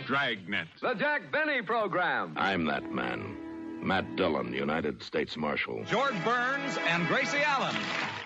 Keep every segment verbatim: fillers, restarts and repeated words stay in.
Dragnet. The Jack Benny Program. I'm that man. Matt Dillon, United States Marshal. George Burns and Gracie Allen.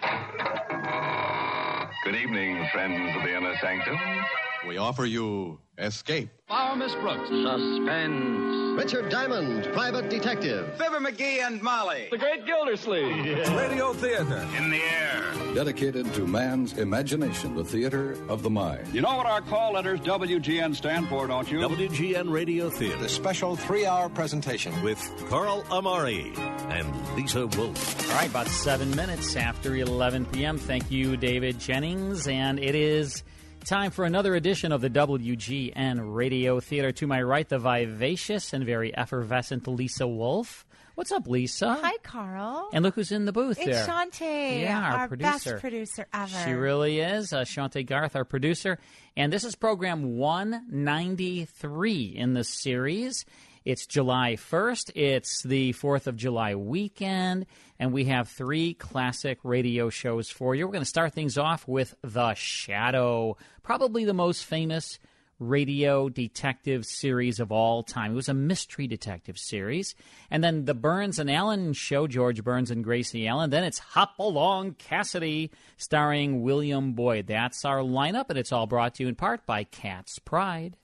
Good evening, friends of the Inner Sanctum. We offer you Escape. Our Miss Brooks. Suspense. Richard Diamond, Private Detective. Fibber McGee and Molly. The Great Gildersleeve. Yeah. Radio Theater. In the air. Dedicated to man's imagination, the theater of the mind. You know what our call letters W G N stand for, don't you? W G N Radio Theater. The special three-hour presentation with Carl Amari and Lisa Wolf. All right, about seven minutes after eleven p.m. Thank you, David Jennings. And it is time for another edition of the W G N Radio Theater. To my right, the vivacious and very effervescent Lisa Wolf. What's up, Lisa? Hi, Carl. And look who's in the booth it's there. It's Shantae, yeah, our, our producer. best producer ever. She really is. Uh, Shantae Garth, our producer. And this is program one ninety-three in the series. It's July first. It's the fourth of July weekend. And we have three classic radio shows for you. We're going to start things off with The Shadow, probably the most famous radio detective series of all time. It was a mystery detective series. And then the Burns and Allen show, George Burns and Gracie Allen. Then it's Hop Along Cassidy, starring William Boyd. That's our lineup, and it's all brought to you in part by Cat's Pride.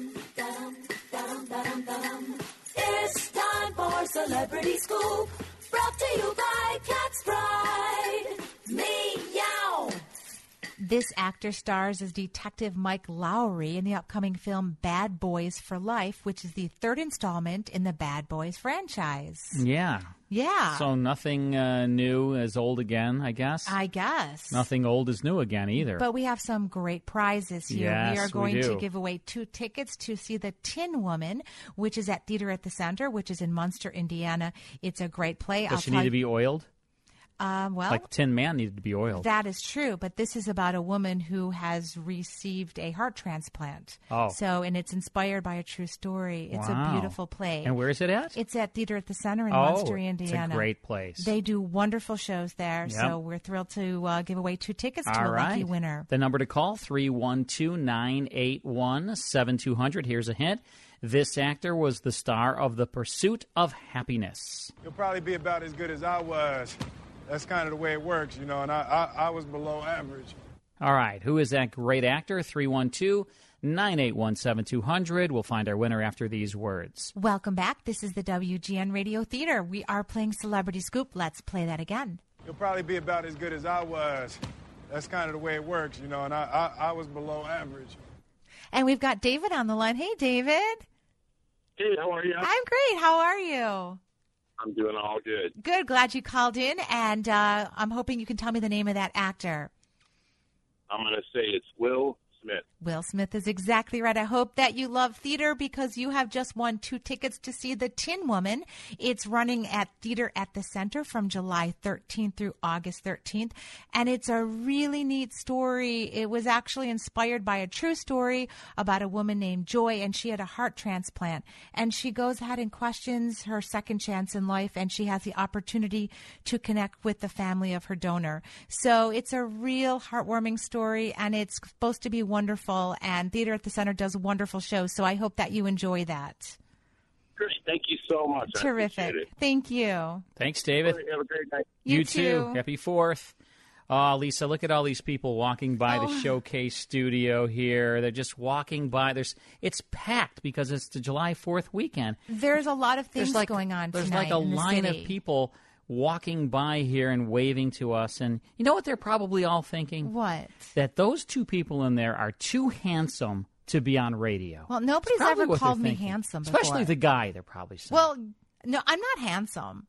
It's time for Celebrity Scoop, brought to you by Cat's Pride. Meow. This actor stars as Detective Mike Lowry in the upcoming film Bad Boys for Life, which is the third installment in the Bad Boys franchise. Yeah. Yeah. So nothing uh, new is old again, I guess? I guess. Nothing old is new again either. But we have some great prizes here. Yes, we are going we do. to give away two tickets to see The Tin Woman, which is at Theater at the Center, which is in Munster, Indiana. It's a great play. Does I'll she need to be oiled? Um, well, like Tin Man needed to be oiled. That is true, but this is about a woman who has received a heart transplant. Oh. So, and it's inspired by a true story. It's wow. a beautiful play. And where is it at? It's at Theater at the Center in oh, Munster, Indiana. It's a great place. They do wonderful shows there, yep. so we're thrilled to uh, give away two tickets All to a right. lucky winner. The number to call, three one two, nine eight one, seven two zero zero. Here's a hint. This actor was the star of The Pursuit of Happiness. You'll probably be about as good as I was. That's kind of the way it works, you know, and I, I, I was below average. All right. Who is that great actor? three one two, nine eight one, seven two zero zero. We'll find our winner after these words. Welcome back. This is the W G N Radio Theater. We are playing Celebrity Scoop. Let's play that again. You'll probably be about as good as I was. That's kind of the way it works, you know, and I, I, I was below average. And we've got David on the line. Hey, David. Hey, how are you? I'm great. How are you? I'm doing all good. Good. Glad you called in, and uh, I'm hoping you can tell me the name of that actor. I'm going to say it's Will Smith. Will Smith is exactly right. I hope that you love theater because you have just won two tickets to see The Tin Woman. It's running at Theater at the Center from July thirteenth through August thirteenth. And it's a really neat story. It was actually inspired by a true story about a woman named Joy, and she had a heart transplant. And she goes ahead and questions her second chance in life, and she has the opportunity to connect with the family of her donor. So it's a real heartwarming story, and it's supposed to be wonderful. And Theater at the Center does wonderful shows, so I hope that you enjoy that. Great. Thank you so much. Terrific. Thank you. Thanks, David. Have a great night. You, you too. too. Happy fourth. Oh, Lisa, look at all these people walking by oh. the Showcase studio here. They're just walking by. There's It's packed because it's the July fourth weekend. There's a lot of things like, going on There's tonight like a in the line city. of people walking by here and waving to us. And you know what they're probably all thinking? What? That those two people in there are too handsome to be on radio. Well, nobody's ever called me handsome before. Especially the guy, they're probably saying. Well, no, I'm not handsome.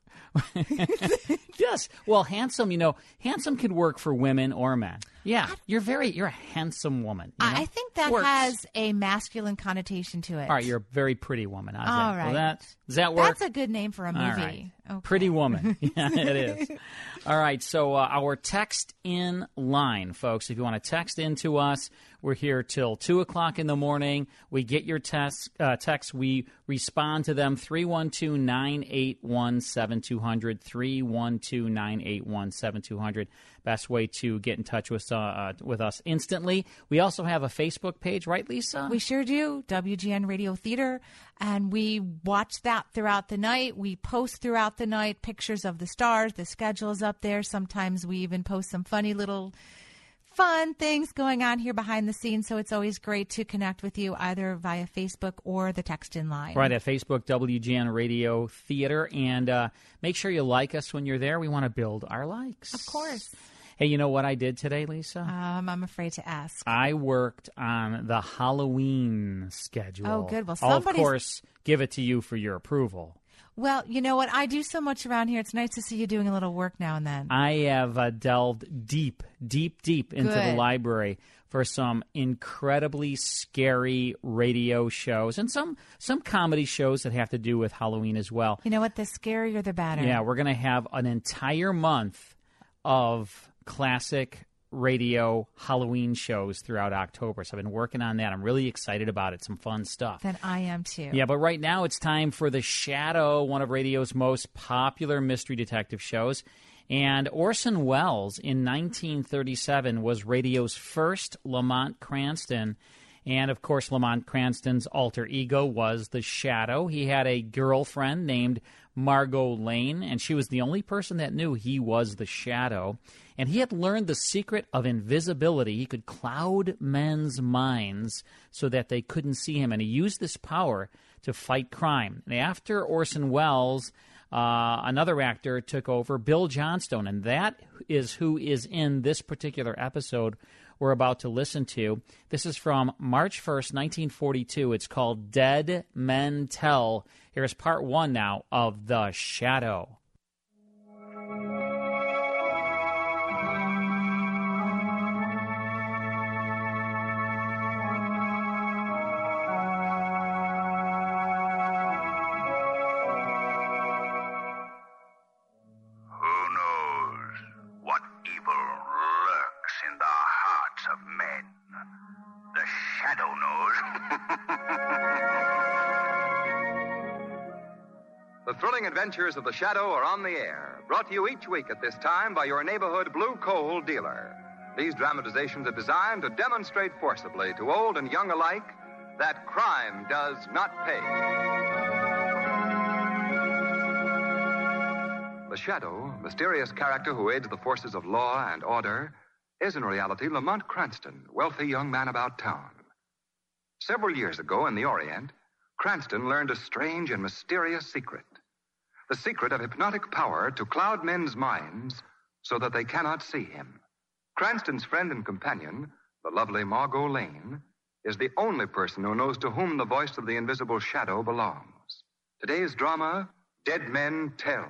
Yes. Well, handsome, you know, handsome can work for women or men. Yeah. You're very, you're a handsome woman. You know? I think that Works. has a masculine connotation to it. All right, you're a very pretty woman. How's All that? right. Will that, does that work? That's a good name for a movie. All right. Okay. Pretty Woman. Yeah, it is. All right, so uh, our text in line, folks. If you want to text in to us, we're here till two o'clock in the morning. We get your text, uh, texts. We respond to them, three one two, nine eight one, seven two zero zero, three one two, nine eight one, seven two zero zero. Best way to get in touch with us uh, with us instantly. We also have a Facebook page, right, Lisa? We sure do, W G N Radio Theater, and we watch that throughout the night. We post throughout the night pictures of the stars. The schedule's up there. Sometimes we even post some funny little fun things going on here behind the scenes, so it's always great to connect with you either via Facebook or the text-in line. Right, at Facebook, W G N Radio Theater, and uh, make sure you like us when you're there. We want to build our likes. Of course. Hey, you know what I did today, Lisa? Um, I'm afraid to ask. I worked on the Halloween schedule. Oh, good. Well, I'll, of somebody's... course, give it to you for your approval. Well, you know what? I do so much around here. It's nice to see you doing a little work now and then. I have uh, delved deep, deep, deep into Good. the library for some incredibly scary radio shows and some some comedy shows that have to do with Halloween as well. You know what? The scarier, the better. Yeah, we're going to have an entire month of classic radio Halloween shows throughout October. So I've been working on that. I'm really excited about it. Some fun stuff. Then I am too. Yeah, but right now it's time for The Shadow, one of radio's most popular mystery detective shows. And Orson Welles in nineteen thirty-seven was radio's first Lamont Cranston. And, of course, Lamont Cranston's alter ego was The Shadow. He had a girlfriend named Margot Lane, and she was the only person that knew he was The Shadow. And he had learned the secret of invisibility. He could cloud men's minds so that they couldn't see him, and he used this power to fight crime. And after Orson Welles, uh, another actor took over, Bill Johnstone, and that is who is in this particular episode we're about to listen to. This is from March first, nineteen forty-two. It's called Dead Men Tell. Here's part one now of The Shadow. The thrilling adventures of The Shadow are on the air, brought to you each week at this time by your neighborhood Blue Coal dealer. These dramatizations are designed to demonstrate forcibly to old and young alike that crime does not pay. The Shadow, mysterious character who aids the forces of law and order, is in reality Lamont Cranston, wealthy young man about town. Several years ago in the Orient, Cranston learned a strange and mysterious secret. The secret of hypnotic power to cloud men's minds so that they cannot see him. Cranston's friend and companion, the lovely Margot Lane, is the only person who knows to whom the voice of the invisible Shadow belongs. Today's drama, Dead Men Tell.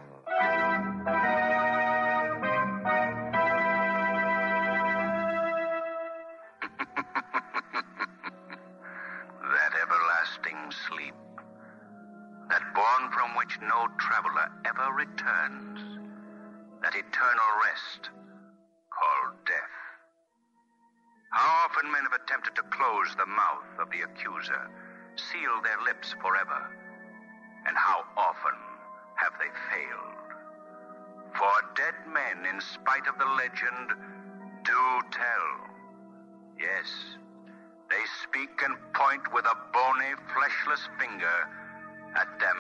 That everlasting sleep, that bourne from which no traveler ever returns, that eternal rest called death. How often men have attempted to close the mouth of the accuser, seal their lips forever, and how often have they failed? For dead men, in spite of the legend, do tell. Yes, they speak and point with a bony, fleshless finger at their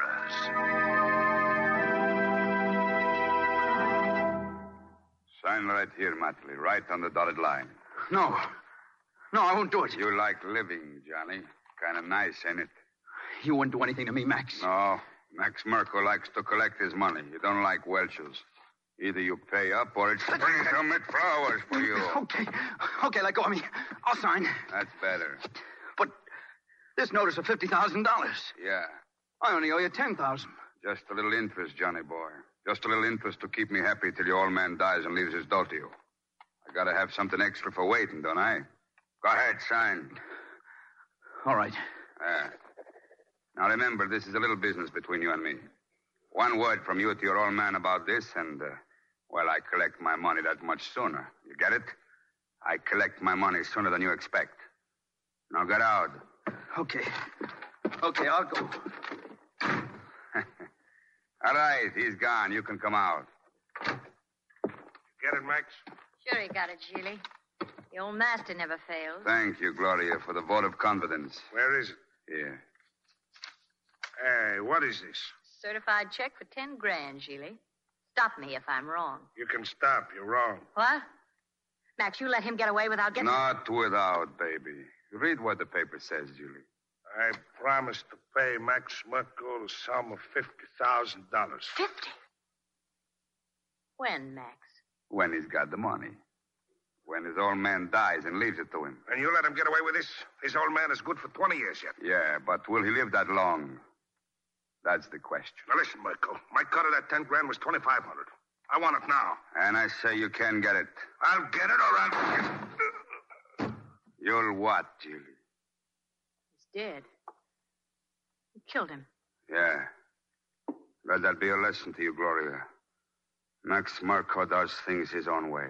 murderers. Sign right here, Matley, right on the dotted line. No. No, I won't do it. You like living, Johnny. Kind of nice, ain't it? You wouldn't do anything to me, Max. No. Max Merkel likes to collect his money. You don't like Welch's. Either you pay up or it's bring some flowers for you. Okay. Okay, let go of me. I'll sign. That's better. But this notice of fifty thousand dollars. Yeah. I only owe you ten thousand dollars. Just a little interest, Johnny boy. Just a little interest to keep me happy till your old man dies and leaves his dough to you. I gotta have something extra for waiting, don't I? Go ahead, sign. All right. Ah. Now remember, this is a little business between you and me. One word from you to your old man about this, and, uh, well, I collect my money that much sooner. You get it? I collect my money sooner than you expect. Now get out. Okay. Okay, I'll go. All right, he's gone. You can come out. Get it, Max? Sure he got it, Gilly. The old master never fails. Thank you, Gloria, for the vote of confidence. Where is it? Here. Hey, what is this? Certified check for ten grand, Gilly. Stop me if I'm wrong. You can stop. You're wrong. What? Max, you let him get away without getting... Not without, baby. Read what the paper says, Julie. I promised to pay Max Merkel the sum of fifty thousand dollars. Fifty? When, Max? When he's got the money. When his old man dies and leaves it to him. And you let him get away with this? His old man is good for twenty years yet. Yeah, but will he live that long? That's the question. Now listen, Merkel. My cut of that ten grand was twenty-five hundred. I want it now. And I say you can get it. I'll get it or I'll... You'll what, Julie? He's dead. You killed him. Yeah. Let that be a lesson to you, Gloria. Max Merkel does things his own way.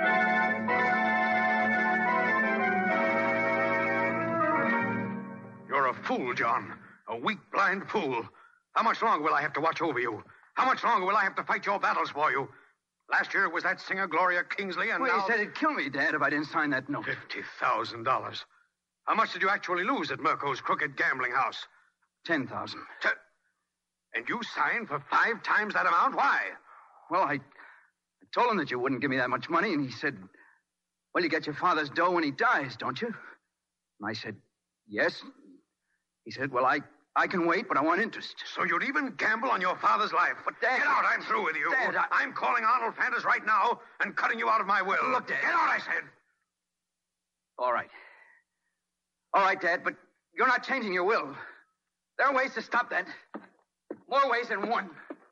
You're a fool, John. A weak, blind fool. How much longer will I have to watch over you? How much longer will I have to fight your battles for you? Last year it was that singer, Gloria Kingsley, and well, now... you said it'd kill me, Dad, if I didn't sign that note. Fifty thousand dollars. How much did you actually lose at Merkel's crooked gambling house? Ten thousand. Ten... And you signed for five times that amount? Why? Well, I... I told him that you wouldn't give me that much money, and he said, well, you get your father's dough when he dies, don't you? And I said, yes. He said, well, I... I can wait, but I want interest. So you'd even gamble on your father's life. But, Dad... Get out, I'm through with you. Dad, I... I'm calling Arnold Fanders right now and cutting you out of my will. Look, Dad... Get out, I said. All right. All right, Dad, but you're not changing your will. There are ways to stop that. More ways than one.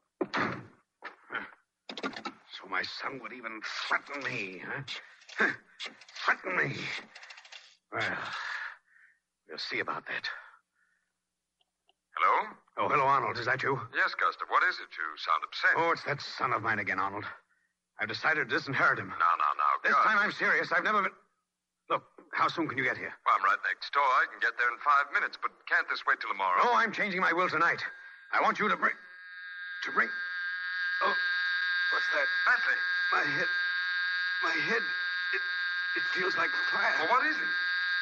So my son would even threaten me, huh? Threaten me. Well, we'll see about that. Hello? Oh, hello, Arnold. Is that you? Yes, Gustav. What is it? You sound upset. Oh, it's that son of mine again, Arnold. I've decided to disinherit him. No, no, no. This God. time I'm serious. I've never been... Look, how soon can you get here? Well, I'm right next door. I can get there in five minutes, but can't this wait till tomorrow? No, I'm changing my will tonight. I want you to bring... To bring... Oh, what's that? Bentley. My head... My head... It, it feels like fire. Well, what is it?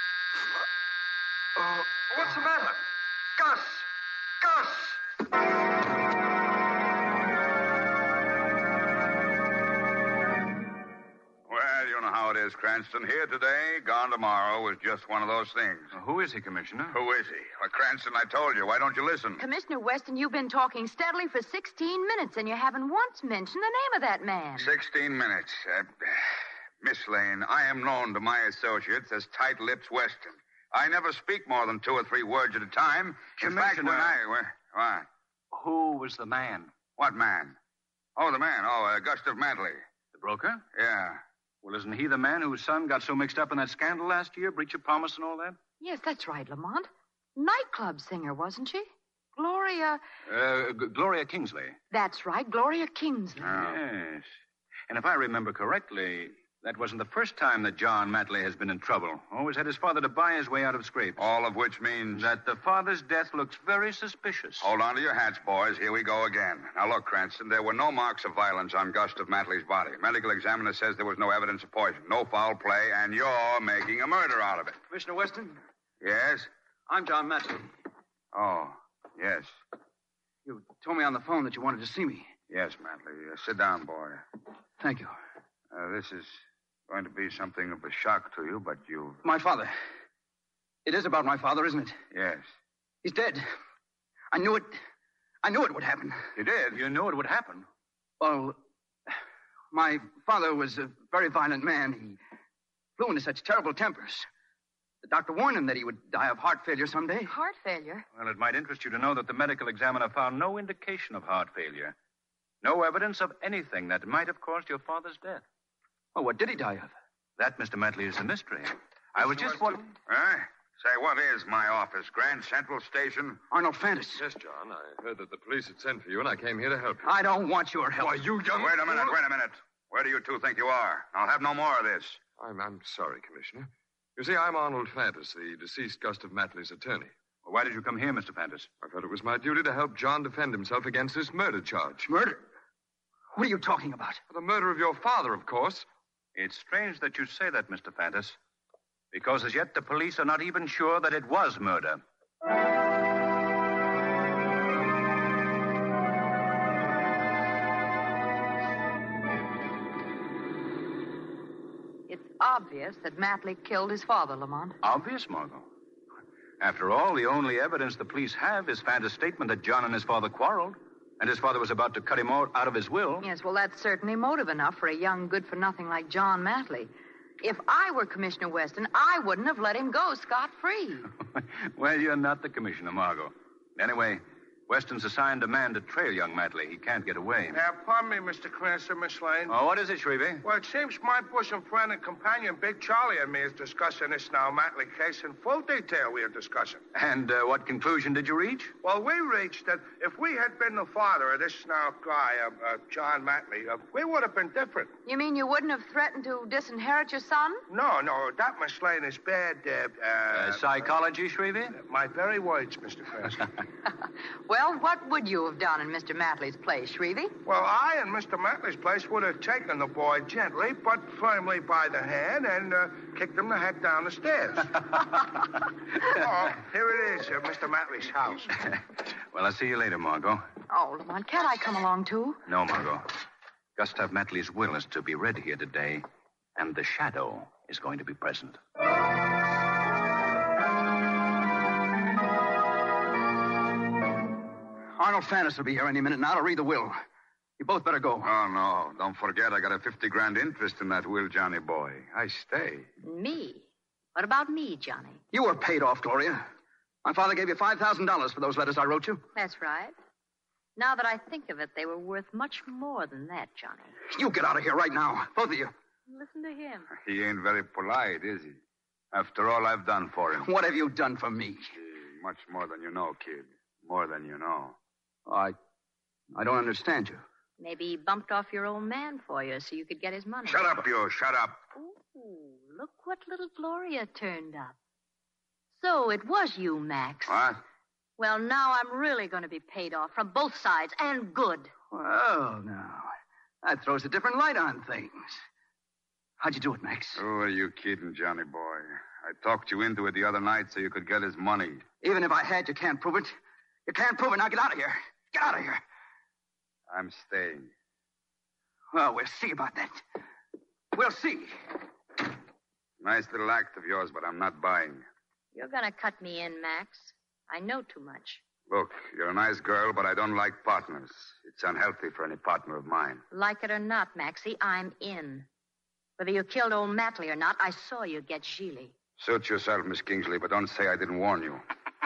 Oh... What's the matter? Gus! Gus! Well, you know how it is, Cranston. Here today, gone tomorrow was just one of those things. Well, who is he, Commissioner? Who is he? Well, Cranston, I told you. Why don't you listen? Commissioner Weston, you've been talking steadily for sixteen minutes, and you haven't once mentioned the name of that man. Sixteen minutes. Uh, Miss Lane, I am known to my associates as Tight-Lips Weston. I never speak more than two or three words at a time. In fact, when I... Well, what? Who was the man? What man? Oh, the man. Oh, uh, Gustav Mantley. The broker? Yeah. Well, isn't he the man whose son got so mixed up in that scandal last year? Breach of promise and all that? Yes, that's right, Lamont. Nightclub singer, wasn't she? Gloria... Uh, G- Gloria Kingsley. That's right, Gloria Kingsley. Oh. Yes. And if I remember correctly, that wasn't the first time that John Matley has been in trouble. Always had his father to buy his way out of scrapes. All of which means... That the father's death looks very suspicious. Hold on to your hats, boys. Here we go again. Now, look, Cranston, there were no marks of violence on Gustav Matley's body. Medical examiner says there was no evidence of poison, no foul play, and you're making a murder out of it. Commissioner Weston? Yes? I'm John Matley. Oh, yes. You told me on the phone that you wanted to see me. Yes, Matley. Uh, sit down, boy. Thank you. Uh, this is going to be something of a shock to you, but you... My father. It is about my father, isn't it? Yes. He's dead. I knew it. I knew it would happen. You did? You knew it would happen? Well, my father was a very violent man. He flew into such terrible tempers. The doctor warned him that he would die of heart failure someday. Heart failure? Well, it might interest you to know that the medical examiner found no indication of heart failure. No evidence of anything that might have caused your father's death. Oh, what did he die of? That, Mister Matley, is a mystery. I was just wondering... Huh? Say, what is my office? Grand Central Station? Arnold Fanders. Yes, John. I heard that the police had sent for you, and I came here to help you. I don't want your help. Why, you young... Wait a minute, wait a minute. Where do you two think you are? I'll have no more of this. I'm, I'm sorry, Commissioner. You see, I'm Arnold Fanders, the deceased Gustav Matley's attorney. Well, why did you come here, Mister Fanders? I felt it was my duty to help John defend himself against this murder charge. Murder? What are you talking about? The murder of your father, of course. It's strange that you say that, Mister Fantas, because as yet the police are not even sure that it was murder. It's obvious that Matley killed his father, Lamont. Obvious, Margot. After all, the only evidence the police have is Fanta's statement that John and his father quarreled, and his father was about to cut him out, out of his will. Yes, well, that's certainly motive enough for a young good-for-nothing like John Matley. If I were Commissioner Weston, I wouldn't have let him go scot-free. Well, you're not the commissioner, Margot. Anyway, Weston's assigned a man to trail young Matley. He can't get away. Uh, pardon me, Mister Cranston, Miss Lane. Oh, what is it, Shrevey? Well, it seems my bosom friend and companion, Big Charlie, and me is discussing this now Matley case in full detail. We are discussing. And uh, what conclusion did you reach? Well, we reached that if we had been the father of this now guy, uh, uh, John Matley, uh, we would have been different. You mean you wouldn't have threatened to disinherit your son? No, no, that, Miss Lane, is bad. Uh, uh, uh, psychology, Shrevey? Uh, my very words, Mister Cranston. Well, what would you have done in Mister Matley's place, Shrevey? Well, I in Mister Matley's place would have taken the boy gently but firmly by the hand and uh, kicked him the heck down the stairs. Oh, here it is, uh, Mister Matley's house. Well, I'll see you later, Margot. Oh, Lamont, can't I come along, too? No, Margot. Gustav Matley's will is to be read here today, and the shadow is going to be present. Arnold Fantas will be here any minute now to read the will. You both better go. Oh, no. Don't forget, I got a fifty grand interest in that will, Johnny boy. I stay. Me? What about me, Johnny? You were paid off, Gloria. My father gave you five thousand dollars for those letters I wrote you. That's right. Now that I think of it, they were worth much more than that, Johnny. You get out of here right now, both of you. Listen to him. He ain't very polite, is he? After all I've done for him. What have you done for me? Gee, much more than you know, kid. More than you know. I... I don't understand you. Maybe he bumped off your old man for you so you could get his money. Shut up, you. Shut up. Ooh, look what little Gloria turned up. So it was you, Max. What? Well, now I'm really going to be paid off from both sides, and good. Well, now, that throws a different light on things. How'd you do it, Max? Who are you kidding, Johnny boy? I talked you into it the other night so you could get his money. Even if I had, you can't prove it. You can't prove it. Now get out of here. Get out of here. I'm staying. Well, we'll see about that. We'll see. Nice little act of yours, but I'm not buying. You're going to cut me in, Max. I know too much. Look, you're a nice girl, but I don't like partners. It's unhealthy for any partner of mine. Like it or not, Maxie, I'm in. Whether you killed old Matley or not, I saw you get Gigli. Suit yourself, Miss Kingsley, but don't say I didn't warn you.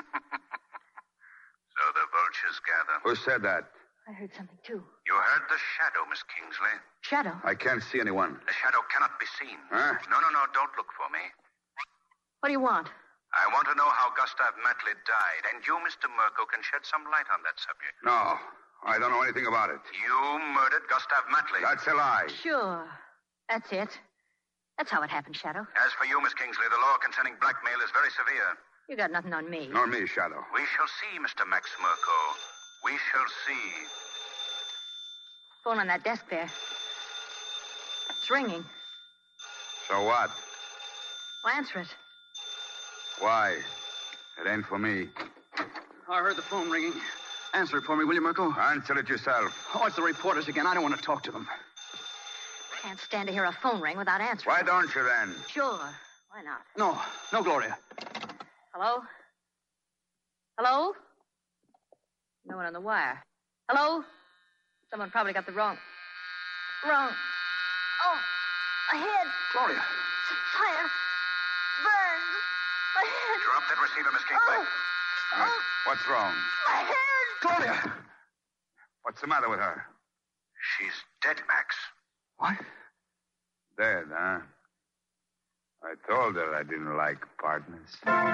So the vultures gather. Who said that? I heard something, too. You heard the shadow, Miss Kingsley. Shadow? I can't see anyone. The shadow cannot be seen. Huh? No, no, no, don't look for me. What do you want? I want to know how Gustav Matley died, and you, Mister Merkel, can shed some light on that subject. No, I don't know anything about it. You murdered Gustav Matley. That's a lie. Sure. That's it. That's how it happened, Shadow. As for you, Miss Kingsley, the law concerning blackmail is very severe. You got nothing on me. Nor me, Shadow. We shall see, Mister Max Merkel. We shall see. Phone on that desk there. It's ringing. So what? Well, answer it. Why? It ain't for me. I heard the phone ringing. Answer it for me, will you, Merkel? Answer it yourself. Oh, it's the reporters again. I don't want to talk to them. Can't stand to hear a phone ring without answering. Why don't you, then? Sure. Why not? No. No, Gloria. Hello? Hello? No one on the wire. Hello? Someone probably got the wrong... Wrong... Oh, my head. Gloria. Fire. Burn. My head. Drop that receiver, Miss Kingsley. Oh. Uh, what's wrong? My head. Gloria. What's the matter with her? She's dead, Max. What? Dead, huh? I told her I didn't like partners.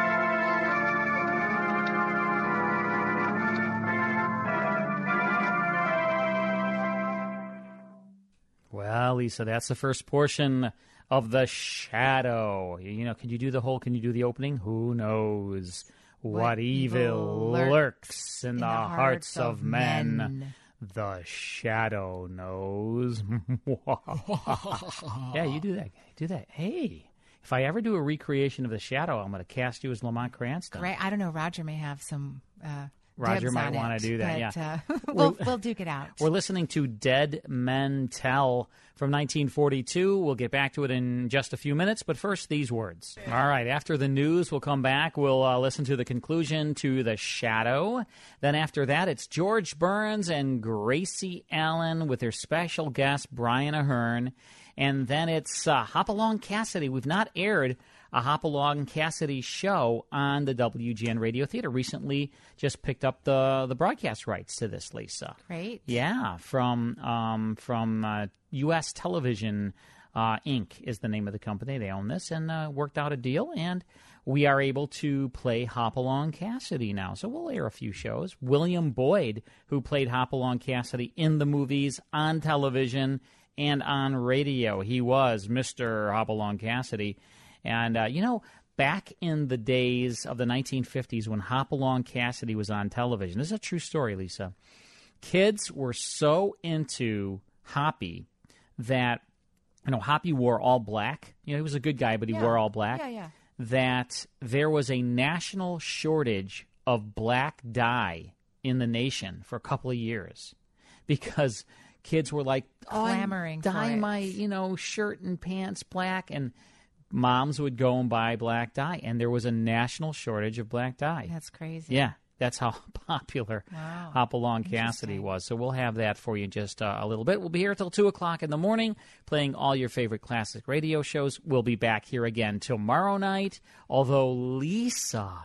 Well, Lisa, that's the first portion of The Shadow. You know, can you do the whole, can you do the opening? Who knows what, what evil lurks, lurks in, in the, the hearts, hearts of men. men. The Shadow knows. Yeah, you do that. Do that. Hey, if I ever do a recreation of The Shadow, I'm going to cast you as Lamont Cranston. Great. I don't know. Roger may have some. Uh, Roger might want to do that. But, yeah, uh, we'll we'll duke it out. We're listening to Dead Men Tell from nineteen forty-two. We'll get back to it in just a few minutes, but first, these words. All right, after the news, we'll come back. We'll uh, listen to the conclusion to The Shadow. Then after that, it's George Burns and Gracie Allen with their special guest, Brian Ahern. And then it's uh, Hopalong Cassidy. We've not aired a Hopalong Cassidy show on the W G N Radio Theater. Recently just picked up the, the broadcast rights to this, Lisa. Great. Yeah, from um, from uh, U S Television uh, Incorporated is the name of the company. They own this and uh, worked out a deal, and we are able to play Hopalong Cassidy now. So we'll air a few shows. William Boyd, who played Hopalong Cassidy in the movies, on television, and on radio. He was Mister Hopalong Cassidy. And, uh, you know, back in the days of the nineteen fifties when Hopalong Cassidy was on television, this is a true story, Lisa, kids were so into Hoppy that, you know, Hoppy wore all black. You know, he was a good guy, but he yeah. wore all black. Yeah, yeah. That there was a national shortage of black dye in the nation for a couple of years because kids were like, oh, clamoring for dye it. my, you know, shirt and pants black, and moms would go and buy black dye, and there was a national shortage of black dye. That's crazy. Yeah, that's how popular Wow. Hopalong Cassidy was. So we'll have that for you in just uh, a little bit. We'll be here till two o'clock in the morning playing all your favorite classic radio shows. We'll be back here again tomorrow night, although Lisa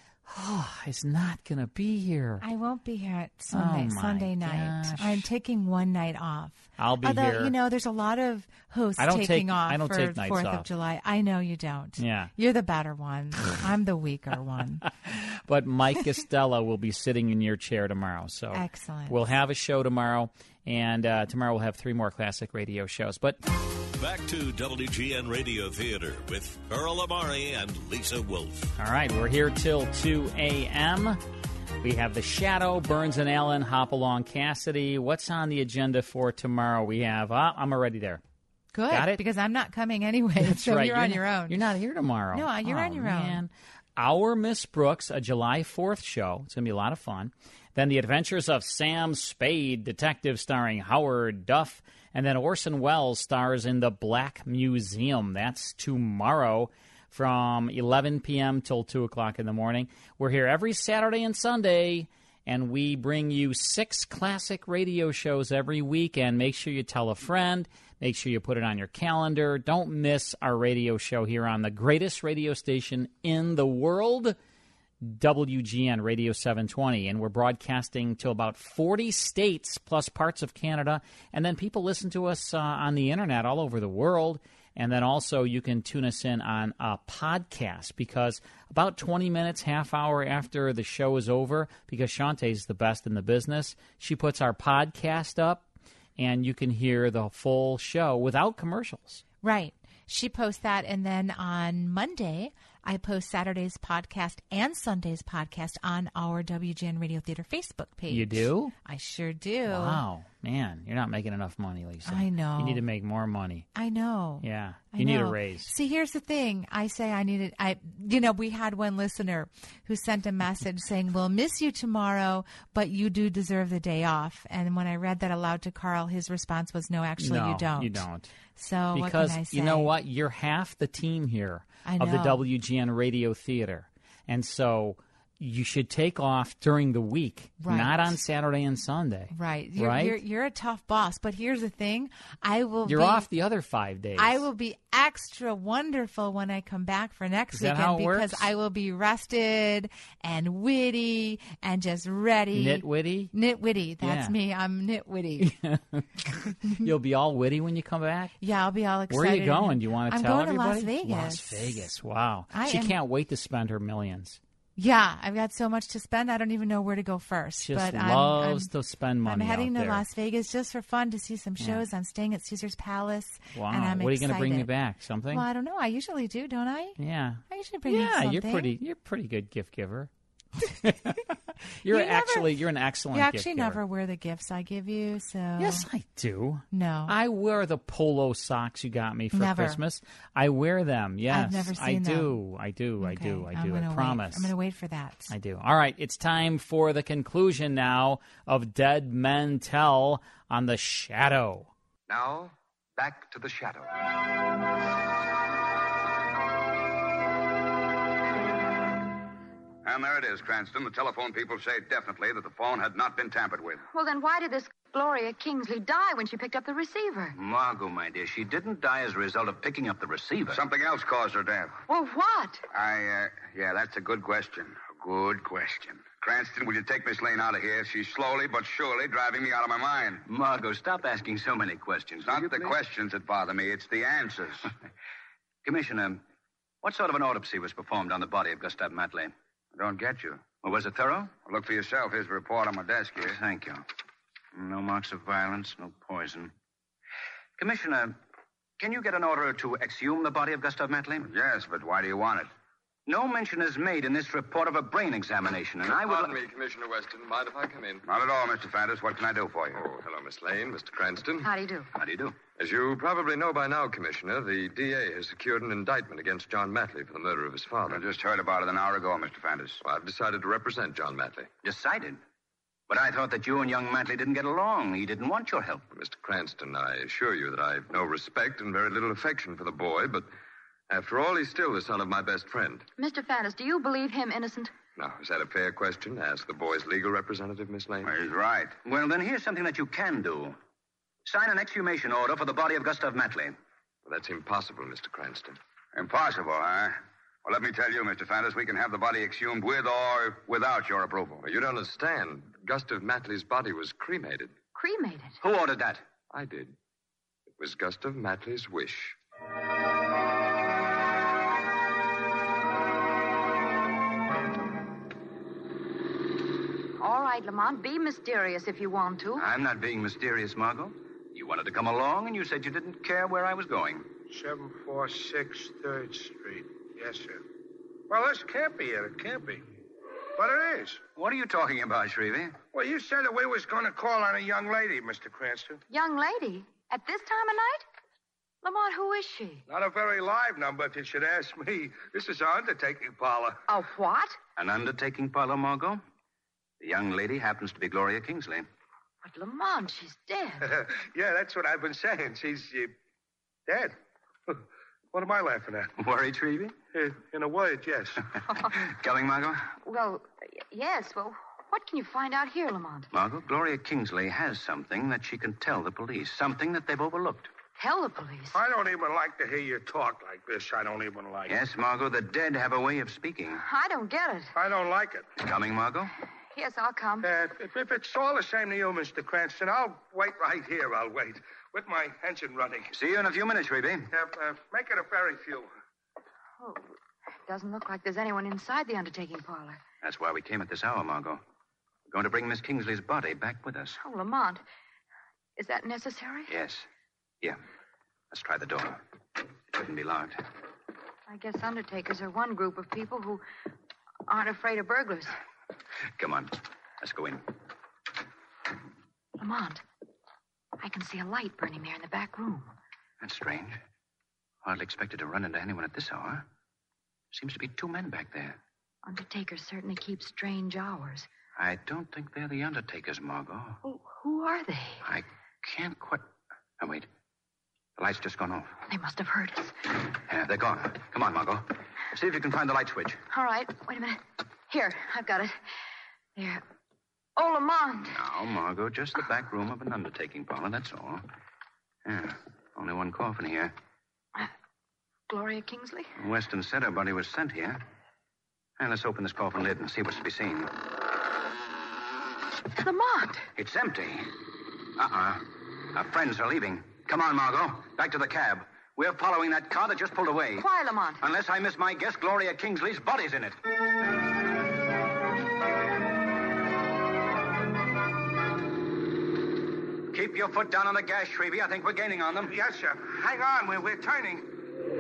oh, is not going to be here. I won't be here at Sunday, Oh, my Sunday night. gosh. I'm taking one night off. I'll be Although, here. you know, there's a lot of hosts I don't taking take- off I don't for take nights fourth off. of July. I know you don't. Yeah. You're the better one. I'm the weaker one. But Mike Costello will be sitting in your chair tomorrow. So Excellent. We'll have a show tomorrow, and uh, tomorrow we'll have three more classic radio shows. But Back to W G N Radio Theater with Earl Amari and Lisa Wolf. all right, we're here till two a.m. We have The Shadow, Burns and Allen, Hopalong Cassidy. What's on the agenda for tomorrow? We have, uh, I'm already there. Good. Got it? Because I'm not coming anyway, That's so right. you're, on not, your own. You're not here tomorrow. No, you're Oh, on your man. own. Our Miss Brooks, a July fourth show. It's going to be a lot of fun. Then The Adventures of Sam Spade, detective starring Howard Duff. And then Orson Welles stars in The Black Museum. That's tomorrow from eleven p.m. till two o'clock in the morning. We're here every Saturday and Sunday, and we bring you six classic radio shows every weekend. Make sure you tell a friend. Make sure you put it on your calendar. Don't miss our radio show here on the greatest radio station in the world, W G N Radio seven twenty. And we're broadcasting to about forty states plus parts of Canada. And then people listen to us uh, on the internet all over the world. And then also you can tune us in on a podcast, because about twenty minutes, half hour after the show is over, because Shantae's the best in the business, she puts our podcast up, and you can hear the full show without commercials. Right. She posts that, and then on Monday, I post Saturday's podcast and Sunday's podcast on our W G N Radio Theater Facebook page. You do? I sure do. Wow. Man, you're not making enough money, Lisa. I know. You need to make more money. I know. Yeah. I You need a know. raise. See, here's the thing. I say I needed, I, you know, we had one listener who sent a message saying, we'll miss you tomorrow, but you do deserve the day off. And when I read that aloud to Carl, his response was, no, actually, no, you don't. You don't. So because what can I say? you know what? You're half the team here I of the know. W G N Radio Theater. And so you should take off during the week, Right. not on Saturday and Sunday. Right. You're, right? You're, you're a tough boss. But here's the thing. I will You're be, off the other five days. I will be extra wonderful when I come back for next Is that weekend how it because works? I will be rested and witty and just ready. Nitwitty? Nitwitty. That's Yeah. me. I'm nitwitty. You'll be all witty when you come back? Yeah, I'll be all excited. Where are you going? Do you want to I'm tell going everybody? to Las Vegas. Las Vegas. Wow. I she am- can't wait to spend her millions. Yeah, I've got so much to spend. I don't even know where to go first. She just but loves I'm, I'm, to spend money I'm heading out to there. Las Vegas just for fun to see some Yeah. shows. I'm staying at Caesar's Palace. Wow. And I'm what are you going to bring me back? Something? Well, I don't know. I usually do, don't I? Yeah. I usually bring you Yeah, something. you're pretty. You're a pretty good gift giver. You're You never- actually you're an excellent You gift actually giver. never wear the gifts I give you, so. Yes, I do. No. I wear the polo socks you got me for Never. Christmas. I wear them. Yes, I've never I seen them. do. I do. I do. I I'm do. gonna I wait. promise. I'm going to wait for that. I do. All right, it's time for the conclusion now of Dead Men Tell on The Shadow. Now, back to the shadow. And there it is, Cranston. The telephone people say definitely that the phone had not been tampered with. Well, then why did this Gloria Kingsley die when she picked up the receiver? Margot, my dear, she didn't die as a result of picking up the receiver. Something else caused her death. Well, what? I, uh, yeah, that's a good question. A good question. Cranston, will you take Miss Lane out of here? She's slowly but surely driving me out of my mind. Margot, stop asking so many questions. It's not will you, the please? questions that bother me, it's the answers. Commissioner, what sort of an autopsy was performed on the body of Gustave Matley? I don't get you. Well, was it thorough? Well, look for yourself. Here's the report on my desk here. Thank you. No marks of violence, no poison. Commissioner, can you get an order to exhume the body of Gustave Matley? Yes, but why do you want it? No mention is made in this report of a brain examination, and I would... Pardon me, Commissioner Weston. Mind if I come in? Not at all, Mister Fantis. What can I do for you? Oh, hello, Miss Lane, Mister Cranston. How do you do? How do you do? As you probably know by now, Commissioner, the D A has secured an indictment against John Matley for the murder of his father. I just heard about it an hour ago, Mister Fantis. Well, I've decided to represent John Matley. Decided? But I thought that you and young Matley didn't get along. He didn't want your help. Mister Cranston, I assure you that I've no respect and very little affection for the boy, but after all, he's still the son of my best friend. Mister Fantis, do you believe him innocent? Now, is that a fair question? Ask the boy's legal representative, Miss Lane. Well, he's right. Well, then here's something that you can do. Sign an exhumation order for the body of Gustave Matley. Well, that's impossible, Mister Cranston. Impossible, huh? Well, let me tell you, Mister Fantis, we can have the body exhumed with or without your approval. Well, you don't understand. Gustave Matley's body was cremated. Cremated? Who ordered that? I did. It was Gustave Matley's wish. All right, Lamont, be mysterious if you want to. I'm not being mysterious, Margot. You wanted to come along, and you said you didn't care where I was going. seven four six third Street. Yes, sir. Well, this can't be it. It can't be. But it is. What are you talking about, Shrevey? Well, you said that we was going to call on a young lady, Mister Cranston. Young lady? At this time of night? Lamont, who is she? Not a very live number, if you should ask me. This is our undertaking parlor. A what? An undertaking parlor, Margot? The young lady happens to be Gloria Kingsley. But Lamont, she's dead. Yeah, that's what I've been saying. She's uh, dead. What am I laughing at? Worried, Shrevey? Uh, in a word, yes. Coming, Margot? Well, y- yes. Well, what can you find out here, Lamont? Margot, Gloria Kingsley has something that she can tell the police. Something that they've overlooked. Tell the police. I don't even like to hear you talk like this. I don't even like Yes, Margot, the dead have a way of speaking. I don't get it. I don't like it. Coming, Margot? Yes, I'll come. Uh, if, if it's all the same to you, Mister Cranston, I'll wait right here. I'll wait. With my engine running. See you in a few minutes, Shrevey. Uh, uh, make it a very few. Oh, doesn't look like there's anyone inside the undertaking parlor. That's why we came at this hour, Margot. We're going to bring Miss Kingsley's body back with us. Oh, Lamont, is that necessary? Yes. Here. Let's try the door. It shouldn't be locked. I guess undertakers are one group of people who aren't afraid of burglars. Come on. Let's go in. Lamont, I can see a light burning there in the back room. That's strange. Hardly expected to run into anyone at this hour. Seems to be two men back there. Undertakers certainly keep strange hours. I don't think they're the undertakers, Margot. Oh, who are they? I can't quite... Oh, wait. The light's just gone off. They must have heard us. Yeah, they're gone. Come on, Margot. See if you can find the light switch. All right. Wait a minute. Here, I've got it. There. Oh, Lamont. Now, Margot, just the back room of an undertaking parlor, that's all. Yeah, only one coffin here. Uh, Gloria Kingsley? Weston said her body was sent here. And let's open this coffin lid and see what's to be seen. Lamont! It's empty. Uh-uh. Our friends are leaving. Come on, Margot. Back to the cab. We're following that car that just pulled away. Why, Lamont? Unless I miss my guess, Gloria Kingsley's body's in it. Keep your foot down on the gas, Shrevey. I think we're gaining on them. Yes, sir. Hang on. We're, we're turning.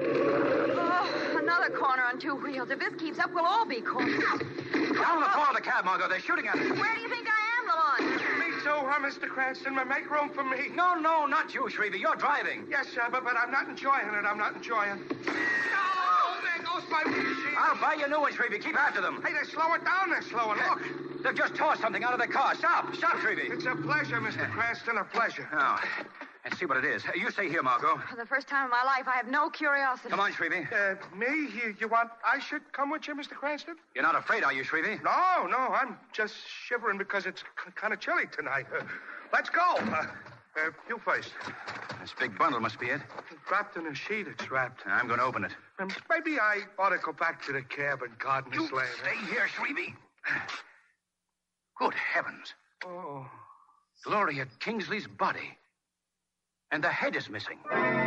Oh, another corner on two wheels. If this keeps up, we'll all be caught. Down the floor of the cab, fire, Margot. They're shooting at us. Where do you think I am, Lamont? Me too, huh, Mister Cranston? Make room for me. No, no, not you, Shrevey. You're driving. Yes, sir, but, but I'm not enjoying it. I'm not enjoying it. Oh, there goes my windshield. I'll buy you a new one, Shrevey. Keep after them. Hey, they're slowing down. They're slowing. Look. They've just tore something out of their car. Stop. Stop, Shrevey. It's a pleasure, Mister Cranston, a pleasure. Now, let's see what it is. You stay here, Margot. For the first time in my life, I have no curiosity. Come on, Shrevey. Uh, me? You, you want I should come with you, Mister Cranston? You're not afraid, are you, Shrevey? No, no. I'm just shivering because it's c- kind of chilly tonight. Uh, let's go. Uh, uh, you first. This big bundle must be it. Wrapped in a sheet. It's wrapped. I'm going to open it. Um, maybe I ought to go back to the cab and garden You this land. stay here, Shrevey. Good heavens. Oh. Gloria Kingsley's body. And the head is missing.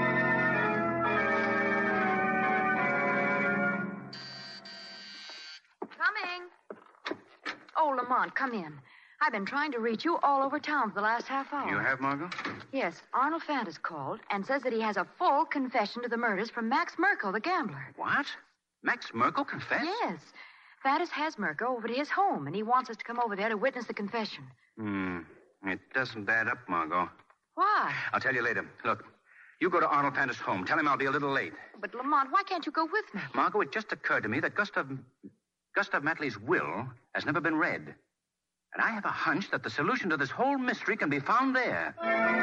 Coming. Oh, Lamont, come in. I've been trying to reach you all over town for the last half hour. You have, Margot? Yes, Arnold Fant has called and says that he has a full confession to the murders from Max Merkel, the gambler. What? Max Merkel confessed? Yes. Fantis has Merkel over to his home, and he wants us to come over there to witness the confession. Hmm. It doesn't add up, Margot. Why? I'll tell you later. Look, you go to Arnold Fantis' home. Tell him I'll be a little late. But, Lamont, why can't you go with me? Margot, it just occurred to me that Gustav... Gustav Matley's will has never been read. And I have a hunch that the solution to this whole mystery can be found there.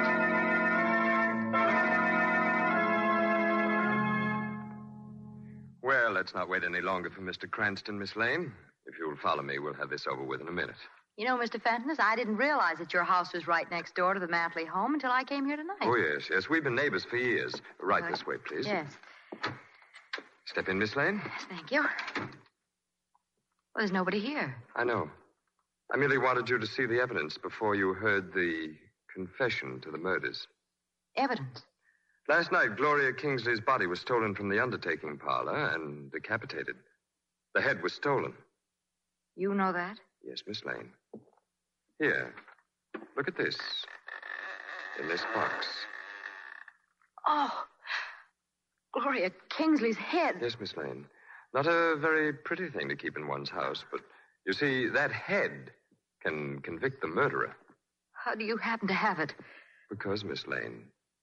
Well, let's not wait any longer for Mister Cranston, Miss Lane. If you'll follow me, we'll have this over with in a minute. You know, Mister Fenton, I didn't realize that your house was right next door to the Matley home until I came here tonight. Oh, yes, yes. We've been neighbors for years. Right Right. this way, please. Yes. Step in, Miss Lane. Yes, thank you. Well, there's nobody here. I know. I merely wanted you to see the evidence before you heard the confession to the murders. Evidence? Last night, Gloria Kingsley's body was stolen from the undertaking parlor and decapitated. The head was stolen. You know that? Yes, Miss Lane. Here, look at this. In this box. Oh, Gloria Kingsley's head. Yes, Miss Lane. Not a very pretty thing to keep in one's house, but you see, that head can convict the murderer. How do you happen to have it? Because, Miss Lane,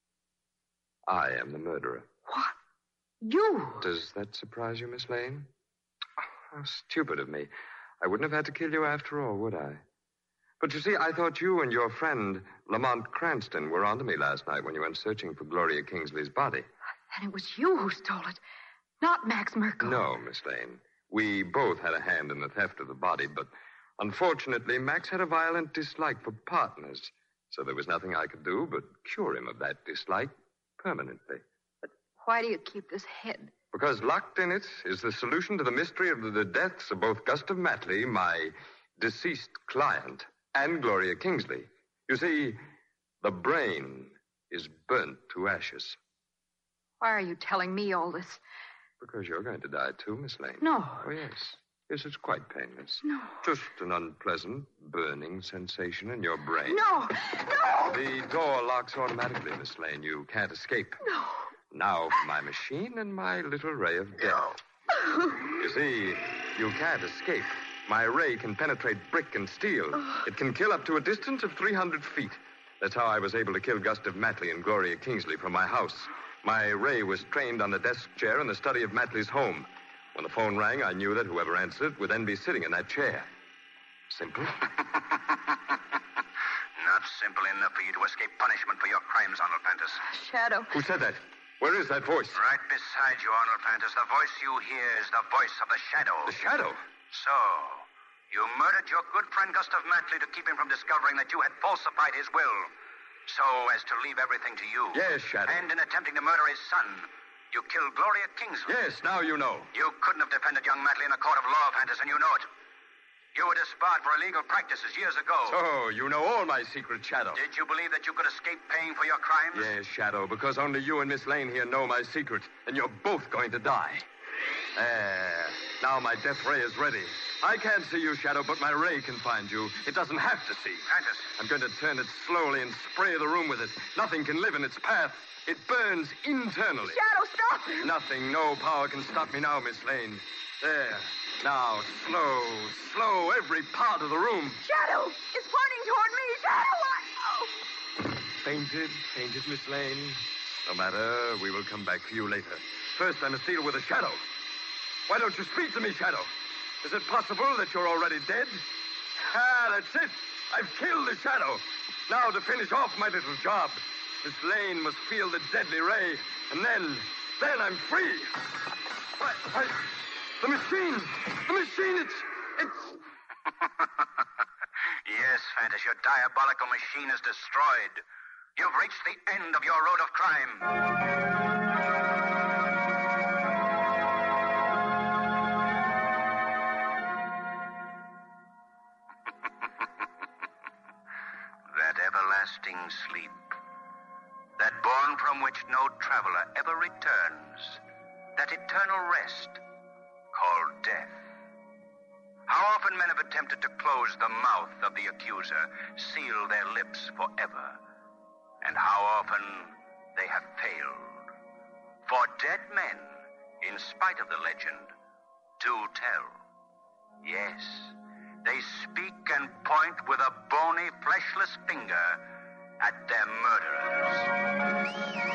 I am the murderer. What? You? Does that surprise you, Miss Lane? How stupid of me. I wouldn't have had to kill you after all, would I? But you see, I thought you and your friend, Lamont Cranston, were onto me last night when you went searching for Gloria Kingsley's body. And it was you who stole it, not Max Merkel. No, Miss Lane. We both had a hand in the theft of the body, but unfortunately, Max had a violent dislike for partners, so there was nothing I could do but cure him of that dislike permanently. Why do you keep this head? Because locked in it is the solution to the mystery of the deaths of both Gustav Matley, my deceased client, and Gloria Kingsley. You see, the brain is burnt to ashes. Why are you telling me all this? Because you're going to die too, Miss Lane. No. Oh, yes. Yes, it's quite painless. No. Just an unpleasant, burning sensation in your brain. No! No! The door locks automatically, Miss Lane. You can't escape. No. Now for my machine and my little ray of death. You see, you can't escape. My ray can penetrate brick and steel. It can kill up to a distance of three hundred feet. That's how I was able to kill Gustav Matley and Gloria Kingsley from my house. My ray was trained on the desk chair in the study of Matley's home. When the phone rang, I knew that whoever answered it would then be sitting in that chair. Simple? Not simple enough for you to escape punishment for your crimes, Arnold Fantis. Shadow. Who said that? Where is that voice? Right beside you, Arnold Fantis. The voice you hear is the voice of the Shadow. The Shadow? So, you murdered your good friend Gustav Matley to keep him from discovering that you had falsified his will, so as to leave everything to you. Yes, Shadow. And in attempting to murder his son, you killed Gloria Kingsley. Yes, now you know. You couldn't have defended young Matley in a court of law, Fantis, and you know it. You were disbarred for illegal practices years ago. So, you know all my secret, Shadow. Did you believe that you could escape paying for your crimes? Yes, Shadow, because only you and Miss Lane here know my secret, and you're both going to die. There. Now my death ray is ready. I can't see you, Shadow, but my ray can find you. It doesn't have to see. Fantis. I'm going to turn it slowly and spray the room with it. Nothing can live in its path. It burns internally. Shadow, stop! Nothing, no power can stop me now, Miss Lane. There. Now, slow, slow, every part of the room. Shadow is pointing toward me. Shadow, I... Oh. Fainted, fainted, Miss Lane. No matter, we will come back for you later. First, I must deal with the Shadow. Why don't you speak to me, Shadow? Is it possible that you're already dead? Ah, that's it. I've killed the Shadow. Now, to finish off my little job, Miss Lane must feel the deadly ray, and then, then I'm free. Why, why, the machine, the machine, it's, it's... Yes, Fantas, your diabolical machine is destroyed. You've reached the end of your road of crime. Everlasting sleep, that bourne from which no traveler ever returns, that eternal rest called death. How often men have attempted to close the mouth of the accuser, seal their lips forever, and how often they have failed. For dead men, in spite of the legend, do tell. Yes, they speak and point with a bony, fleshless finger at their murderers.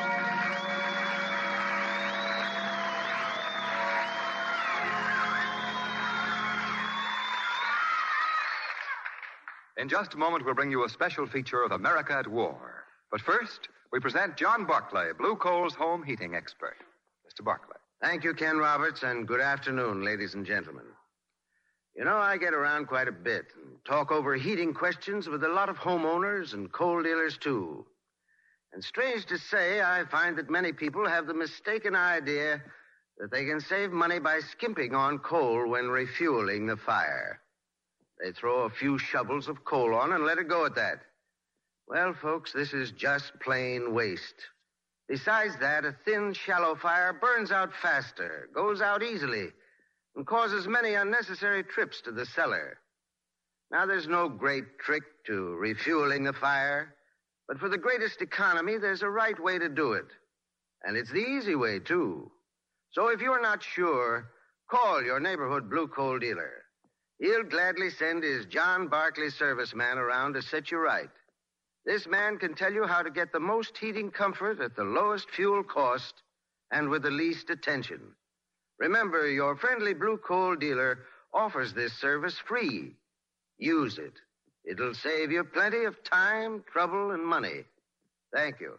In just a moment, we'll bring you a special feature of America at War. But first, we present John Barclay, Blue Coal's home heating expert. Mister Barclay. Thank you, Ken Roberts, and good afternoon, ladies and gentlemen. You know, I get around quite a bit and talk over heating questions with a lot of homeowners and coal dealers, too. And strange to say, I find that many people have the mistaken idea that they can save money by skimping on coal when refueling the fire. They throw a few shovels of coal on and let it go at that. Well, folks, this is just plain waste. Besides that, a thin, shallow fire burns out faster, goes out easily, and causes many unnecessary trips to the cellar. Now, there's no great trick to refueling the fire, but for the greatest economy, there's a right way to do it. And it's the easy way, too. So if you're not sure, call your neighborhood blue coal dealer. He'll gladly send his John Barclay serviceman around to set you right. This man can tell you how to get the most heating comfort at the lowest fuel cost and with the least attention. Remember, your friendly blue coal dealer offers this service free. Use it. It'll save you plenty of time, trouble, and money. Thank you.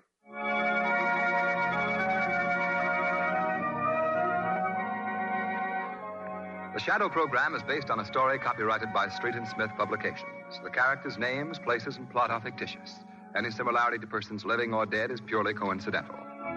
The Shadow program is based on a story copyrighted by Street and Smith Publications. The characters' names, places, and plot are fictitious. Any similarity to persons living or dead is purely coincidental.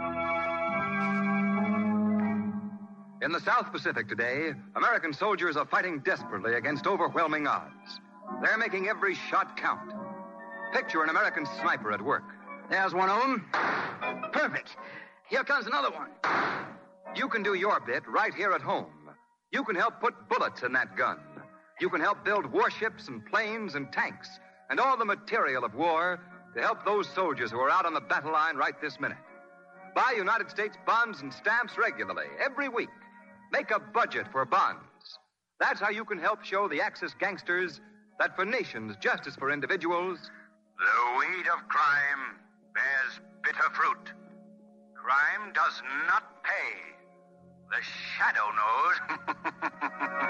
In the South Pacific today, American soldiers are fighting desperately against overwhelming odds. They're making every shot count. Picture an American sniper at work. There's one of them. Perfect. Here comes another one. You can do your bit right here at home. You can help put bullets in that gun. You can help build warships and planes and tanks and all the material of war to help those soldiers who are out on the battle line right this minute. Buy United States bonds and stamps regularly, every week. Make a budget for bonds. That's how you can help show the Axis gangsters that for nations, just as for individuals, the weed of crime bears bitter fruit. Crime does not pay. The Shadow knows.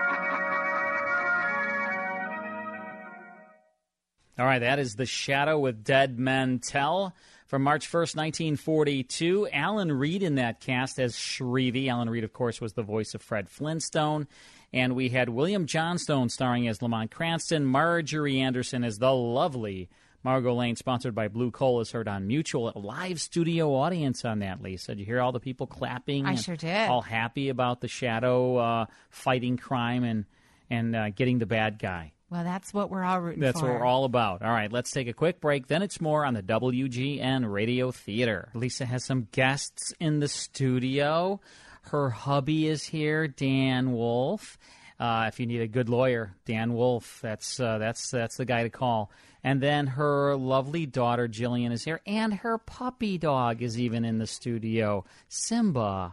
All right, that is The Shadow with Dead Men Tell from March first, nineteen forty-two. Alan Reed in that cast as Shrevey. Alan Reed, of course, was the voice of Fred Flintstone. And we had William Johnstone starring as Lamont Cranston, Marjorie Anderson as the lovely Margot Lane, sponsored by Blue Coal, is heard on Mutual. A live studio audience on that, Lisa. Did you hear all the people clapping? I sure did. All happy about the Shadow uh, fighting crime and, and uh, getting the bad guy. Well, that's what we're all rooting That's for. what we're all about. All right, let's take a quick break. Then it's more on the W G N Radio Theater. Lisa has some guests in the studio. Her hubby is here, Dan Wolf. Uh, if you need a good lawyer, Dan Wolf, that's uh, that's that's the guy to call. And then her lovely daughter, Jillian, is here. And her puppy dog is even in the studio, Simba.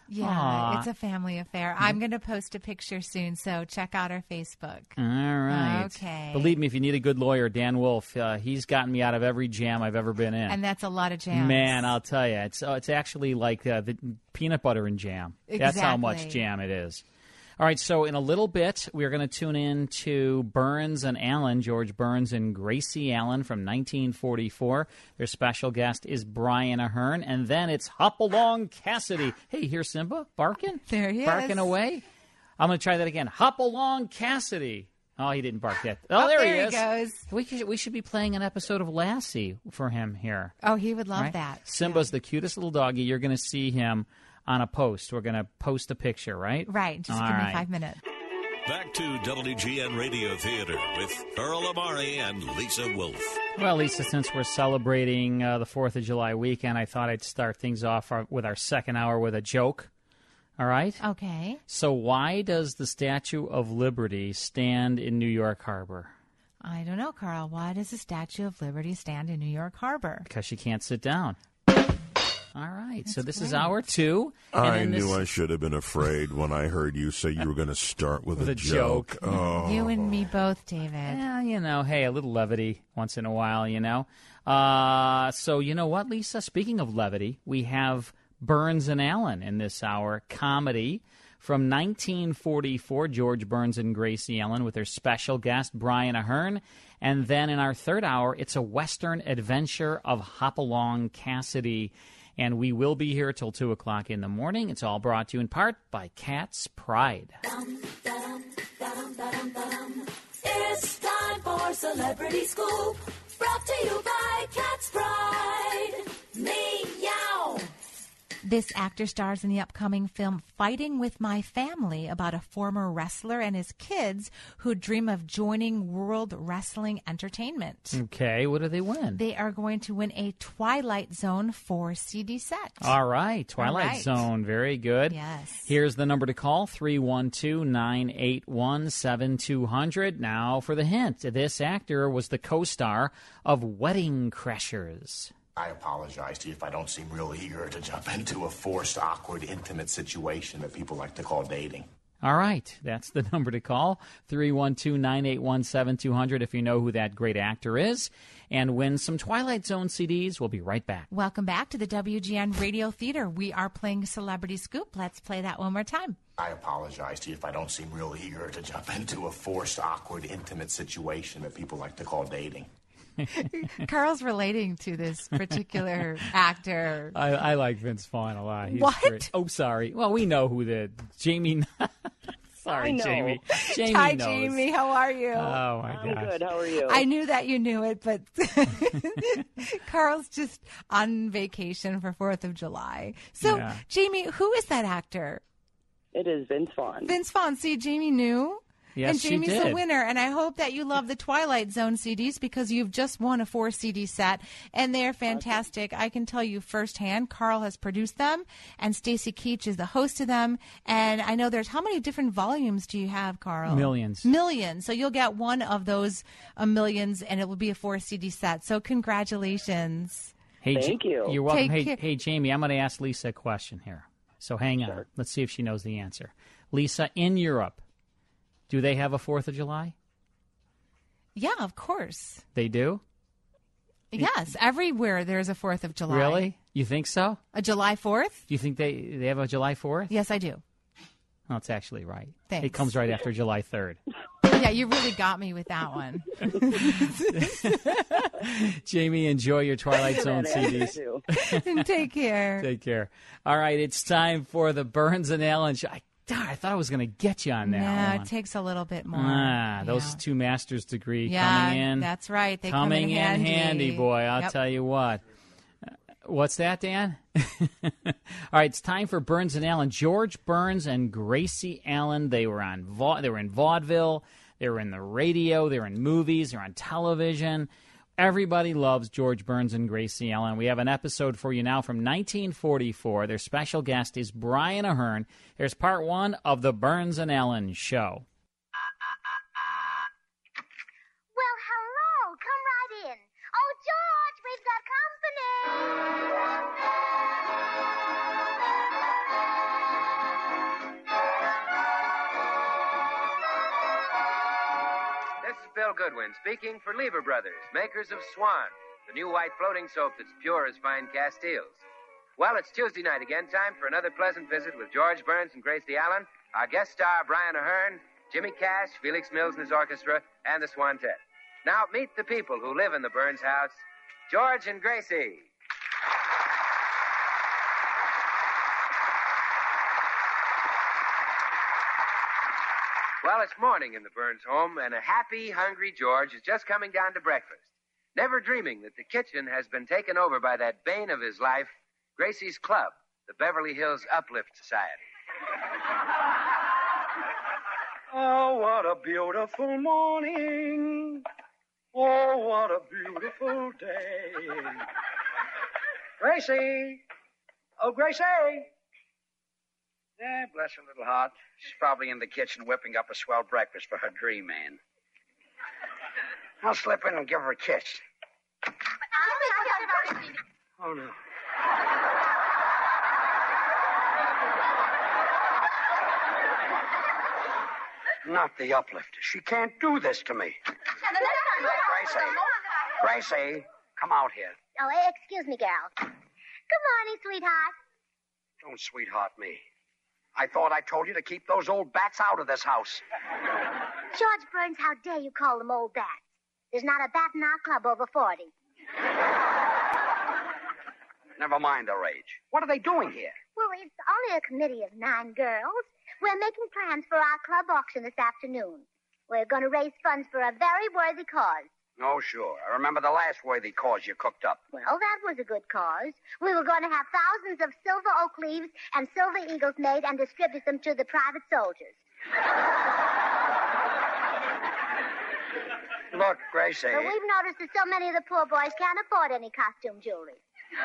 Yeah, Aww. it's a family affair. I'm going to post a picture soon, so check out our Facebook. All right. Okay. Believe me, if you need a good lawyer, Dan Wolf, uh, he's gotten me out of every jam I've ever been in. And that's a lot of jams. Man, I'll tell you, it's uh, it's actually like uh, the peanut butter and jam. That's how much Exactly. jam it is. All right, so in a little bit, we're going to tune in to Burns and Allen, George Burns and Gracie Allen from nineteen forty-four. Their special guest is Brian Ahern, and then it's Hopalong Cassidy. Hey, here's Simba barking? There he is. Barking away. I'm going to try that again. Hopalong Cassidy. Oh, he didn't bark yet. Oh, Oh, there, there he he is. goes. We, could, we should be playing an episode of Lassie for him here. Oh, he would love Right? that. Simba's the cutest little doggy. You're going to see him on a post. We're going to post a picture, right? Right. Just All give me right. five minutes. Back to W G N Radio Theater with Earl Amari and Lisa Wolf. Well, Lisa, since we're celebrating uh, the fourth of July weekend, I thought I'd start things off our, with our second hour with a joke. All right? Okay. So why does the Statue of Liberty stand in New York Harbor? I don't know, Carl. Why does the Statue of Liberty stand in New York Harbor? Because she can't sit down. All right, so this is great. hour two. and I then knew this- I should have been afraid when I heard you say you were going to start with, With a, a joke. Oh. You and me both, David. Yeah, you know, hey, a little levity once in a while, you know. Uh, so you know what, Lisa? Speaking of levity, we have Burns and Allen in this hour, comedy from nineteen forty-four, George Burns and Gracie Allen with their special guest, Brian Ahern. And then in our third hour, it's a Western adventure of Hopalong Cassidy. And we will be here till two o'clock in the morning. It's all brought to you in part by Cat's Pride. It's time for Celebrity Scoop. Brought to you by Cat's Pride. Meow. This actor stars in the upcoming film Fighting with My Family about a former wrestler and his kids who dream of joining World Wrestling Entertainment. Okay, what do they win? They are going to win a Twilight Zone four C D set. All right, Twilight All right. Zone, very good. Yes. Here's the number to call, three one two, nine eight one, seven two zero zero. Now for the hint. This actor was the co-star of Wedding Crashers. I apologize to you if I don't seem real eager to jump into a forced, awkward, intimate situation that people like to call dating. All right, that's the number to call, three one two, nine eight one, seven two zero zero if you know who that great actor is. And win some Twilight Zone C Ds. We'll be right back. Welcome back to the W G N Radio Theater. We are playing Celebrity Scoop. Let's play that one more time. I apologize to you if I don't seem real eager to jump into a forced, awkward, intimate situation that people like to call dating. Carl's relating to this particular actor. I, I like Vince Vaughn a lot. He's What? great. Oh, sorry. Well, we know who the Jamie. Sorry, I know. Jamie. Jamie Hi, knows. Jamie. How are you? Oh my I'm gosh. good. How are you? I knew that you knew it, but Carl's just on vacation for fourth of July. So, Yeah. Jamie, who is that actor? It is Vince Vaughn. Vince Vaughn. See, Jamie knew. Yes, and she Jamie's the did. winner, and I hope that you love the Twilight Zone C Ds because you've just won a four C D set, and they're fantastic. I can tell you firsthand, Carl has produced them, and Stacy Keach is the host of them, and I know there's, how many different volumes do you have, Carl? Millions. Millions. So you'll get one of those uh, millions, and it will be a four C D set. So congratulations. Hey, Thank Ja- you. You're welcome. Take Hey, care. hey, Jamie, I'm going to ask Lisa a question here. So hang on. Let's see if she knows the answer. Lisa, in Europe, do they have a fourth of July? Yeah, of course. They do? Yes, everywhere there's a fourth of July. Really? You think so? A July fourth? Do you think they, they have a July fourth? Yes, I do. Oh, it's actually right. Thanks. It comes right after July third. Yeah, you really got me with that one. Jamie, enjoy your Twilight Zone C Ds. Take care. Take care. All right, it's time for the Burns and Allen show. I, darn, I thought I was going to get you on that Yeah, one. it takes a little bit more. Ah, those Yeah. two master's degree Yeah, coming in. that's right. They come coming in handy. boy. I'll Yep. tell you what. Uh, What's that, Dan? All right, it's time for Burns and Allen. George Burns and Gracie Allen. They were on. Va- they were in vaudeville. They were in the radio. They were in movies. They were on television. Everybody loves George Burns and Gracie Allen. We have an episode for you now from nineteen forty-four. Their special guest is Brian Ahern. Here's part one of the Burns and Allen show. Well, hello. Come right in. Oh, George, we've got company. Goodwin speaking for Lever Brothers, makers of Swan, the new white floating soap that's pure as fine Castiles. Well, it's Tuesday night again, time for another pleasant visit with George Burns and Gracie Allen, our guest star Brian Ahern, Jimmy Cash, Felix Mills and his orchestra, and the Swantette. Now, meet the people who live in the Burns house, George and Gracie. Well, it's morning in the Burns home, and a happy, hungry George is just coming down to breakfast, never dreaming that the kitchen has been taken over by that bane of his life, Gracie's Club, the Beverly Hills Uplift Society. Oh, what a beautiful morning. Oh, what a beautiful day. Gracie. Oh, Gracie. Yeah, bless her little heart. She's probably in the kitchen whipping up a swell breakfast for her dream man. I'll slip in and give her a kiss. Oh, no. Not the uplifter. She can't do this to me. Gracie. Gracie, come out here. Oh, excuse me, girls. Good morning, sweetheart. Don't sweetheart me. I thought I told you to keep those old bats out of this house. George Burns, how dare you call them old bats? There's not a bat in our club over forty. Never mind their age. What are they doing here? Well, it's only a committee of nine girls. We're making plans for our club auction this afternoon. We're going to raise funds for a very worthy cause. Oh, sure. I remember the last worthy cause you cooked up. Well, that was a good cause. We were going to have thousands of silver oak leaves and silver eagles made and distribute them to the private soldiers. Look, Gracie. But we've noticed that so many of the poor boys can't afford any costume jewelry.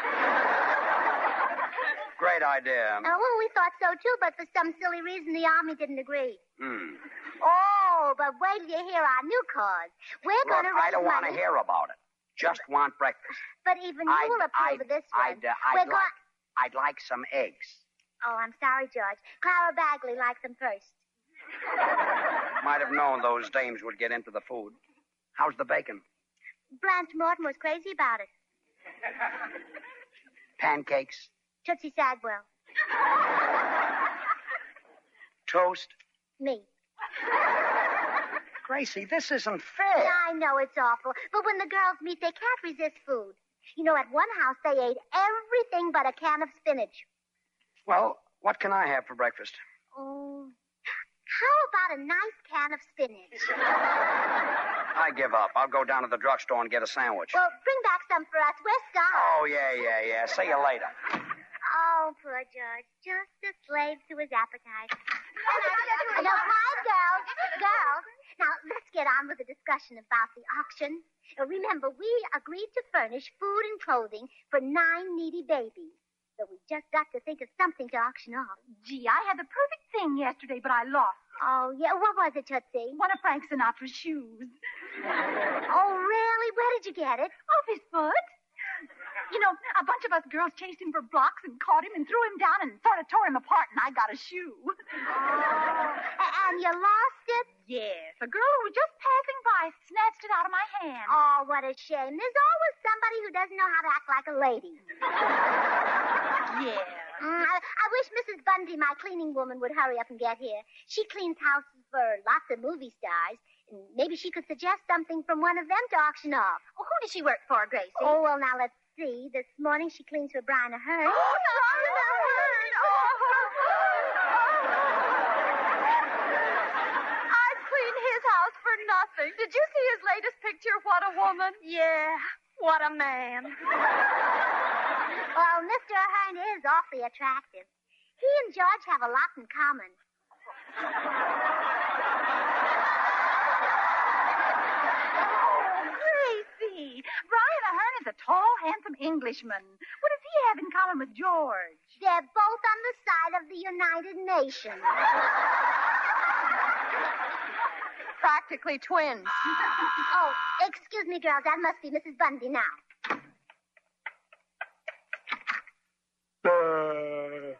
Great idea. Oh, well, we thought so, too, but for some silly reason, the Army didn't agree. Hmm. Oh, but wait till you hear our new cause. We're Look, going to raise I don't want to money. hear about it. Just want breakfast. But even you I'd- will approve I'd- of this one. I'd, uh, I'd We're like, going... I'd like some eggs. Oh, I'm sorry, George. Clara Bagley likes them first. Might have known those dames would get into the food. How's the bacon? Blanche Morton was crazy about it. Pancakes? Tootsie Sagwell. Toast? Me. Gracie, this isn't fair. Yeah, I know it's awful, but when the girls meet, they can't resist food. You know, at one house, they ate everything but a can of spinach. Well, what can I have for breakfast? Oh, how about a nice can of spinach? I give up. I'll go down to the drugstore and get a sandwich. Well, bring back some for us. We're starved. Oh, yeah, yeah, yeah. See you later. Oh, poor George. Just a slave to his appetite. Now, quiet, girls. Girls. Now, let's get on with the discussion about the auction. Uh, Remember, we agreed to furnish food and clothing for nine needy babies. So we just got to think of something to auction off. Gee, I had the perfect thing yesterday, but I lost. Oh, yeah. What was it, Tootsie? One of Frank Sinatra's shoes. Oh, really? Where did you get it? Off his foot. You know, a bunch of us girls chased him for blocks and caught him and threw him down and sort of tore him apart, and I got a shoe. A- And you lost it? Yes, a girl who was just passing by snatched it out of my hand. Oh, what a shame. There's always somebody who doesn't know how to act like a lady. Yeah. Mm, I, I wish Missus Bundy, my cleaning woman, would hurry up and get here. She cleans houses for lots of movie stars. And maybe she could suggest something from one of them to auction off. Well, who does she work for, Gracie? Oh, well, now let's see. This morning she cleans for Brian Ahern. Oh, Brian Ahern! I cleaned his house for nothing. Did you see his latest picture? What a woman. Yeah, what a man. Well, Mister Ahern is awfully attractive. He and George have a lot in common. Gracie, Brian Ahern is a tall, handsome Englishman. What does he have in common with George? They're both on the side of the United Nations. Practically twins. Oh, excuse me, girls. That must be Missus Bundy now. Uh,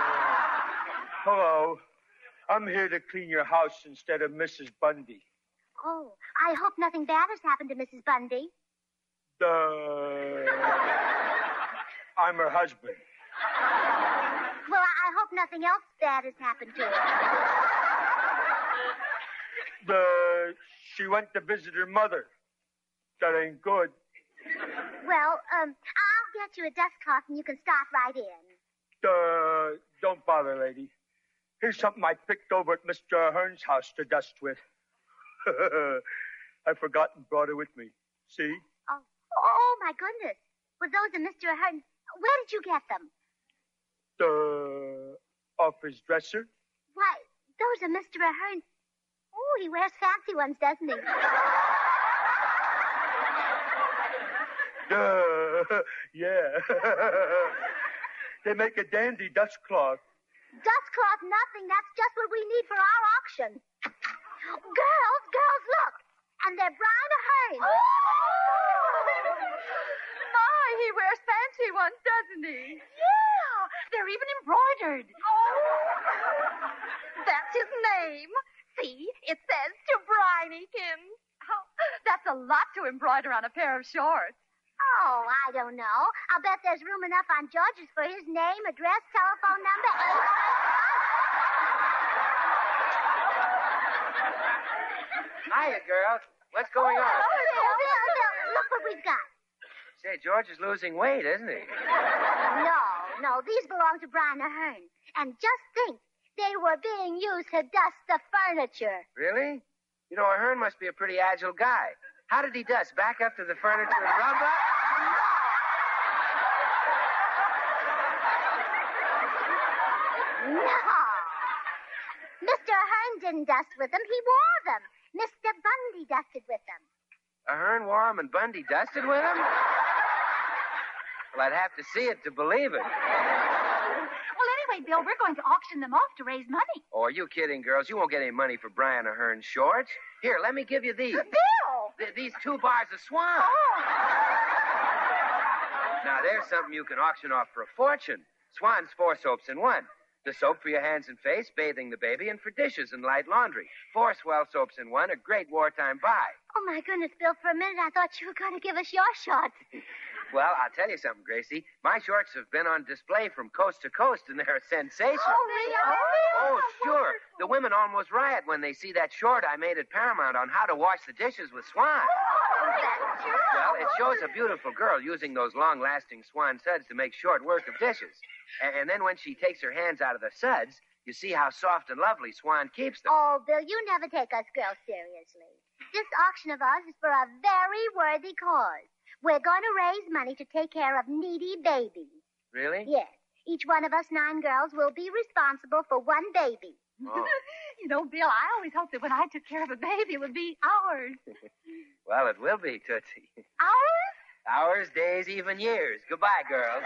hello. I'm here to clean your house instead of Missus Bundy. Oh, I hope nothing bad has happened to Missus Bundy. Uh, I'm her husband. Well, I hope nothing else bad has happened to her. The, she went to visit her mother. That ain't good. Well, um, I'll get you a dust cloth and you can start right in. Uh, don't bother, lady. Here's something I picked over at Mister Hearn's house to dust with. I forgot and brought it with me. See? Oh, oh my goodness. Were those of Mister Hearn? Where did you get them? The off his dresser. Why, those are Mister Hearn. Oh, he wears fancy ones, doesn't he? Uh, yeah. They make a dandy dust cloth. Dust cloth, nothing. That's just what we need for our auction. Girls, girls, look. And they're Brian Hearn. My, he wears fancy ones, doesn't he? Yeah, they're even embroidered. Oh. That's his name. See, it says to Brinykins. Oh, that's a lot to embroider on a pair of shorts. Oh, I don't know. I'll bet there's room enough on George's for his name, address, telephone number, eight. Hiya, girls. What's going on? Oh, Bill, Bill, Bill, look what we've got. Say, George is losing weight, isn't he? No, no, these belong to Brian Hearn. And just think, they were being used to dust the furniture. Really? You know, Hearn must be a pretty agile guy. How did he dust? Back up to the furniture and rub up? No. Mister Hearn didn't dust with them. He wore them. Mister Bundy dusted with them. A Hearn wore him and Bundy dusted with him? Well, I'd have to see it to believe it. Well, anyway, Bill, we're going to auction them off to raise money. Oh, are you kidding, girls? You won't get any money for Brian Hearn's shorts. Here, let me give you these. Bill! Th- these two bars of Swan. Oh. Now, there's something you can auction off for a fortune. Swan's four soaps in one. The soap for your hands and face, bathing the baby, and for dishes and light laundry. Four swell soaps in one, a great wartime buy. Oh, my goodness, Bill, for a minute I thought you were going to give us your shorts. Well, I'll tell you something, Gracie. My shorts have been on display from coast to coast, and they're a sensation. Oh, really? Oh, sure. The women almost riot when they see that short I made at Paramount on how to wash the dishes with Swan. Oh, that's true. Well, it shows a beautiful girl using those long-lasting Swan suds to make short work of dishes. And, and then when she takes her hands out of the suds, you see how soft and lovely Swan keeps them. Oh, Bill, you never take us girls seriously. This auction of ours is for a very worthy cause. We're going to raise money to take care of needy babies. Really? Yes. Each one of us nine girls will be responsible for one baby. Oh. You know, Bill, I always hoped that when I took care of a baby, it would be ours. Well, it will be, Tootsie. Ours? Hours, days, even years. Goodbye, girls.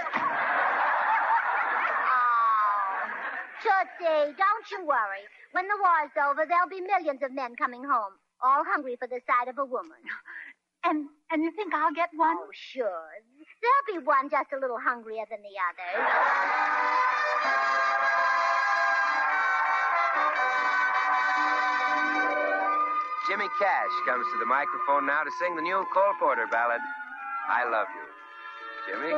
Tootsie, don't you worry. When the war's over, there'll be millions of men coming home, all hungry for the sight of a woman. And and you think I'll get one? Oh, sure. There'll be one just a little hungrier than the others. Jimmy Cash comes to the microphone now to sing the new Cole Porter ballad, I Love You. Jimmy?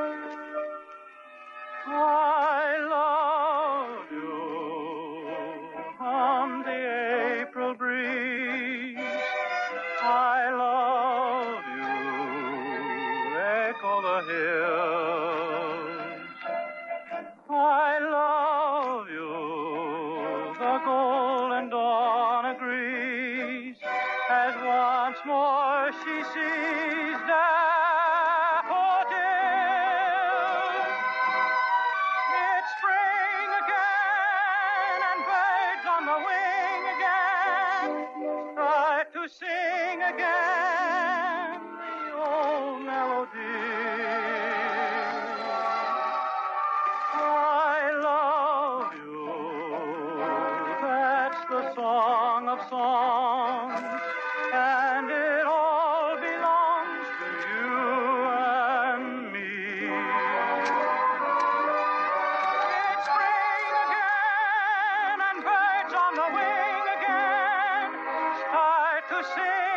I love you on the April breeze. I love you, echo the hills. I love you, the golden dawn agrees, as once more she sees daffodils. It's spring again, and birds on the wing again try to sing again the old melody. I love you, that's the song of songs, and it all belongs to you and me. It's spring again, and birds on the wing again start to sing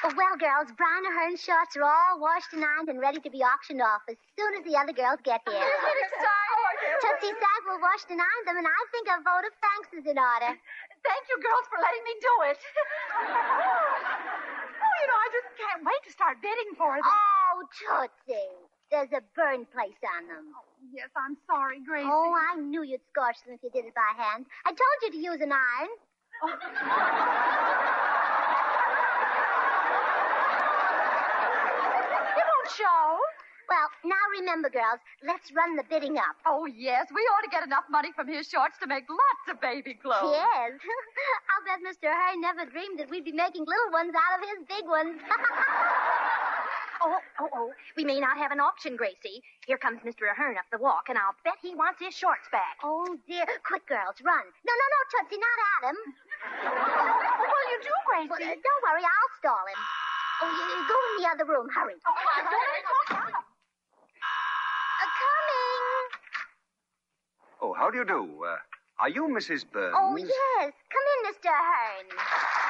Oh, well, girls, Brian Ahern's shorts are all washed and ironed and ready to be auctioned off as soon as the other girls get here. Isn't it exciting? Tootsie says we'll wash and iron them, and I think a vote of thanks is in order. Thank you, girls, for letting me do it. Oh, you know, I just can't wait to start bidding for them. Oh, Tootsie, there's a burn place on them. Oh, yes, I'm sorry, Gracie. Oh, I knew you'd scorch them if you did it by hand. I told you to use an iron. Oh. It won't show. Well, now remember, girls, let's run the bidding up. Oh, yes, we ought to get enough money from his shorts to make lots of baby clothes. Yes. I'll bet Mister Ahern never dreamed that we'd be making little ones out of his big ones. Oh, oh, oh. We may not have an auction, Gracie. Here comes Mister Ahern up the walk, and I'll bet he wants his shorts back. Oh, dear. Quick, girls, run. No, no, no, Tootsie, not at him. What will you do, Gracie? Well, uh, don't worry, I'll stall him. Oh, you, you go in the other room. Hurry. Oh, come on. Uh, coming. Oh, how do you do? Uh, are you Missus Burns? Oh, yes. Come in, Mister Ahern.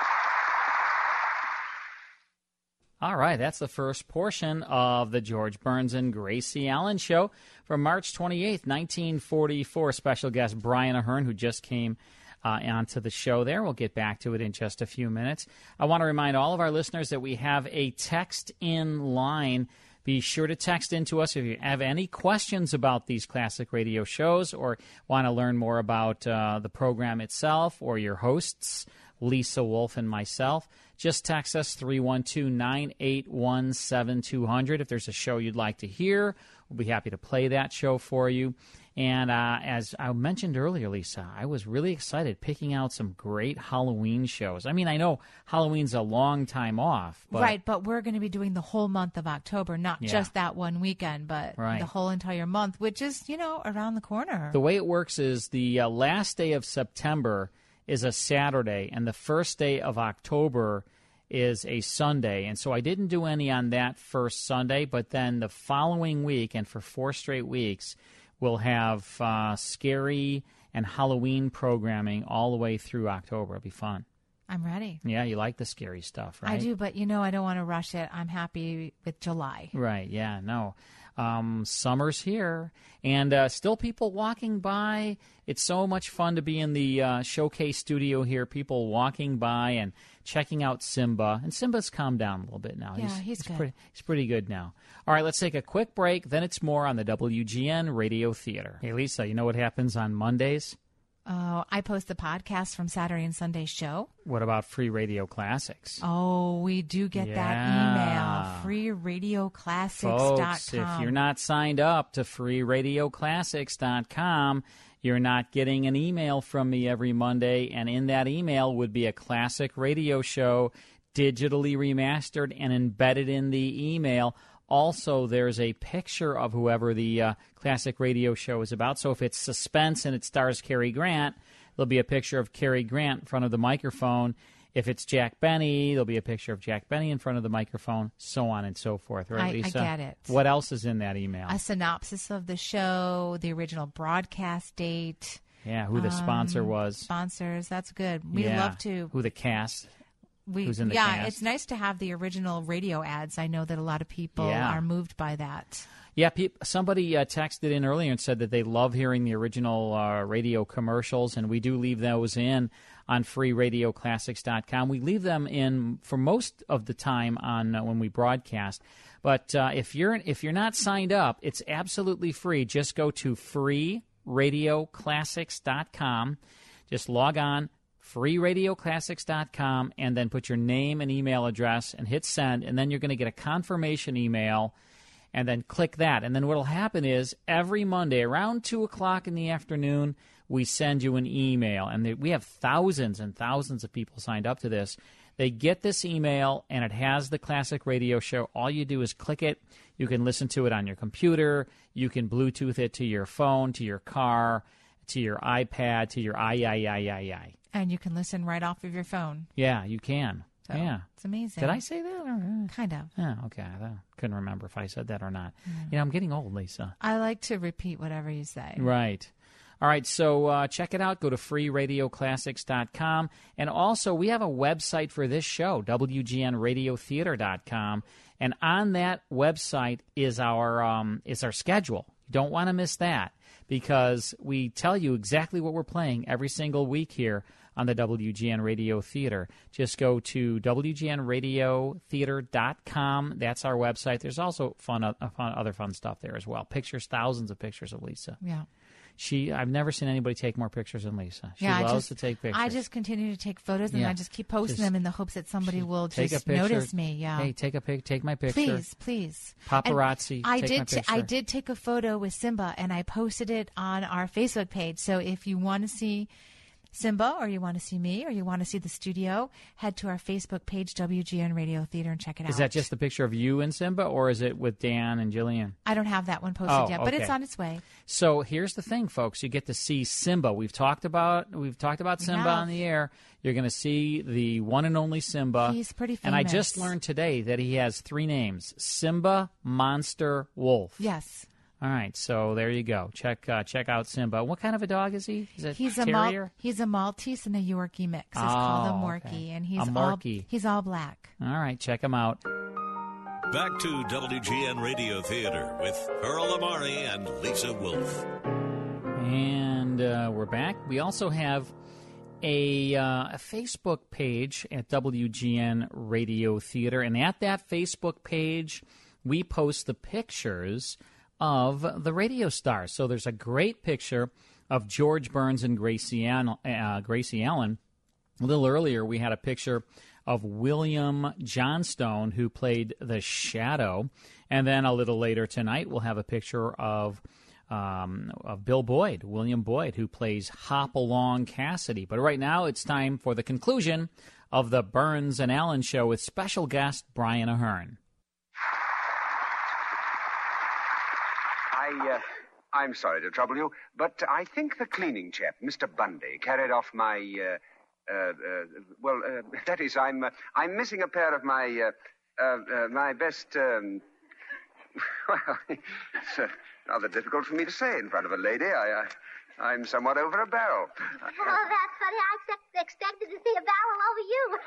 All right, that's the first portion of the George Burns and Gracie Allen show from March twenty-eighth, nineteen forty-four. Special guest Brian Ahern, who just came uh, onto the show there. We'll get back to it in just a few minutes. I want to remind all of our listeners that we have a text-in line. Be sure to text in to us if you have any questions about these classic radio shows or want to learn more about uh, the program itself or your hosts, Lisa Wolf and myself. Just text us three one two, nine eight one, seven two zero zero. If there's a show you'd like to hear, we'll be happy to play that show for you. And uh, as I mentioned earlier, Lisa, I was really excited picking out some great Halloween shows. I mean, I know Halloween's a long time off. But right, but we're going to be doing the whole month of October, not Yeah. just that one weekend, but Right. the whole entire month, which is, you know, around the corner. The way it works is the uh, last day of September is a Saturday, and the first day of October is a Sunday. And so I didn't do any on that first Sunday, but then the following week, and for four straight weeks, we'll have uh, scary and Halloween programming all the way through October. It'll be fun. I'm ready. Yeah, you like the scary stuff, right? I do, but, you know, I don't want to rush it. I'm happy with July. Right, yeah, no. Um, summer's here, and uh, still people walking by. It's so much fun to be in the uh, showcase studio here, people walking by and checking out Simba. And Simba's calmed down a little bit now. Yeah, he's good. Pretty, he's pretty good now. All right, let's take a quick break. Then it's more on the W G N Radio Theater. Hey, Lisa, you know what happens on Mondays? Oh, I post the podcast from Saturday and Sunday's show. What about Free Radio Classics? Oh, we do get that Yeah. email. free radio classics dot com. Folks, if you're not signed up to free radio classics dot com, you're not getting an email from me every Monday, and in that email would be a classic radio show digitally remastered and embedded in the email. Also, there's a picture of whoever the uh, classic radio show is about. So if it's suspense and it stars Cary Grant, there'll be a picture of Cary Grant in front of the microphone. If it's Jack Benny, there'll be a picture of Jack Benny in front of the microphone, so on and so forth. Right, I- I Lisa? get it. What else is in that email? A synopsis of the show, the original broadcast date. Yeah, who the sponsor um, was. Sponsors, that's good. We Yeah, love to. Who the cast. We, who's in the yeah, cast. it's nice to have the original radio ads. I know that a lot of people Yeah. are moved by that. Yeah, peop somebody uh, texted in earlier and said that they love hearing the original uh, radio commercials, and we do leave those in on free radio classics dot com. We leave them in for most of the time on uh, when we broadcast. But uh, if you're if you're not signed up, it's absolutely free. Just go to free radio classics dot com. Just log on, free radio classics dot com, and then put your name and email address and hit send, and then you're going to get a confirmation email. And then click that. And then what will happen is every Monday around two o'clock in the afternoon, we send you an email. And they, we have thousands and thousands of people signed up to this. They get this email, and it has the classic radio show. All you do is click it. You can listen to it on your computer. You can Bluetooth it to your phone, to your car, to your iPad, to your i, i, i, i, i. And you can listen right off of your phone. Yeah, you can. So, yeah. It's amazing. Did I say that? Or? Kind of. Yeah, okay. I couldn't remember if I said that or not. Yeah. You know, I'm getting old, Lisa. I like to repeat whatever you say. Right. All right, so uh, check it out. Go to free radio classics dot com. And also, we have a website for this show, W G N radio theater dot com. And on that website is our um, is our schedule. You don't want to miss that because we tell you exactly what we're playing every single week here on the W G N Radio Theater. Just go to W G N radio theater dot com. That's our website. There's also fun, uh, fun other fun stuff there as well. Pictures, thousands of pictures of Lisa. Yeah. She, I've never seen anybody take more pictures than Lisa. She yeah, loves I just, to take pictures. I just continue to take photos, and Yeah. I just keep posting Just them in the hopes that somebody will take just a picture. notice me. Yeah. Hey, take a pic. Take my picture. Please, please. Paparazzi. And I take did. my T- picture. I did take a photo with Simba, and I posted it on our Facebook page. So if you want to see Simba, or you want to see me, or you want to see the studio, head to our Facebook page, W G N Radio Theater, and check it out. Is that just the picture of you and Simba, or is it with Dan and Jillian? I don't have that one posted Oh, yet, but okay. it's on its way. So here's the thing, folks. You get to see Simba. We've talked about we've talked about We Simba have. on the air. You're going to see the one and only Simba. He's pretty And I famous. just learned today that he has three names: Simba, Monster, Wolf. Yes. All right, so there you go. Check uh, check out Simba. What kind of a dog is he? Is it He's a terrier? Mal- he's a Maltese and a Yorkie mix. It's Oh, called a okay. Morkie, and he's A all Morkie. he's all black. All right, check him out. Back to W G N Radio Theater with Earl Amari and Lisa Wolf. And uh, we're back. We also have a, uh, a Facebook page at W G N Radio Theater, and at that Facebook page, we post the pictures of the radio stars. So there's a great picture of George Burns and Gracie, An- uh, Gracie Allen. A little earlier, we had a picture of William Johnstone, who played the Shadow. And then a little later tonight, we'll have a picture of um, of Bill Boyd, William Boyd, who plays Hop Along Cassidy. But right now, it's time for the conclusion of the Burns and Allen Show with special guest Brian Ahern. I, uh, I'm sorry to trouble you, but I think the cleaning chap, Mister Bundy, carried off my, uh, uh, uh, well, uh, that is, I'm, uh, I'm missing a pair of my, uh, uh, uh, my best, um, well, it's uh, rather difficult for me to say in front of a lady. I, I, I'm somewhat over a barrel. Oh, that's funny. I expect, expected to see a barrel over you.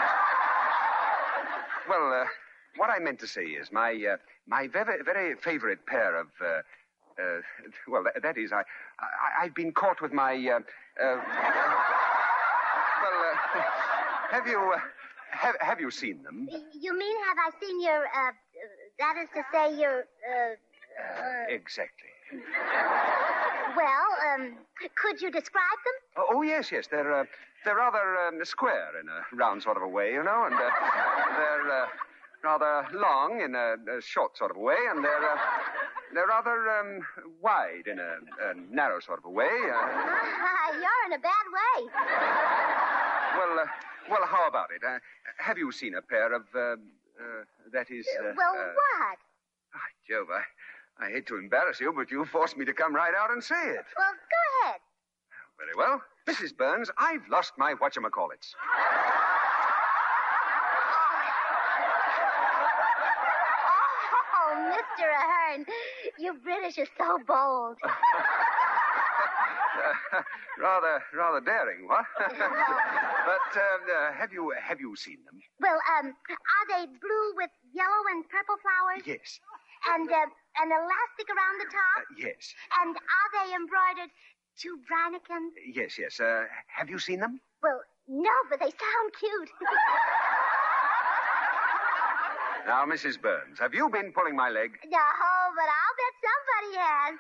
Well, uh, what I meant to say is my, uh, my very, very favorite pair of, uh, uh, well, that, that is, I, I, I've been caught with my, uh, uh, well, uh, have you, uh, have, have you seen them? You mean, have I seen your, uh, that is to say, your, uh, uh, Exactly. well, um, could you describe them? Oh, oh yes, yes, they're, uh, they're rather um, square in a round sort of a way, you know, and uh, they're uh, rather long in a, a short sort of a way, and they're uh, they're rather um, wide in a, a narrow sort of a way. Uh, You're in a bad way. well, uh, well, how about it? Uh, have you seen a pair of uh, uh, that is? Uh, well, uh, what? By Jove, I, I hate to embarrass you, but you forced me to come right out and say it. Well, go ahead. Very well. Missus Burns, I've lost my whatchamacallits. Oh, Mister Ahern, you British are so bold. Uh, rather, rather daring, what? but uh, uh, have you have you seen them? Well, um, are they blue with yellow and purple flowers? Yes. And uh, an elastic around the top? Uh, yes. And are they embroidered to Breineken? Yes, yes. Uh, have you seen them? Well, no, but they sound cute. Now, Missus Burns, have you been pulling my leg? No, but I'll bet somebody has.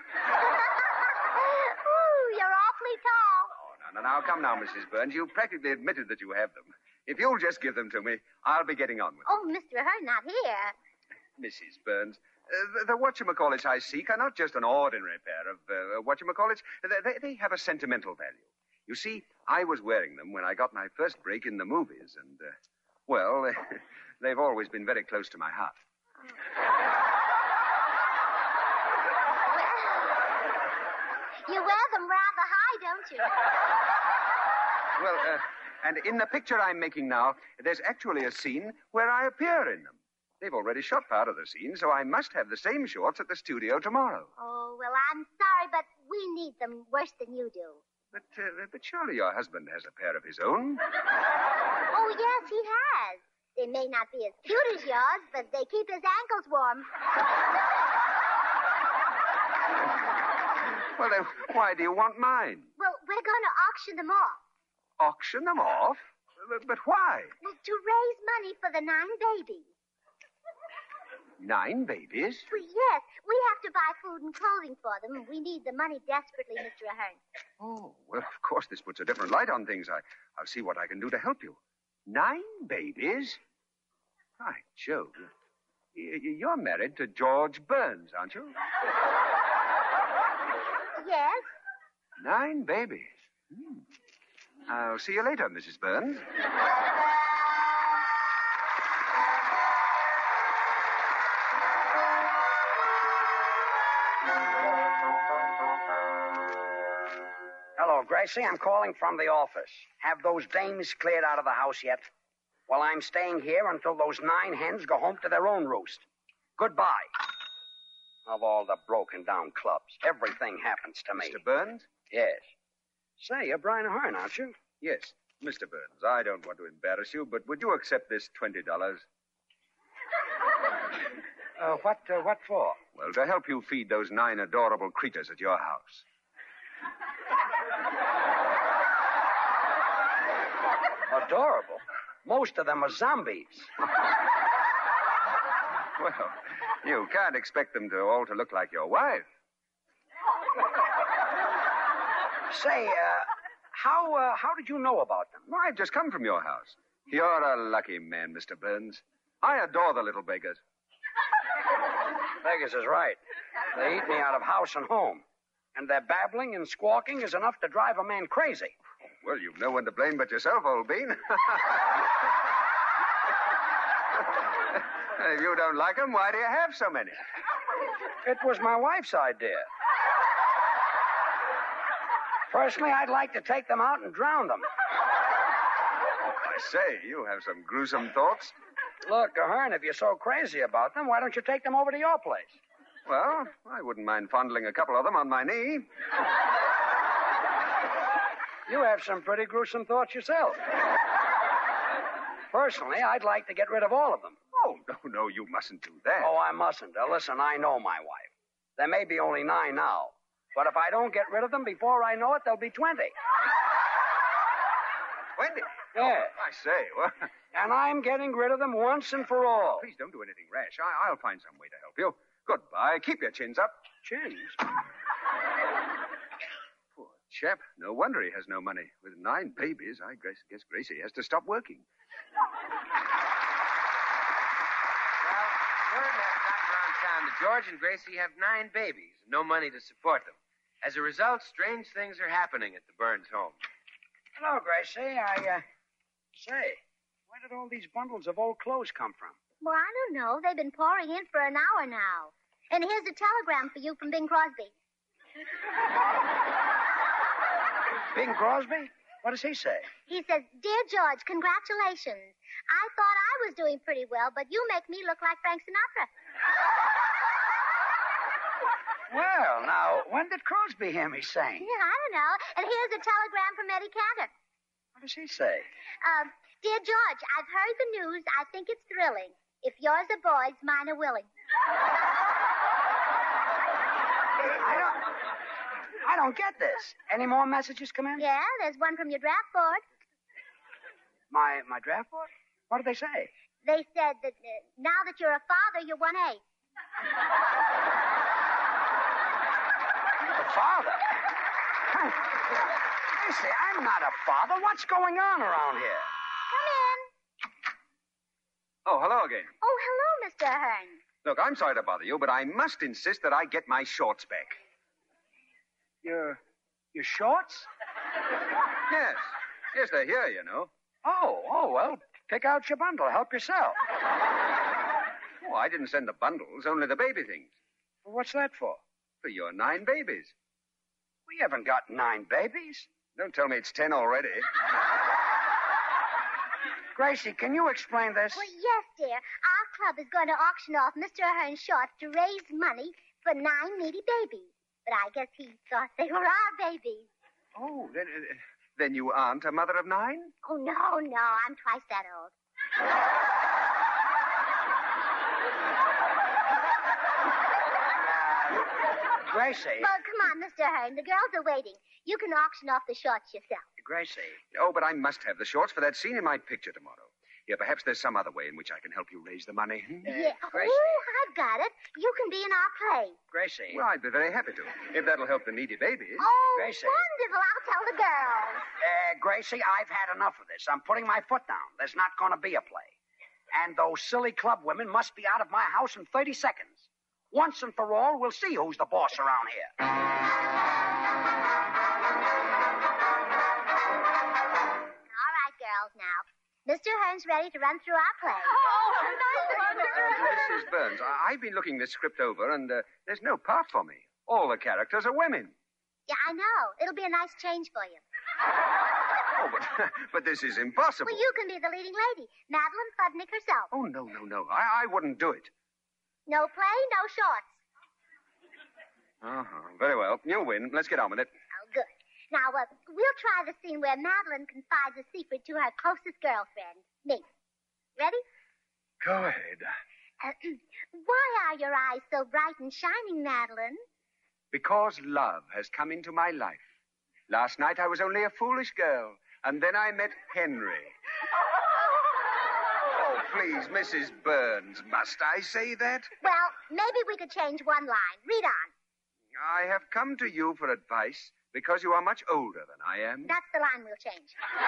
Ooh, you're awfully tall. No, no, now, come now, Missus Burns. You practically admitted that you have them. If you'll just give them to me, I'll be getting on with them. Oh, Mister Ahern, not here. Missus Burns, uh, the, the whatchamacallits I seek are not just an ordinary pair of uh, whatchamacallits. They, they, they have a sentimental value. You see, I was wearing them when I got my first break in the movies, and, uh, well, they've always been very close to my heart. You wear them rather high, don't you? Well, uh, and in the picture I'm making now, there's actually a scene where I appear in them. They've already shot part of the scene, so I must have the same shorts at the studio tomorrow. Oh, well, I'm sorry, but we need them worse than you do. But, uh, but surely your husband has a pair of his own. Oh, yes, he has. They may not be as cute as yours, but they keep his ankles warm. Well, then, why do you want mine? Well, we're going to auction them off. Auction them off? But, but why? Well, to raise money for the nine babies. Nine babies? Well, yes, we have to buy food and clothing for them, and we need the money desperately, Mister Ahern. Oh, well, of course, this puts a different light on things. I, I'll see what I can do to help you. Nine babies? By Jove. Y- You're married to George Burns, aren't you? Yes? Nine babies. Hmm. I'll see you later, Missus Burns. Hello, Gracie. I'm calling from the office. Have those dames cleared out of the house yet? Well, I'm staying here until those nine hens go home to their own roost. Goodbye. Of all the broken-down clubs, everything happens to me. Mister Burns? Yes. Say, you're Brian Ahern, aren't you? Yes, Mister Burns. I don't want to embarrass you, but would you accept this twenty dollars? Uh, what, uh, what for? Well, to help you feed those nine adorable creatures at your house. Adorable? Most of them are zombies. Well, you can't expect them to all to look like your wife. Say, uh, how, uh, how did you know about them? Well, I've just come from your house. You're a lucky man, Mister Burns. I adore the little beggars. Vegas is right. They eat me out of house and home. And their babbling and squawking is enough to drive a man crazy. Well, you've no one to blame but yourself, old bean. If you don't like them, why do you have so many? It was my wife's idea. Personally, I'd like to take them out and drown them. I say, you have some gruesome thoughts. Look, Ahern, if you're so crazy about them, why don't you take them over to your place? Well, I wouldn't mind fondling a couple of them on my knee. You have some pretty gruesome thoughts yourself. Personally, I'd like to get rid of all of them. Oh, no, no, you mustn't do that. Oh, I mustn't. Now, listen, I know my wife. There may be only nine now. But if I don't get rid of them before I know it, there'll be twenty. Twenty? Yeah. Oh, I say, well... And I'm getting rid of them once and for all. Please don't do anything rash. I- I'll find some way to help you. Goodbye. Keep your chins up. Chins? Poor chap. No wonder he has no money. With nine babies, I guess, guess Gracie has to stop working. Well, word has gotten around town that George and Gracie have nine babies and no money to support them. As a result, strange things are happening at the Burns home. Hello, Gracie. I, uh, say, where did all these bundles of old clothes come from? Well, I don't know. They've been pouring in for an hour now. And here's a telegram for you from Bing Crosby. Bing Crosby? What does he say? He says, Dear George, congratulations. I thought I was doing pretty well, but you make me look like Frank Sinatra. Well, now, when did Crosby hear me sing? Yeah, I don't know. And here's a telegram from Eddie Cantor. What does he say? Uh, Dear George, I've heard the news. I think it's thrilling. If yours are boys, mine are willing. I don't... I don't get this. Any more messages come in? Yeah, there's one from your draft board. My my draft board? What did they say? They said that uh, now that you're a father, you're one A. A father? Listen, I'm not a father. What's going on around here? Come in. Oh, hello again. Oh, hello, Mister Ahern. Look, I'm sorry to bother you, but I must insist that I get my shorts back. Your, your shorts? Yes. Yes, they're here, you know. Oh, oh, well, pick out your bundle. Help yourself. Oh, I didn't send the bundles, only the baby things. Well, what's that for? For your nine babies. We haven't got nine babies. Don't tell me it's ten already. Gracie, can you explain this? Well, yes, dear. I'll club is going to auction off Mister Ahern's shorts to raise money for nine needy babies. But I guess he thought they were our babies. Oh, then, uh, then you aren't a mother of nine? Oh, no, no. I'm twice that old. Gracie. Well, come on, Mister Ahern. The girls are waiting. You can auction off the shorts yourself. Gracie. Oh, but I must have the shorts for that scene in my picture tomorrow. Yeah, perhaps there's some other way in which I can help you raise the money. Hmm? Yeah. Gracie. Oh, I've got it. You can be in our play. Gracie. Well, I'd be very happy to, if that'll help the needy babies. Oh, Gracie. wonderful. I'll tell the girls. Uh, Gracie, I've had enough of this. I'm putting my foot down. There's not going to be a play. And those silly club women must be out of my house in thirty seconds. Once and for all, we'll see who's the boss around here. All right, girls, now. Mister Ahern's ready to run through our play. Oh, Missus Burns, I- I've been looking this script over, and uh, there's no part for me. All the characters are women. Yeah, I know. It'll be a nice change for you. Oh, but, but this is impossible. Well, you can be the leading lady, Madeline Fudnick herself. Oh, no, no, no. I, I wouldn't do it. No play, no shorts. Uh-huh. Very well. You win. Let's get on with it. Oh, good. Now, uh, we'll try the scene where Madeline confides a secret to her closest girlfriend, me. Ready? Go ahead. Uh, why are your eyes so bright and shining, Madeline? Because love has come into my life. Last night I was only a foolish girl, and then I met Henry. Oh, please, Missus Burns, must I say that? Well, maybe we could change one line. Read on. I have come to you for advice because you are much older than I am. That's the line we'll change.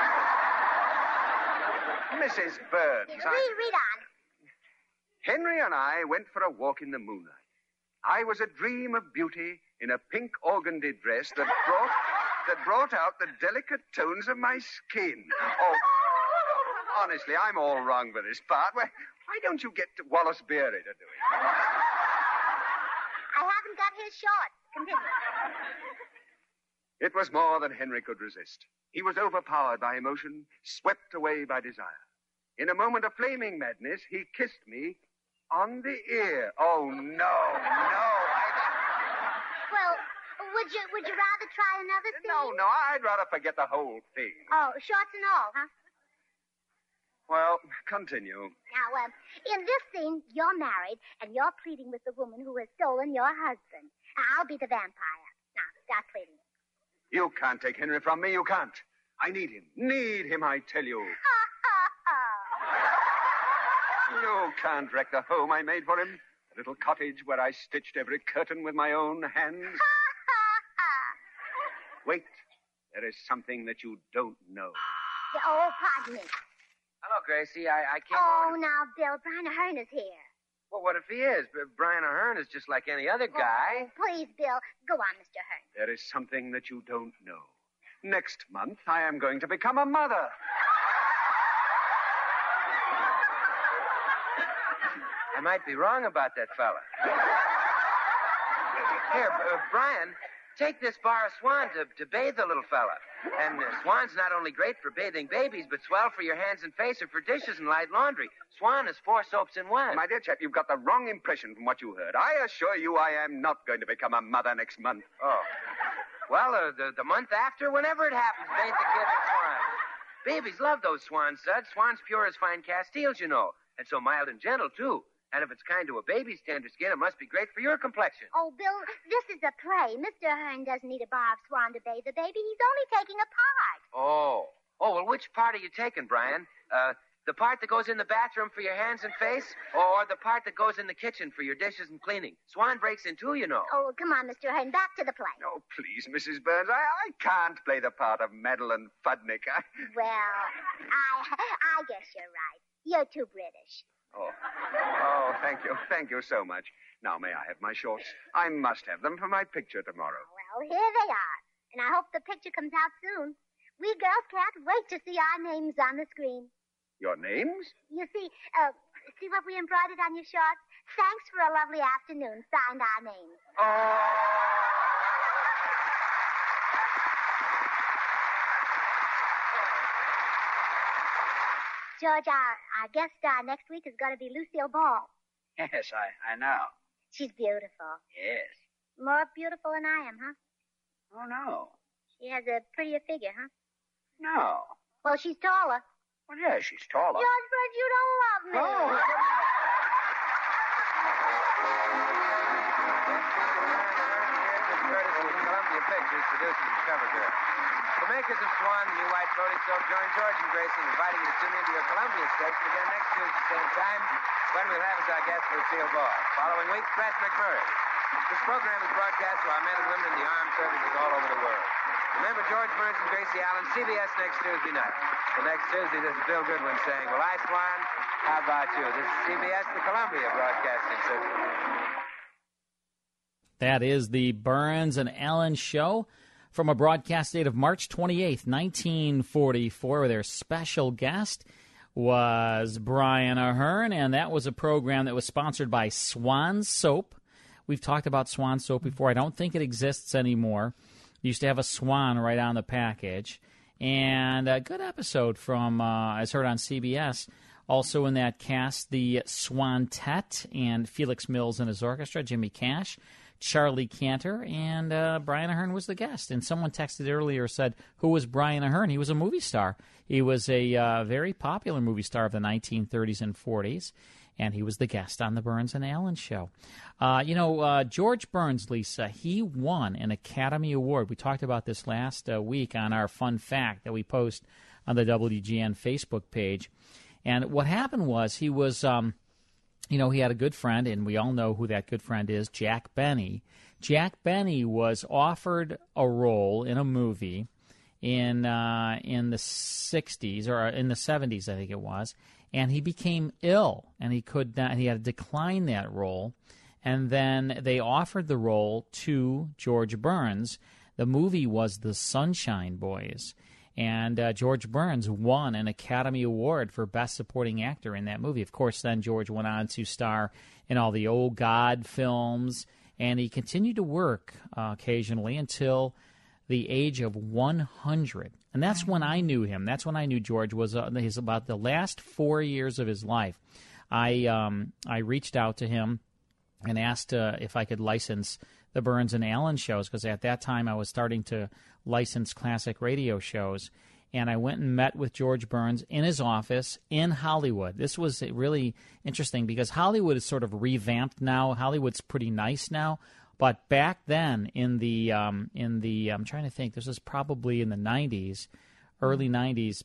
Missus Burns, Read, I... read on. Henry and I went for a walk in the moonlight. I was a dream of beauty in a pink organdy dress that brought that brought out the delicate tones of my skin. Oh, honestly, I'm all wrong for this part. Why, why don't you get Wallace Beery to do it? I haven't got his shorts. Continue. It was more than Henry could resist. He was overpowered by emotion, swept away by desire. In a moment of flaming madness, he kissed me on the ear. Oh, no, no. Well, would you would you rather try another scene? No, no, I'd rather forget the whole thing. Oh, shorts and all, huh? Well, continue. Now, um, in this scene, you're married, and you're pleading with the woman who has stolen your husband. I'll be the vampire. Now, start pleading. You can't take Henry from me. You can't. I need him. Need him, I tell you. You can't wreck the home I made for him. The little cottage where I stitched every curtain with my own hands. Wait. There is something that you don't know. Oh, pardon me. Hello, Gracie. I, I came Oh, over... now, Bill, Brian Ahern is here. Well, what if he is? B- Brian Ahern is just like any other guy. Oh, please, Bill. Go on, Mister Ahern. There is something that you don't know. Next month, I am going to become a mother. I might be wrong about that fella. Here, uh, Brian, take this bar of Swan to, to bathe the little fella. And uh, Swan's not only great for bathing babies, but swell for your hands and face or for dishes and light laundry. Swan is four soaps in one. My dear chap, you've got the wrong impression from what you heard. I assure you I am not going to become a mother next month. Oh. Well, uh, the, the month after, whenever it happens, bathe the kid with Swan. Babies love those Swan suds. Swan's pure as fine Castiles, you know. And so mild and gentle, too. And if it's kind to a baby's tender skin, it must be great for your complexion. Oh, Bill, this is a play. Mister Ahern doesn't need a bar of Swan to bathe the baby. He's only taking a part. Oh. Oh, well, which part are you taking, Brian? Uh, the part that goes in the bathroom for your hands and face, or the part that goes in the kitchen for your dishes and cleaning? Swan breaks in two, you know. Oh, come on, Mister Ahern. Back to the play. Oh, please, Missus Burns, I, I can't play the part of Madeline Fudnick. I... Well, I, I guess you're right. You're too British. Oh. Oh, thank you. Thank you so much. Now, may I have my shorts? I must have them for my picture tomorrow. Well, here they are. And I hope the picture comes out soon. We girls can't wait to see our names on the screen. Your names? You see, uh, see what we embroidered on your shorts? Thanks for a lovely afternoon. Signed our names. Oh! George, our, our guest star next week is going to be Lucille Ball. Yes, I, I know. She's beautiful. Yes. More beautiful than I am, huh? Oh, no. She has a prettier figure, huh? No. Well, she's taller. Well, yeah, she's taller. George Burns, you don't love me. Oh. Columbia Pictures produces Discover Girl. The makers of Swan, the new white floating soap, join George and Gracie in inviting you to tune into your Columbia station again next Tuesday, same time, when we'll have as our guest Lucille Ball. Following week, Fred McMurray. This program is broadcast to our men and women in the armed services all over the world. Remember George Burns and Gracie Allen, C B S next Tuesday night. The next Tuesday, this is Bill Goodwin saying, well, I, Swan, how about you? This is C B S, the Columbia Broadcasting System. That is the Burns and Allen Show from a broadcast date of March twenty-eighth, nineteen forty-four. Their special guest was Brian Ahern, and that was a program that was sponsored by Swan Soap. We've talked about Swan Soap before. I don't think it exists anymore. It used to have a swan right on the package. And a good episode from, uh, as heard on C B S. Also in that cast, the Swantet and Felix Mills and his orchestra, Jimmy Cash, Charlie Cantor, and uh, Brian Ahern was the guest. And someone texted earlier, said, who was Brian Ahern? He was a movie star. He was a uh, very popular movie star of the nineteen thirties and forties, and he was the guest on the Burns and Allen Show. Uh, you know, uh, George Burns, Lisa, he won an Academy Award. We talked about this last uh, week on our fun fact that we post on the W G N Facebook page. And what happened was he was... Um, You know, he had a good friend, and we all know who that good friend is, Jack Benny. Jack Benny was offered a role in a movie in uh, in the sixties, or in the seventies, I think it was, and he became ill, and he could not, he had to decline that role. And then they offered the role to George Burns. The movie was The Sunshine Boys. And uh, George Burns won an Academy Award for Best Supporting Actor in that movie. Of course, then George went on to star in all the old God films, and he continued to work uh, occasionally until the age of one hundred. And that's when I knew him. That's when I knew George was uh, his, about the last four years of his life. I um, I reached out to him and asked uh, if I could license the Burns and Allen shows, because at that time I was starting to license classic radio shows. And I went and met with George Burns in his office in Hollywood. This was really interesting because Hollywood is sort of revamped now. Hollywood's pretty nice now. But back then in the, um, in the I'm trying to think, this was probably in the nineties, early nineties,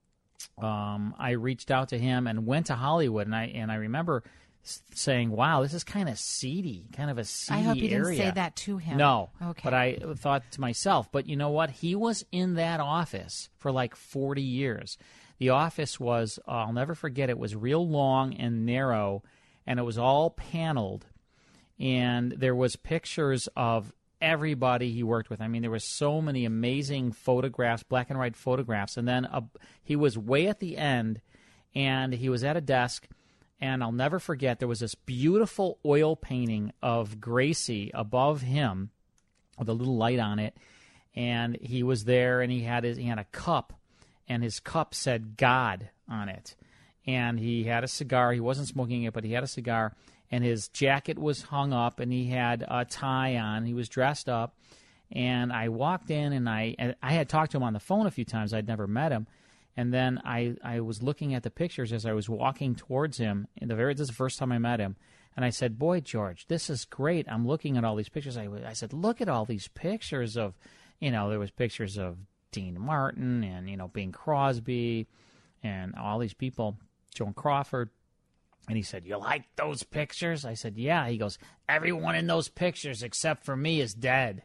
um, I reached out to him and went to Hollywood. And I, and I remember saying, wow, this is kind of seedy, kind of a seedy area. I hope you didn't say that to him. No. Okay. But I thought to myself, but you know what? He was in that office for like forty years. The office was, uh, I'll never forget, it was real long and narrow, and it was all paneled. And there was pictures of everybody he worked with. I mean, there were so many amazing photographs, black and white photographs. And then uh, he was way at the end, and he was at a desk. And I'll never forget, there was this beautiful oil painting of Gracie above him with a little light on it. And he was there, and he had his, he had a cup, and his cup said God on it. And he had a cigar. He wasn't smoking it, but he had a cigar. And his jacket was hung up, and he had a tie on. He was dressed up. And I walked in, and I, and I had talked to him on the phone a few times. I'd never met him. And then I, I was looking at the pictures as I was walking towards him. And the very, this is the first time I met him. And I said, boy, George, this is great. I'm looking at all these pictures. I, I said, look at all these pictures of, you know, there was pictures of Dean Martin and, you know, Bing Crosby and all these people, Joan Crawford. And he said, you like those pictures? I said, yeah. He goes, everyone in those pictures except for me is dead.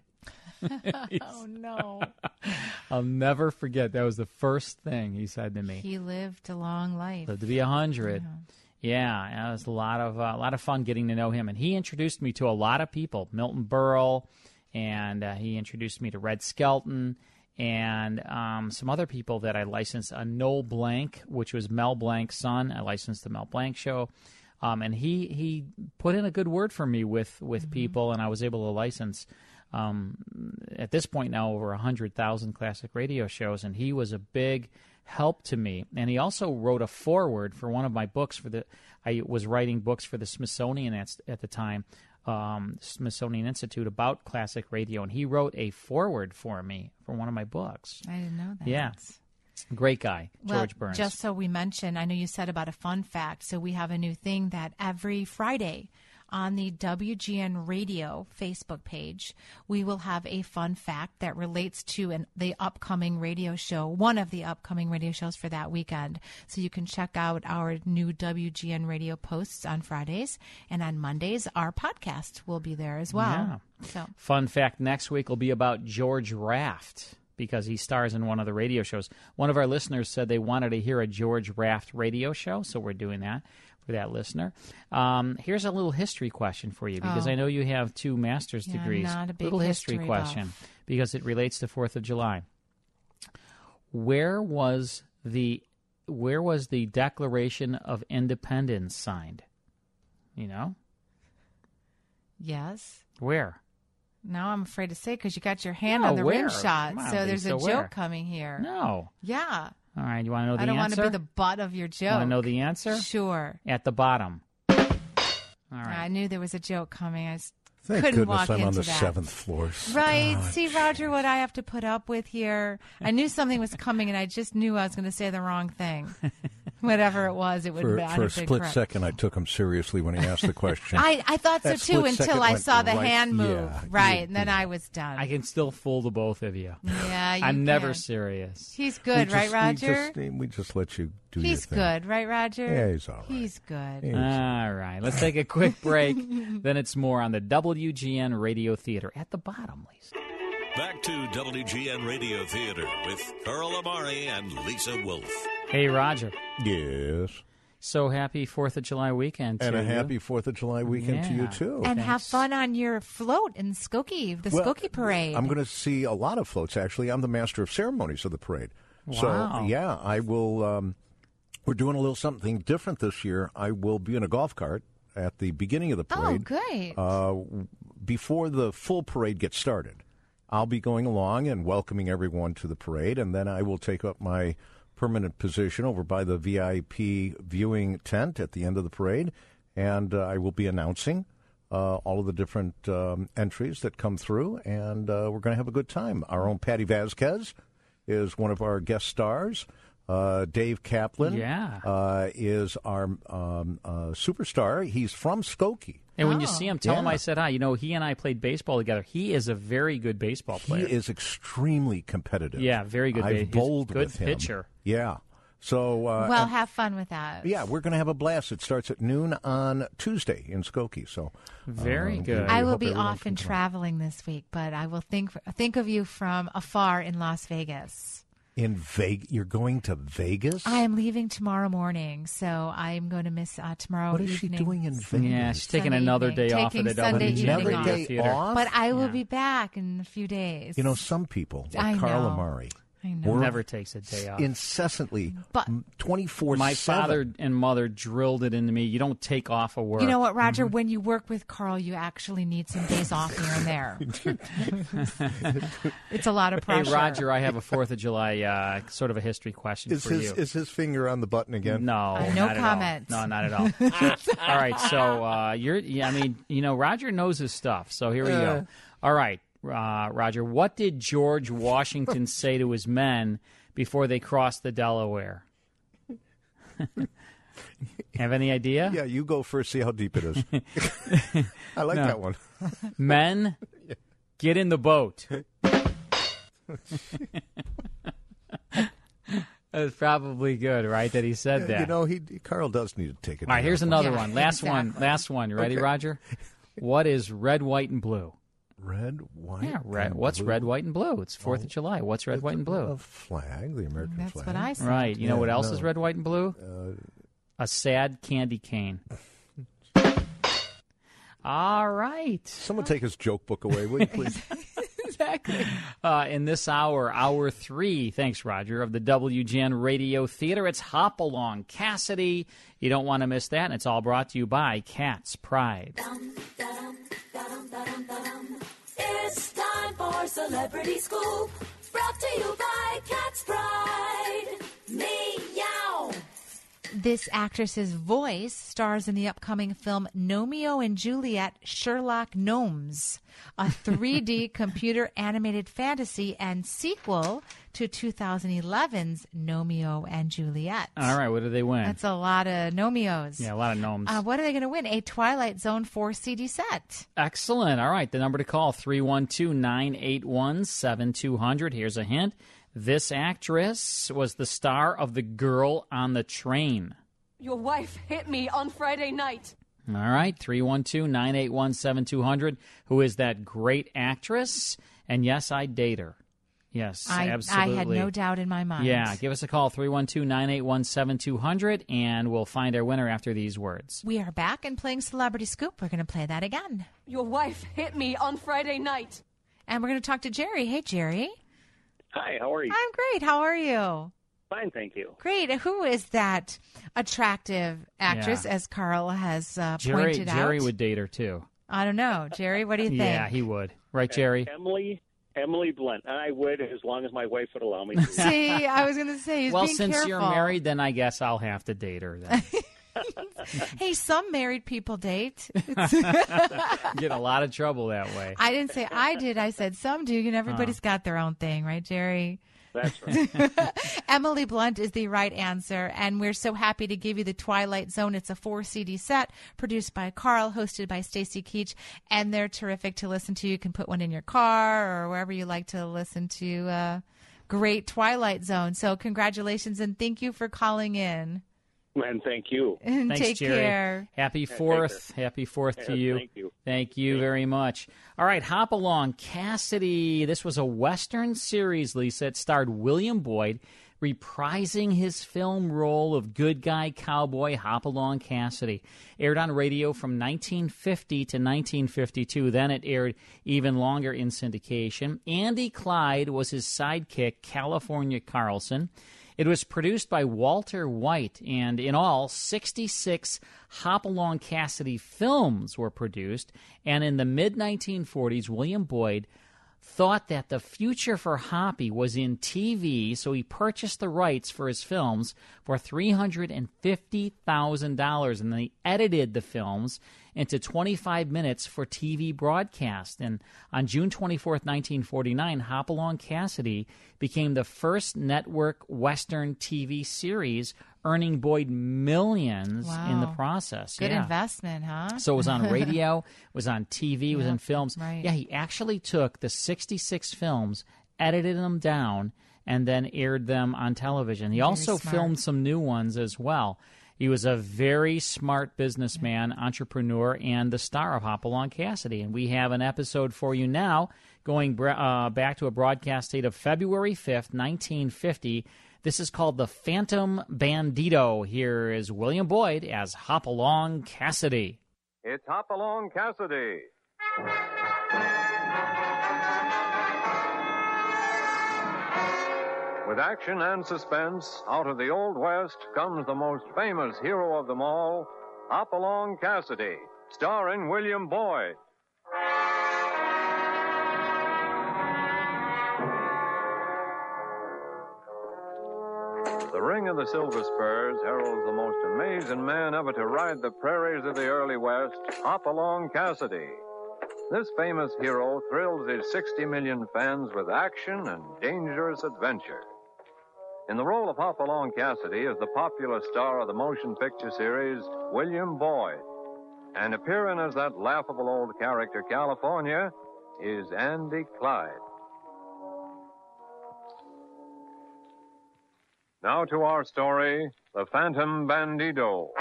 Oh, no. I'll never forget. That was the first thing he said to me. He lived a long life. Lived to be a hundred. Yeah, yeah, it was a lot of uh, a lot of fun getting to know him, and he introduced me to a lot of people. Milton Berle, and uh, he introduced me to Red Skelton, and um, some other people that I licensed. Uh, Noel Blanc, which was Mel Blanc's son. I licensed the Mel Blanc show, um, and he he put in a good word for me with with mm-hmm. people, and I was able to license. Um, at this point now, over one hundred thousand classic radio shows, and he was a big help to me. And he also wrote a foreword for one of my books for the. I was writing books for the Smithsonian at, at the time, um, Smithsonian Institute, about classic radio, and he wrote a foreword for me for one of my books. I didn't know that. Yeah. Great guy, George well, Burns. Just so we mention, I know you said about a fun fact, so we have a new thing that every Friday on the W G N Radio Facebook page, we will have a fun fact that relates to an, the upcoming radio show, one of the upcoming radio shows for that weekend. So you can check out our new W G N Radio posts on Fridays, and on Mondays, our podcast will be there as well. Yeah. So, fun fact next week will be about George Raft, because he stars in one of the radio shows. One of our listeners said they wanted to hear a George Raft radio show, so we're doing that for that listener. Um, here's a little history question for you, because Oh. I know you have two master's Yeah, I'm degrees. not a big little history, history question, buff. because it relates to fourth of July. Where was the where was the Declaration of Independence signed? You know? yes. Where? Now I'm afraid to say because you got your hand No, on the where? rim shot, Come on, so there's Lisa, a where? joke coming here. No. Yeah. All right, you want to know the I don't want answer? to be the butt of your joke. Want to know the answer? Sure. At the bottom. All right. I knew there was a joke coming. I s- Thank couldn't goodness walk I'm into on the that. seventh floor. Right. God. See, Roger, what I have to put up with here. I knew something was coming, and I just knew I was going to say the wrong thing. Whatever it was, it would For, have for a been split correct. second, I took him seriously when he asked the question. I, I thought so That too split until second I went saw the right- hand move. yeah, right, you- and then I was done. I can still fool the both of you. Yeah, you I'm never can. serious. He's We good, just- right, we Roger? just, we just let you do He's your thing. good, right, Roger? Yeah, he's all right. He's good. He's- All right, let's take a quick break. Then it's more on the W G N Radio Theater at the bottom, Lisa. Back to W G N Radio Theater with Earl Amari and Lisa Wolf. Hey, Roger. Yes. So happy fourth of July weekend to And a you. happy fourth of July weekend to you, Yeah. too. And have fun on your float in Skokie, the Well, Skokie Parade. I'm going to see a lot of floats, actually. I'm the master of ceremonies of the parade. Wow. So, yeah, I will. Um, we're doing a little something different this year. I will be in a golf cart at the beginning of the Oh, parade. great. Uh, before the full parade gets started. I'll be going along and welcoming everyone to the parade, and then I will take up my permanent position over by the V I P viewing tent at the end of the parade, and uh, I will be announcing uh, all of the different um, entries that come through, and uh, we're going to have a good time. Our own Patty Vasquez is one of our guest stars. Uh, Dave Kaplan Yeah. uh, is our um, uh, superstar. He's from Skokie. And when you see him, tell him Yeah. I said hi. You know, he and I played baseball together. He is a very good baseball player. He is extremely competitive. Yeah, very good. I've He's bowled good with him. pitcher. Yeah. So uh, well, and- have fun with that. yeah, we're going to have a blast. It starts at noon on Tuesday in Skokie. So Very uh, good. we I will hope be everyone off can and come. traveling this week, but I will think think of you from afar in Las Vegas. In Vegas, you're going to Vegas. I am leaving tomorrow morning, so I'm going to miss uh, tomorrow What is she evening. doing in Vegas? Yeah, she's taking Sunday another evening. day off Taking at the W Sunday G N evening Radio off. Theater. off? But I will Yeah. be back in a few days. You know, some people, like I Carl know. Amari, I know. work Never takes a day off. incessantly, But- twenty-four My seven. father and mother drilled it into me. You don't take off of work. You know what, Roger? Mm-hmm. When you work with Carl, you actually need some days off here and there. It's a lot of Hey, pressure. Roger, I have a fourth of July uh, sort of a history question Is for his you. is his finger on the button again? No, Uh, no not comment. At all. No, not at all. So- all right, so uh, you're. Yeah, I mean, you know, Roger knows his stuff. So here we Uh. go. All right, uh, Roger. What did George Washington say to his men before they crossed the Delaware? Have any idea? Yeah, you go first. See how deep it is. I like No. that one. Men, get in the boat. That's probably good, right? That he said that. You know, he Carl does need to take it. All right, here's another Yeah, one. Last one. exactly. Last one. You ready, Okay. Roger? What is red, white, and blue? Red, white. Yeah, red. and What's blue. red, white, and blue? It's Fourth of July. What's red, white, and A blue? flag, the American That's flag. what I said. Right. You know Yeah, what else no. is red, white, and blue? Uh, A sad candy cane. All right. Someone take his joke book away, will you please? Exactly. Uh, in this hour, hour three, thanks, Roger, of the W G N Radio Theater, it's Hop Along Cassidy. You don't want to miss that, and it's all brought to you by Cat's Pride. It's time for Celebrity Scoop, brought to you by Cat's Pride. Meow. This actress's voice stars in the upcoming film Gnomeo and Juliet, Sherlock Gnomes, a three D computer animated fantasy and sequel to two thousand eleven's Gnomeo and Juliet. All right, what do they win? That's a lot of Gnomeos. Yeah, a lot of gnomes. Uh, what are they going to win? A Twilight Zone four C D set. Excellent. All right, the number to call, three one two, nine eight one, seven two zero zero. Here's a hint. This actress was the star of The Girl on the Train. Your wife hit me on Friday night. All right, three one two, nine eight one, seven two zero zero. Who is that great actress? And yes, I date her. Yes, I, absolutely. I had no doubt in my mind. Yeah, give us a call, three one two, nine eight one, seven two zero zero, and we'll find our winner after these words. We are back and playing Celebrity Scoop. We're going to play that again. Your wife hit me on Friday night. And we're going to talk to Jerry. Hey, Jerry. Hi, how are you? I'm great. How are you? Fine, thank you. Great. Who is that attractive actress, Yeah. as Carl has uh, Jerry, pointed out? Jerry would date her, too. I don't know. Jerry, what do you think? Yeah, he would. Right, Jerry? Emily Emily Blunt. I would, as long as my wife would allow me to. See, I was going to say, he's well, being since careful. you're married, then I guess I'll have to date her then. Hey, some married people date. Get a lot of trouble that way. I didn't say I did. I said some do. And everybody's Huh. got their own thing, right, Jerry? That's right. Emily Blunt is the right answer, and we're so happy to give you the Twilight Zone. It's a four C D set produced by Carl, hosted by Stacy Keach, and they're terrific to listen to. You can put one in your car or wherever you like to listen to uh, great Twilight Zone. So congratulations, and thank you for calling in. And thank you. And Thanks, take Jerry. care. Happy Yeah, take fourth. Happy fourth to Yeah, you. thank you. Thank you very much. All right, hop along. Cassidy. This was a Western series, Lisa. It starred William Boyd reprising his film role of good guy cowboy Hopalong Cassidy. Aired on radio from nineteen fifty to nineteen fifty-two. Then it aired even longer in syndication. Andy Clyde was his sidekick, California Carlson. It was produced by Walter White, and in all, sixty-six Hopalong Cassidy films were produced. And in the mid nineteen forties, William Boyd thought that the future for Hoppy was in T V, so he purchased the rights for his films for three hundred fifty thousand dollars, and then he edited the films into twenty-five minutes for T V broadcast. And on June twenty-fourth, nineteen forty-nine, Hopalong Cassidy became the first network Western T V series, earning Boyd millions Wow. in the process. Good Yeah. investment, huh? So it was on radio, it was on T V, it was Yep, in films. right. Yeah, he actually took the sixty-six films, edited them down, and then aired them on television. He Very also smart. filmed some new ones as well. He was a very smart businessman, entrepreneur, and the star of Hopalong Cassidy. And we have an episode for you now, going bra- uh, back to a broadcast date of February fifth, nineteen fifty. This is called The Phantom Bandito. Here is William Boyd as Hopalong Cassidy. It's Hopalong Cassidy. With action and suspense, out of the Old West comes the most famous hero of them all, Hopalong Cassidy, starring William Boyd. The ring of the Silver Spurs heralds the most amazing man ever to ride the prairies of the early West, Hopalong Cassidy. This famous hero thrills his sixty million fans with action and dangerous adventure. In the role of Hopalong Cassidy is the popular star of the motion picture series, William Boyd. And appearing as that laughable old character, California, is Andy Clyde. Now to our story, The Phantom Bandito.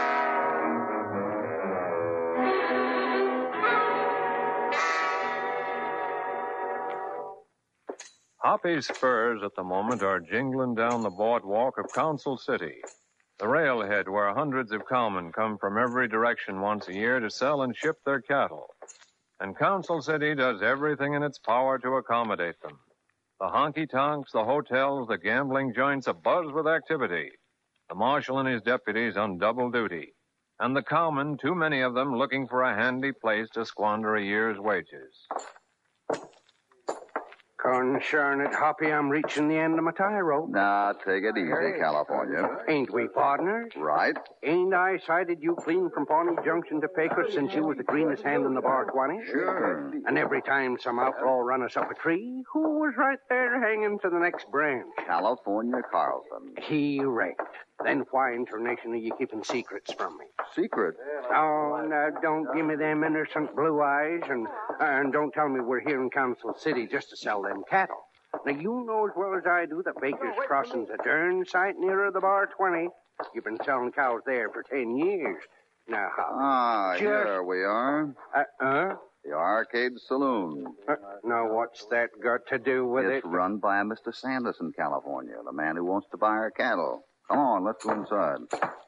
Hoppy's spurs at the moment are jingling down the boardwalk of Council City, the railhead where hundreds of cowmen come from every direction once a year to sell and ship their cattle. And Council City does everything in its power to accommodate them. The honky-tonks, the hotels, the gambling joints abuzz with activity. The marshal and his deputies on double duty. And the cowmen, too many of them, looking for a handy place to squander a year's wages. Concern it, Hoppy, I'm reaching the end of my tie rope. Now, take it easy, California. Ain't we partners? Right. Ain't I sighted you clean from Pawnee Junction to Pecos since you was the greenest hand in the bar twenty? Sure. And every time some outlaw run us up a tree, who was right there hanging to the next branch? California Carlson. He wrecked. Then why internation are you keeping secrets from me? Secret? Oh, now, don't give me them innocent blue eyes, and, and don't tell me we're here in Council City just to sell them cattle. Now, you know as well as I do that Baker's Crossing's a darn sight nearer the bar twenty. You've been selling cows there for ten years. Now, how? Ah, just... here we are. Uh-uh? The Arcade Saloon. Uh, now, what's that got to do with it's it? It's run by Mister Sanderson, California, the man who wants to buy our cattle. Come on, let's go inside.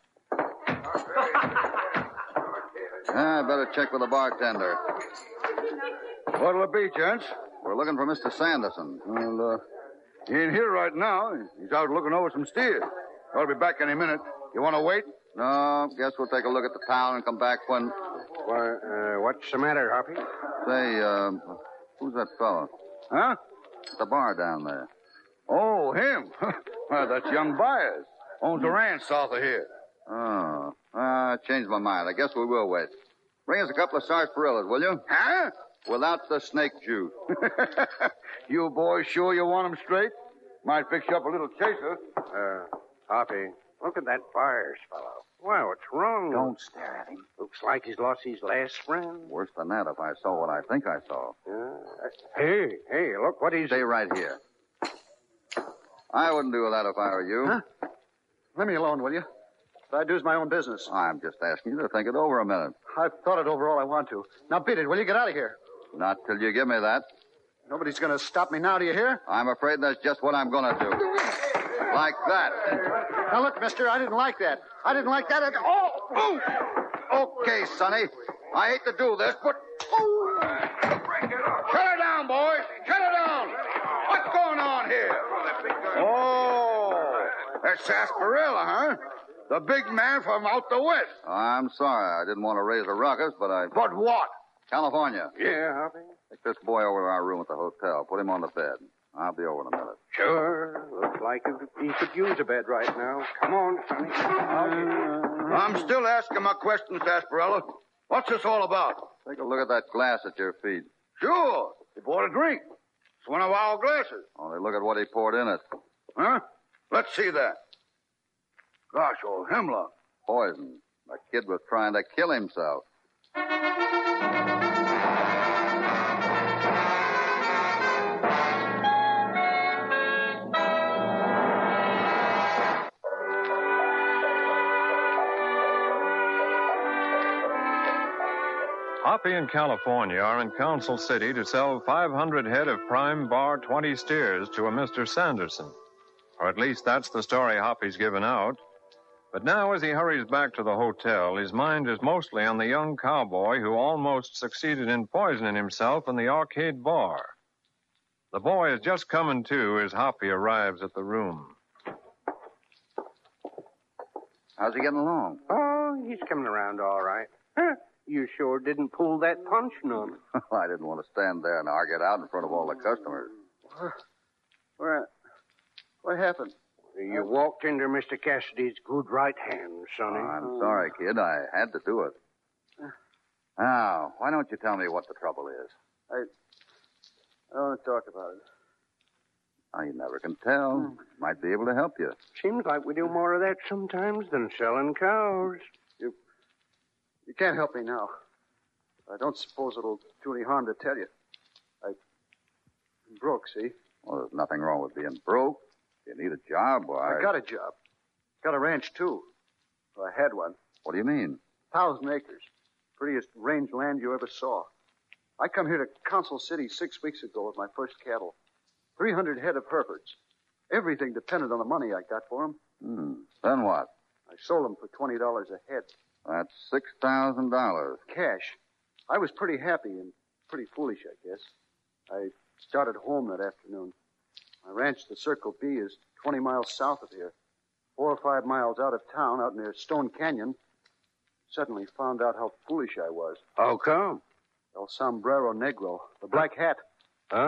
I better check with the bartender. What'll it be, gents? We're looking for Mister Sanderson. Well, uh, he ain't here right now. He's out looking over some steers. I'll be back any minute. You want to wait? No, guess we'll take a look at the town and come back when... Well, uh, what's the matter, Hoppy? Say, uh, who's that fellow? Huh? At the bar down there. Oh, him? Well, that's young Byers. Owns a ranch south of here. Oh, I uh, changed my mind. I guess we will wait. Bring us a couple of sarsaparillas, will you? Huh? Without the snake juice. You boys sure you want them straight? Might fix you up a little chaser. Uh, Hoppy, look at that Byers fellow. Well, what's wrong? Don't stare at him. Looks like he's lost his last friend. Worse than that if I saw what I think I saw. Uh, hey, hey, look what he's... Stay right here. I wouldn't do that if I were you. Huh? Let me alone, will you? What I do is my own business. I'm just asking you to think it over a minute. I've thought it over all I want to. Now, beat it. Will you get out of here? Not till you give me that. Nobody's going to stop me now, do you hear? I'm afraid that's just what I'm going to do. Like that. Now, look, mister, I didn't like that. I didn't like that at all. Oh! Okay, Sonny. I hate to do this, but... Oh. Shut her down, boys. Shut her down. What's going on here? Oh, that's Sarsaparilla, huh? The big man from out the west. I'm sorry. I didn't want to raise a ruckus, but I... But what? California. Yeah, Hoppy? Take this boy over to our room at the hotel. Put him on the bed. I'll be over in a minute. Sure. Looks like he could use a bed right now. Come on, Sonny. Uh, I'm still asking my questions, Sarsaparilla. What's this all about? Take a look at that glass at your feet. Sure. He bought a drink. It's one of our glasses. Only look at what he poured in it. Huh? Let's see that. Gosh, old hemlock. Poison. The kid was trying to kill himself. Hoppy and California are in Council City to sell five hundred head of prime bar twenty steers to a Mister Sanderson. Or at least that's the story Hoppy's given out. But now, as he hurries back to the hotel, his mind is mostly on the young cowboy who almost succeeded in poisoning himself in the arcade bar. The boy is just coming to as Hoppy arrives at the room. How's he getting along? Oh, he's coming around all right. Huh? You sure didn't pull that punch on him. I didn't want to stand there and argue it out in front of all the customers. Where? What happened? You walked into Mister Cassidy's good right hand, Sonny. Oh, I'm sorry, kid. I had to do it. Now, why don't you tell me what the trouble is? I, I don't want to talk about it. Now, you never can tell. Might be able to help you. Seems like we do more of that sometimes than selling cows. You, you can't help me now. I don't suppose it'll do any harm to tell you. I, I'm broke, see? Well, there's nothing wrong with being broke. If you need a job, why... I got a job. Got a ranch, too. Well, I had one. What do you mean? Thousand acres. Prettiest range land you ever saw. I come here to Council City six weeks ago with my first cattle. Three hundred head of Herefords. Everything depended on the money I got for them. Hmm. Then what? I sold them for twenty dollars a head. That's six thousand dollars. Cash. I was pretty happy and pretty foolish, I guess. I started home that afternoon. My ranch, the Circle B, is twenty miles south of here. Four or five miles out of town, out near Stone Canyon. Suddenly found out how foolish I was. How come? El Sombrero Negro, the black hat. Huh?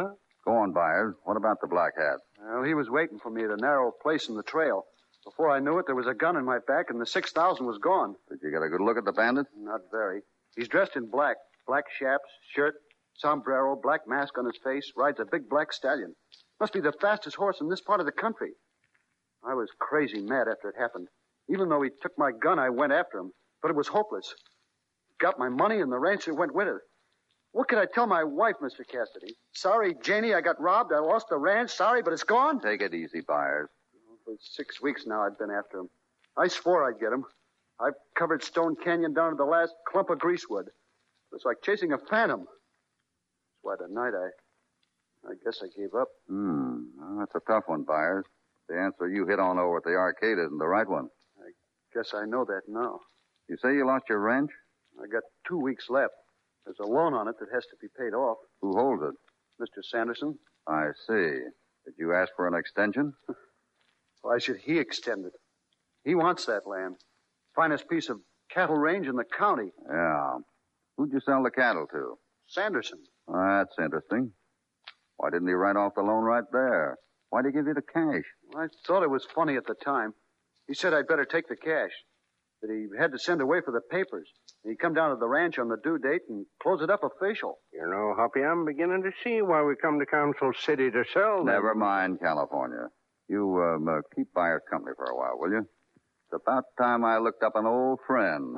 Go on, Byers. What about the black hat? Well, he was waiting for me at a narrow place in the trail. Before I knew it, there was a gun in my back, and the six thousand was gone. Did you get a good look at the bandit? Not very. He's dressed in black. Black chaps, shirt, sombrero, black mask on his face, rides a big black stallion. Must be the fastest horse in this part of the country. I was crazy mad after it happened. Even though he took my gun, I went after him. But it was hopeless. Got my money, and the rancher went with it. What could I tell my wife, Mister Cassidy? Sorry, Janie, I got robbed. I lost the ranch. Sorry, but it's gone. Take it easy, Byers. For six weeks now, I've been after him. I swore I'd get him. I've covered Stone Canyon down to the last clump of greasewood. It's like chasing a phantom. That's why tonight I... I guess I gave up. Hmm. Well, that's a tough one, Byers. The answer you hit on over at the arcade isn't the right one. I guess I know that now. You say you lost your ranch? I got two weeks left. There's a loan on it that has to be paid off. Who holds it? Mister Sanderson. I see. Did you ask for an extension? Why should he extend it? He wants that land. Finest piece of cattle range in the county. Yeah. Who'd you sell the cattle to? Sanderson. That's interesting. Why didn't he write off the loan right there? Why'd he give you the cash? I thought it was funny at the time. He said I'd better take the cash. That he had to send away for the papers. He'd come down to the ranch on the due date and close it up official. You know, Hoppy, I'm beginning to see why we come to Council City to sell them. Never mind, California. You um, uh, keep Byers company for a while, will you? It's about time I looked up an old friend.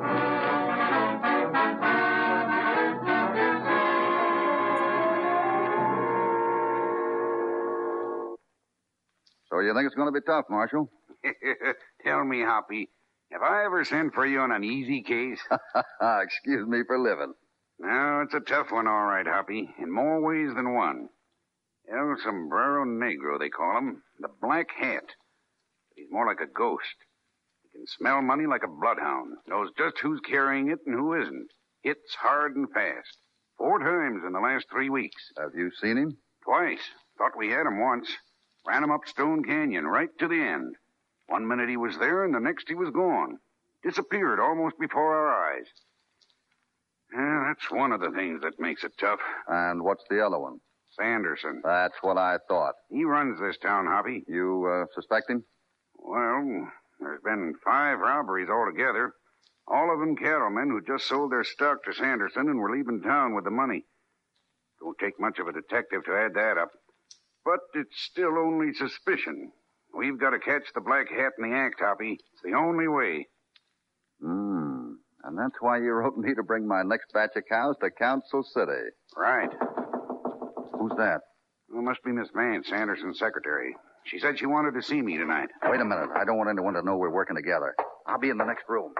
So you think it's going to be tough, Marshal? Tell me, Hoppy, have I ever sent for you on an easy case? Excuse me for living. No, it's a tough one, all right, Hoppy, in more ways than one. El Sombrero Negro, they call him. The Black Hat. He's more like a ghost. He can smell money like a bloodhound. Knows just who's carrying it and who isn't. Hits hard and fast. Four times in the last three weeks. Have you seen him? Twice. Thought we had him once. Ran him up Stone Canyon right to the end. One minute he was there, and the next he was gone. Disappeared almost before our eyes. Yeah, that's one of the things that makes it tough. And what's the other one? Sanderson. That's what I thought. He runs this town, Hoppy. You uh, suspect him? Well, there's been five robberies altogether. All of them cattlemen who just sold their stock to Sanderson and were leaving town with the money. Don't take much of a detective to add that up. But it's still only suspicion. We've got to catch the Black Hat in the act, Hoppy. It's the only way. Hmm. And that's why you wrote me to bring my next batch of cows to Council City. Right. Who's that? Well, it must be Miss Vance, Sanderson's secretary. She said she wanted to see me tonight. Wait a minute. I don't want anyone to know we're working together. I'll be in the next room.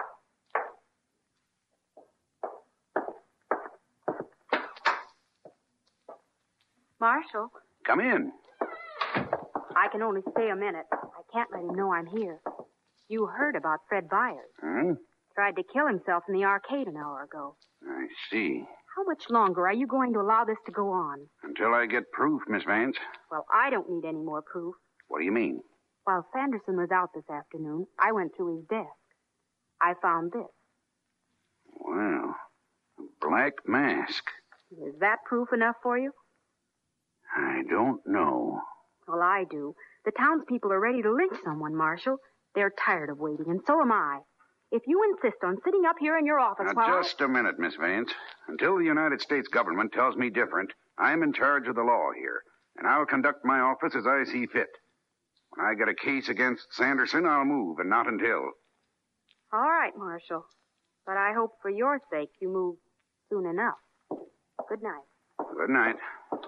Marshal, Come in. I can only stay a minute. I can't let him know I'm here. You heard about Fred Byers. Hmm? Tried to kill himself in the arcade an hour ago. I see. How much longer are you going to allow this to go on? Until I get proof, Miss Vance. Well, I don't need any more proof. What do you mean? While Sanderson was out this afternoon, I went to his desk. I found this. Well, a black mask. Is that proof enough for you? I don't know. Well, I do. The townspeople are ready to lynch someone, Marshal. They're tired of waiting, and so am I. If you insist on sitting up here in your office Now, while just a minute, Miss Vance. Until the United States government tells me different, I'm in charge of the law here, and I'll conduct my office as I see fit. When I get a case against Sanderson, I'll move, and not until. All right, Marshal. But I hope for your sake you move soon enough. Good night. Good night.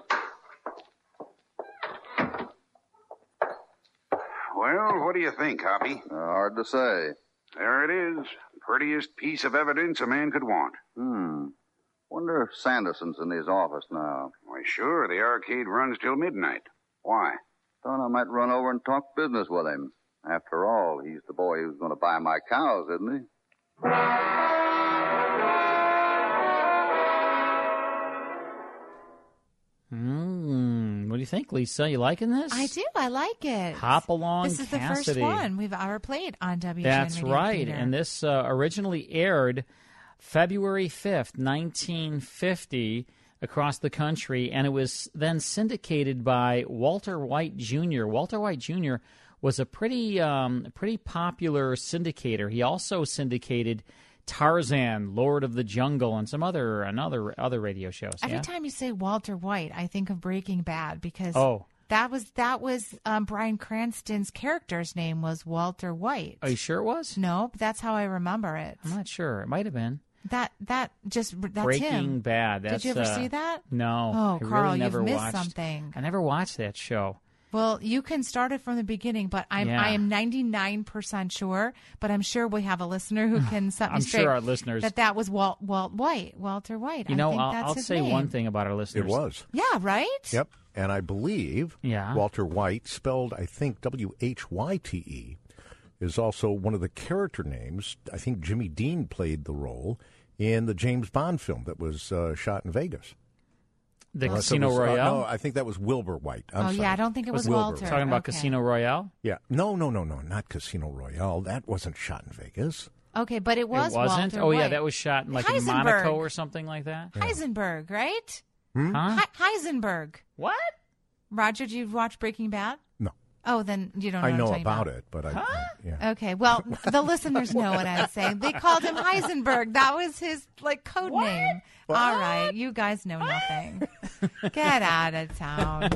Well, what do you think, Hoppy? Uh, hard to say. There it is. Prettiest piece of evidence a man could want. Hmm. Wonder if Sanderson's in his office now. Why, sure. The arcade runs till midnight. Why? Thought I might run over and talk business with him. After all, he's the boy who's going to buy my cows, isn't he? Mm, what do you think, Lisa? You liking this? I do. I like it. Hop Along This is Cassidy. the first one we've ever played on W G N That's Radio right. Theater. And this uh, originally aired February fifth, nineteen fifty. across the country, and it was then syndicated by Walter White Junior Walter White Junior was a pretty um, pretty popular syndicator. He also syndicated Tarzan, Lord of the Jungle, and some other another other radio shows. Every yeah? time you say Walter White, I think of Breaking Bad because oh. that was that was um, Bryan Cranston's character's name was Walter White. Are you sure it was? No, but that's how I remember it. I'm not sure. It might have been. That that just that's Breaking him. Bad. That's, Did you ever uh, see that? No. Oh, I Carl, really never you've missed watched, something. I never watched that show. Well, you can start it from the beginning, but I'm Yeah. I am ninety-nine percent sure, but I'm sure we have a listener who can set me I'm straight. sure our listeners that that was Walt Walt White, Walter White. You I know, think I'll, that's I'll his say name. one thing about our listeners. It was. Yeah, right? Yep. And I believe yeah. Walter White, spelled, I think, W H Y T E, is also one of the character names. I think Jimmy Dean played the role in the James Bond film that was uh, shot in Vegas. The Unless it Casino was, uh, Royale? no, I think that was Wilbur White. I'm Oh, sorry. yeah, I don't think it was Wilbur. Walter. Talking about Okay. Casino Royale? Yeah. No, no, no, no, not Casino Royale. That wasn't shot in Vegas. Okay, but it was It wasn't? Walter oh, yeah, White. that was shot in, like, in Heisenberg. Monaco or something like that? Heisenberg, right? Hmm? Huh? He- Heisenberg. What? Roger, did you watch Breaking Bad? No. Oh, then you don't know I what know I'm talking about, about it, but I, I yeah. Okay, well, the listeners know what I'm saying. They called him Heisenberg. That was his like code What? name. What? All right, you guys know nothing. Get out of town.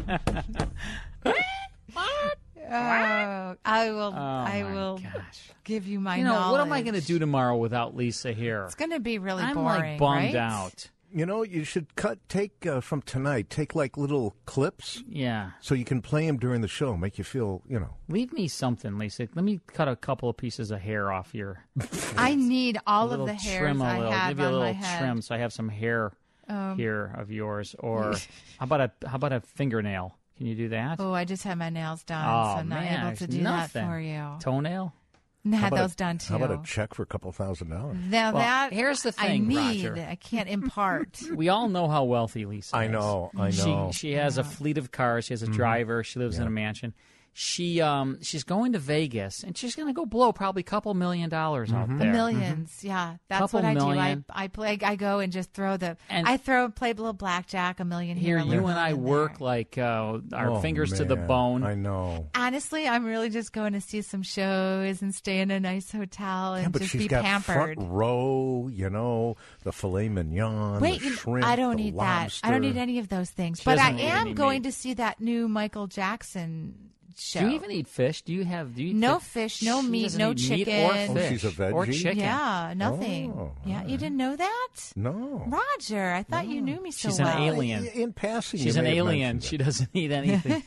What? Oh, I will. Oh, I my will gosh. give you my You know, knowledge. what am I going to do tomorrow without Lisa here? It's going to be really I'm, boring. like, bummed right? out. You know, you should cut, take uh, from tonight, take like little clips. Yeah. So you can play them during the show, make you feel, you know. Leave me something, Lisa. Let me cut a couple of pieces of hair off your... I need all a of little the hairs trim a I little. have Give you a on little my head. trim so I have some hair Um, here of yours. Or how about a how about a fingernail? Can you do that? Oh, I just had my nails done, Oh, so I'm not man, able to there's do nothing. that for you. Toenail? And How had about those a- done too. How about a check for a couple thousand dollars? Now Well, that here's the thing, I need. Roger. I can't impart. We all know how wealthy Lisa I is. know, I know. She she has a fleet of cars. She has a Mhm. driver. She lives in Yeah. a mansion. She um she's going to Vegas, and she's going to go blow probably a couple million dollars out there. Millions, yeah. That's Couple what I million. do. I I play. I go and just throw the. And- I throw play a little blackjack, a million here. Here, a you little and I million work like uh, our Oh, fingers to the man, bone. I know. Honestly, I'm really just going to see some shows and stay in a nice hotel and Yeah, but just she's be got pampered. front row, you know, the filet mignon, Wait, the you- shrimp, I don't the need lobster. that. I don't need any of those things. She but I doesn't need am any going meat. to see that new Michael Jackson show. Do you even eat fish? Do you have? Do you eat No fish? fish, no She meat, doesn't no eat chicken. Meat or Oh, fish. she's a veggie? Or chicken. Yeah, nothing. Oh, yeah, you didn't know that? No. Roger, I thought you knew me so She's well. an alien. In passing, She's you an may have alien. mentioned She doesn't eat anything.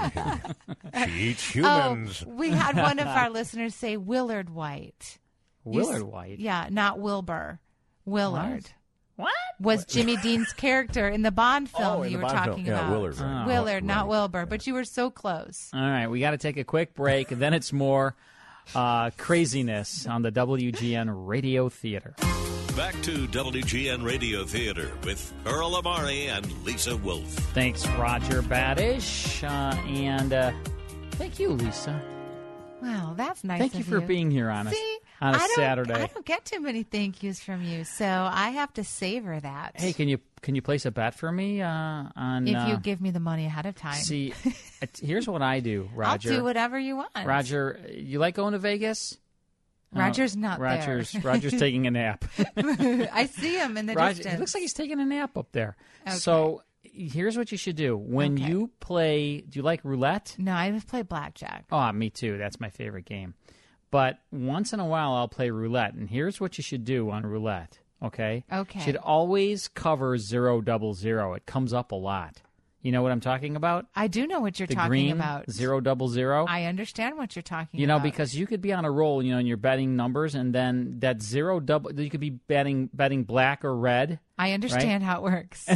She eats humans. Oh, we had one of our listeners say Willard White. You s- Willard White? Yeah, not Wilbur. Willard. What? Was Jimmy Dean's character in the Bond film Oh, in you the were Bond film. talking Yeah, about? Willard, right. Oh. Willard, not Right. Wilbur, but you were so close. All right, we got to take a quick break, and then it's more uh, craziness on the W G N Radio Theater. Back to W G N Radio Theater with Earl Amari and Lisa Wolf. Thanks, Roger Badish, uh, and uh, thank you, Lisa. Wow, that's nice Thank you of for being here on a, See, on a I don't, Saturday. I don't get too many thank yous from you, so I have to savor that. Hey, can you can you place a bet for me uh, on? if uh, you give me the money ahead of time. see, it- here's what I do, Roger. I'll do whatever you want. Roger, you like going to Vegas? Roger's Uh, not Roger's, there. Roger's taking a nap. I see him in the Roger, distance. it looks like he's taking a nap up there. Okay. So here's what you should do. When Okay. you play, do you like roulette? No, I play blackjack. Oh, me too. That's my favorite game. But once in a while, I'll play roulette. And here's what you should do on roulette, okay? Okay. You should always cover zero double zero. It comes up a lot. You know what I'm talking about? I do know what you're the talking green, about. zero double zero. I understand what you're talking You know, about. because you could be on a roll, you know, and you're betting numbers, and then that zero double, you could be betting betting black or red. I understand how it works.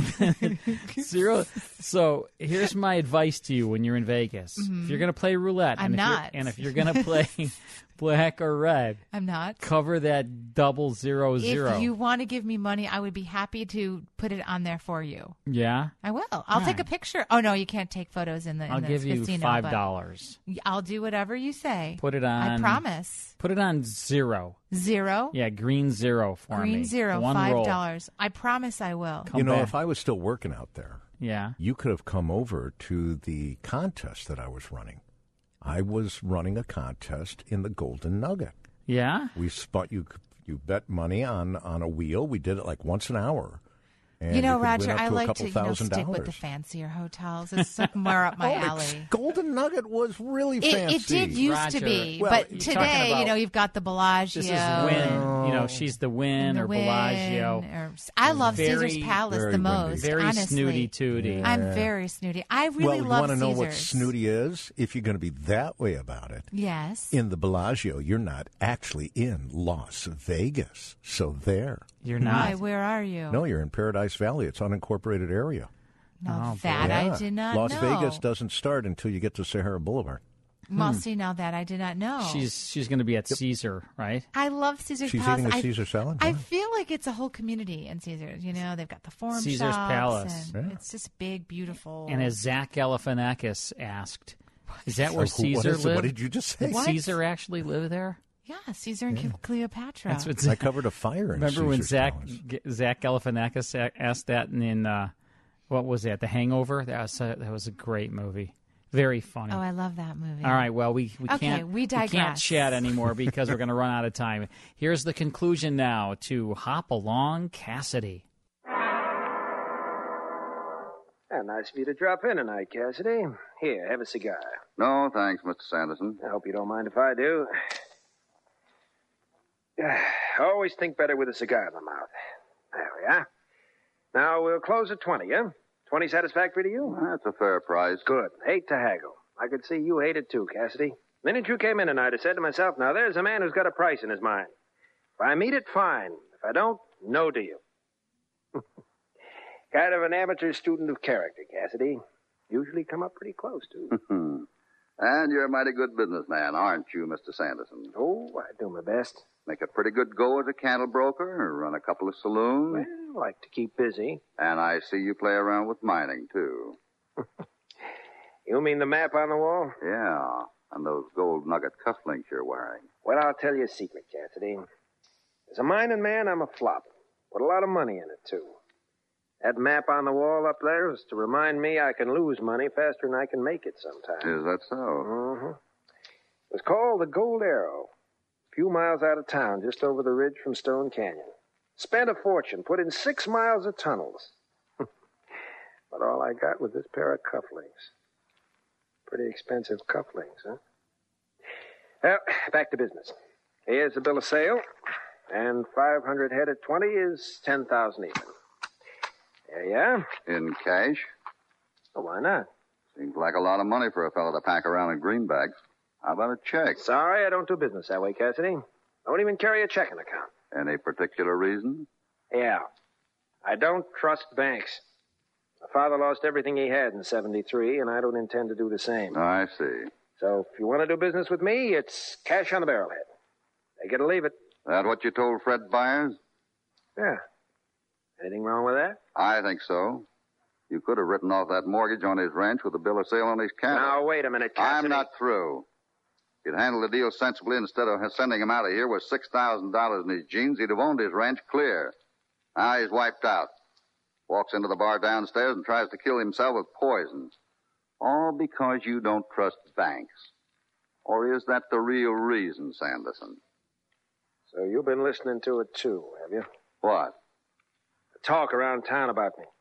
Zero. So here's my advice to you when you're in Vegas: Mhm. if you're going to play roulette, I'm and if you're- not. and if you're going to play Black or red? I'm not. Cover that double zero zero. If you want to give me money, I would be happy to put it on there for you. Yeah? I will. I'll All take right. a picture. Oh, no, you can't take photos in the in I'll the give you casino, five dollars. but I'll do whatever you say. Put it on. I promise. Put it on zero. Zero? Yeah, green zero for me. Green zero, One five roll. dollars. I promise I will. you know, back. if I was still working out there, Yeah. you could have come over to the contest that I was running. I was running a contest in the Golden Nugget. Yeah? We spot you. You bet money on on a wheel. We did it like once an hour. And you know, could win Roger, up to I a like couple to you know, thousand stick with the dollars. fancier hotels. It's like more up my Oh, alley. it's- Golden Nugget was really It, fancy. it did used Roger, to be, well, but you're today, talking about- you know, you've got the Bellagio. This is Wynn. You know, she's the Wynn the or Wynn, Bellagio. or- I love Very- Caesar's Palace very the windy. most. Very honestly. snooty tooty. I'm Yeah. very snooty. I really well, you love want to know what Caesar's. snooty is? If you're going to be that way about it, Yes. in the Bellagio, you're not actually in Las Vegas. So there. You're Why? not. Where are you? No, you're in Paradise Valley. It's unincorporated area. No, Oh, that Yeah. I did not Las know. Vegas doesn't start until you get to Sahara Boulevard. Well, see, now that I did not know. She's she's going to be at Caesar, right? I love Caesar's She's Palace. eating a I, Caesar salad? I Wow. feel like it's a whole community in Caesar's. You know, they've got the forum Caesar's shops, Palace. and Yeah. it's just big, beautiful. And as Zach Galifianakis asked, is that where So who- what Caesar is it? lived? What did you just say? Did What? Caesar actually live there? yeah, Caesar and Cleopatra. That's what I covered a fire in Remember when Caesar's Zach Palace. G- Zach Galifianakis a- asked that in, in uh, what was that? The Hangover. That was a, that was a great movie. Very funny. Oh, I love that movie. All right. Well, we, we Okay, can't we can't digress. chat anymore because we're going to run out of time. Here's the conclusion now to Hop Along Cassidy. Ah, nice of you to drop in tonight, Cassidy. Here, have a cigar. No, thanks, Mister Sanderson. I hope you don't mind if I do. Always think better with a cigar in the mouth. There we are. Now, we'll close at twenty, huh? twenty satisfactory to you? That's a fair price. Good. Hate to haggle. I could see you hate it too, Cassidy. The minute you came in tonight, I said to myself, now there's a man who's got a price in his mind. If I meet it, fine. If I don't, no deal. Kind of an amateur student of character, Cassidy. Usually come up pretty close, too. And you're a mighty good businessman, aren't you, Mister Sanderson? Oh, I do my best. Make a pretty good go as a cattle broker, run a couple of saloons. Well, like to keep busy. And I see you play around with mining, too. You mean the map on the wall? Yeah, and those gold nugget cufflinks you're wearing. Well, I'll tell you a secret, Cassidy. As a mining man, I'm a flop. Put a lot of money in it, too. That map on the wall up there is to remind me I can lose money faster than I can make it sometimes. Is that so? Mm-hmm. It was called the Gold Arrow. A few miles out of town, just over the ridge from Stone Canyon. Spent a fortune, put in six miles of tunnels. But all I got was this pair of cufflinks. Pretty expensive cufflinks, huh? Well, back to business. Here's the bill of sale. And five hundred head at twenty is ten thousand even. There you are. In cash? Well, why not? Seems like a lot of money for a fellow to pack around in greenbacks. How about a check? Sorry, I don't do business that way, Cassidy. I don't even carry a checking account. Any particular reason? Yeah. I don't trust banks. My father lost everything he had in seventy-three, and I don't intend to do the same. I see. So if you want to do business with me, it's cash on the barrelhead. Take it or leave it. That what you told Fred Byers? Yeah. Anything wrong with that? I think so. You could have written off that mortgage on his ranch with a bill of sale on his cattle. Now, wait a minute, Cassidy. I'm not through. If you'd handled the deal sensibly instead of sending him out of here with six thousand dollars in his jeans, he'd have owned his ranch clear. Now he's wiped out. Walks into the bar downstairs and tries to kill himself with poison. All because you don't trust banks. Or is that the real reason, Sanderson? So you've been listening to it, too, have you? What? The talk around town about me.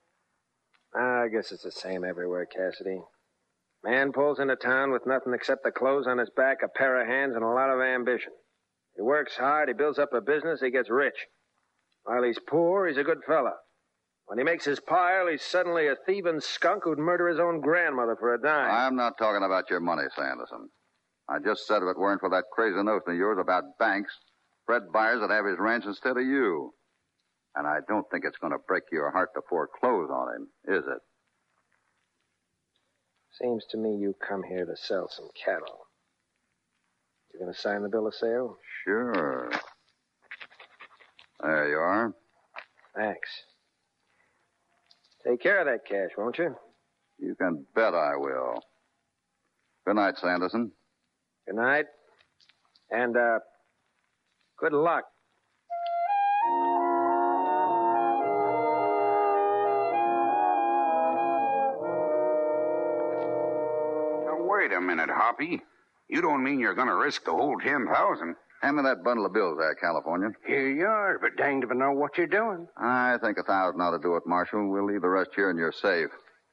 I guess it's the same everywhere, Cassidy. Man pulls into town with nothing except the clothes on his back, a pair of hands, and a lot of ambition. He works hard, he builds up a business, he gets rich. While he's poor, he's a good fella. When he makes his pile, he's suddenly a thieving skunk who'd murder his own grandmother for a dime. I'm not talking about your money, Sanderson. I just said if it weren't for that crazy notion of yours about banks, Fred Byers would have his ranch instead of you. And I don't think it's going to break your heart to foreclose on him, is it? Seems to me you come here to sell some cattle. You going to sign the bill of sale? Sure. There you are. Thanks. Take care of that cash, won't you? You can bet I will. Good night, Sanderson. Good night. And, uh, good luck. Now, wait a minute, Hoppy. You don't mean you're going to risk the whole ten thousand? Hand me that bundle of bills there, California. Here you are, but danged if I know what you're doing. I think a thousand ought to do it, Marshal. We'll leave the rest here in your safe.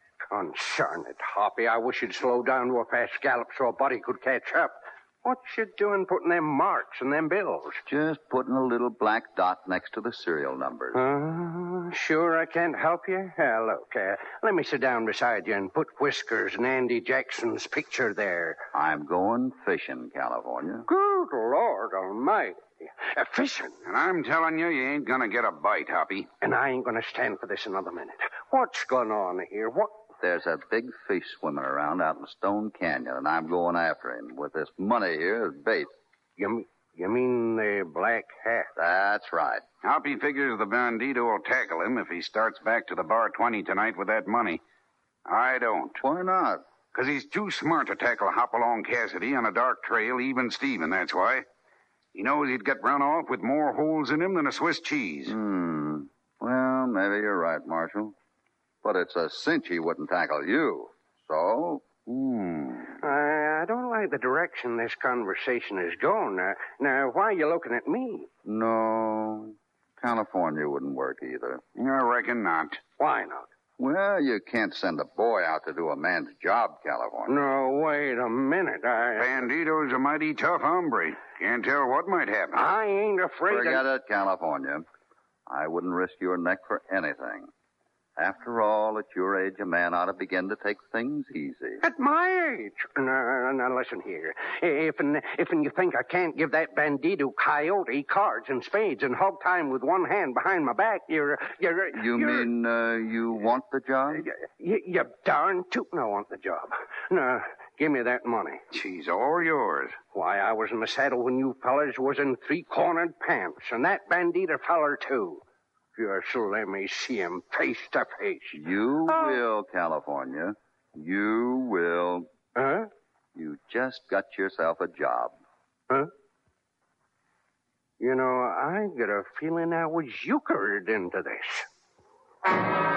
Concern it, Hoppy. I wish you'd slow down to a fast gallop so a buddy could catch up. What you doing putting them marks in them bills? Just putting a little black dot next to the serial numbers. Uh, sure I can't help you? Uh, look, uh, let me sit down beside you and put Whiskers and Andy Jackson's picture there. I'm going fishing, California. Good Lord Almighty. Uh, fishing? And I'm telling you, you ain't going to get a bite, Hoppy. And I ain't going to stand for this another minute. What's going on here? What? There's a big fish swimming around out in Stone Canyon, and I'm going after him with this money here as bait. You, you mean the black hat? That's right. Hoppy figures the bandito will tackle him if he starts back to the bar twenty tonight with that money. I don't. Why not? Because he's too smart to tackle Hopalong Cassidy on a dark trail, even Steven, that's why. He knows he'd get run off with more holes in him than a Swiss cheese. Hmm. Well, maybe you're right, Marshal. But it's a cinch he wouldn't tackle you. So, hmm. I, I don't like the direction this conversation is going. Now, now, why are you looking at me? No, California wouldn't work either. I reckon not. Why not? Well, you can't send a boy out to do a man's job, California. No, wait a minute. I... Bandito's a mighty tough hombre. Can't tell what might happen. I ain't afraid Forget of... it, California. I wouldn't risk your neck for anything. After all, at your age, a man ought to begin to take things easy. At my age? Now, now listen here. If and, if and you think I can't give that bandito coyote cards and spades and hog time with one hand behind my back, you're... you're you you're, mean uh, you want the job? You, you darn tootin' I want the job. Now, give me that money. She's all yours. Why, I was in the saddle when you fellas was in three-cornered pants, and that bandito feller, too. Just let me see him face to face. You oh. will, California. You will. Huh? You just got yourself a job. Huh? You know, I get a feeling I was euchred into this.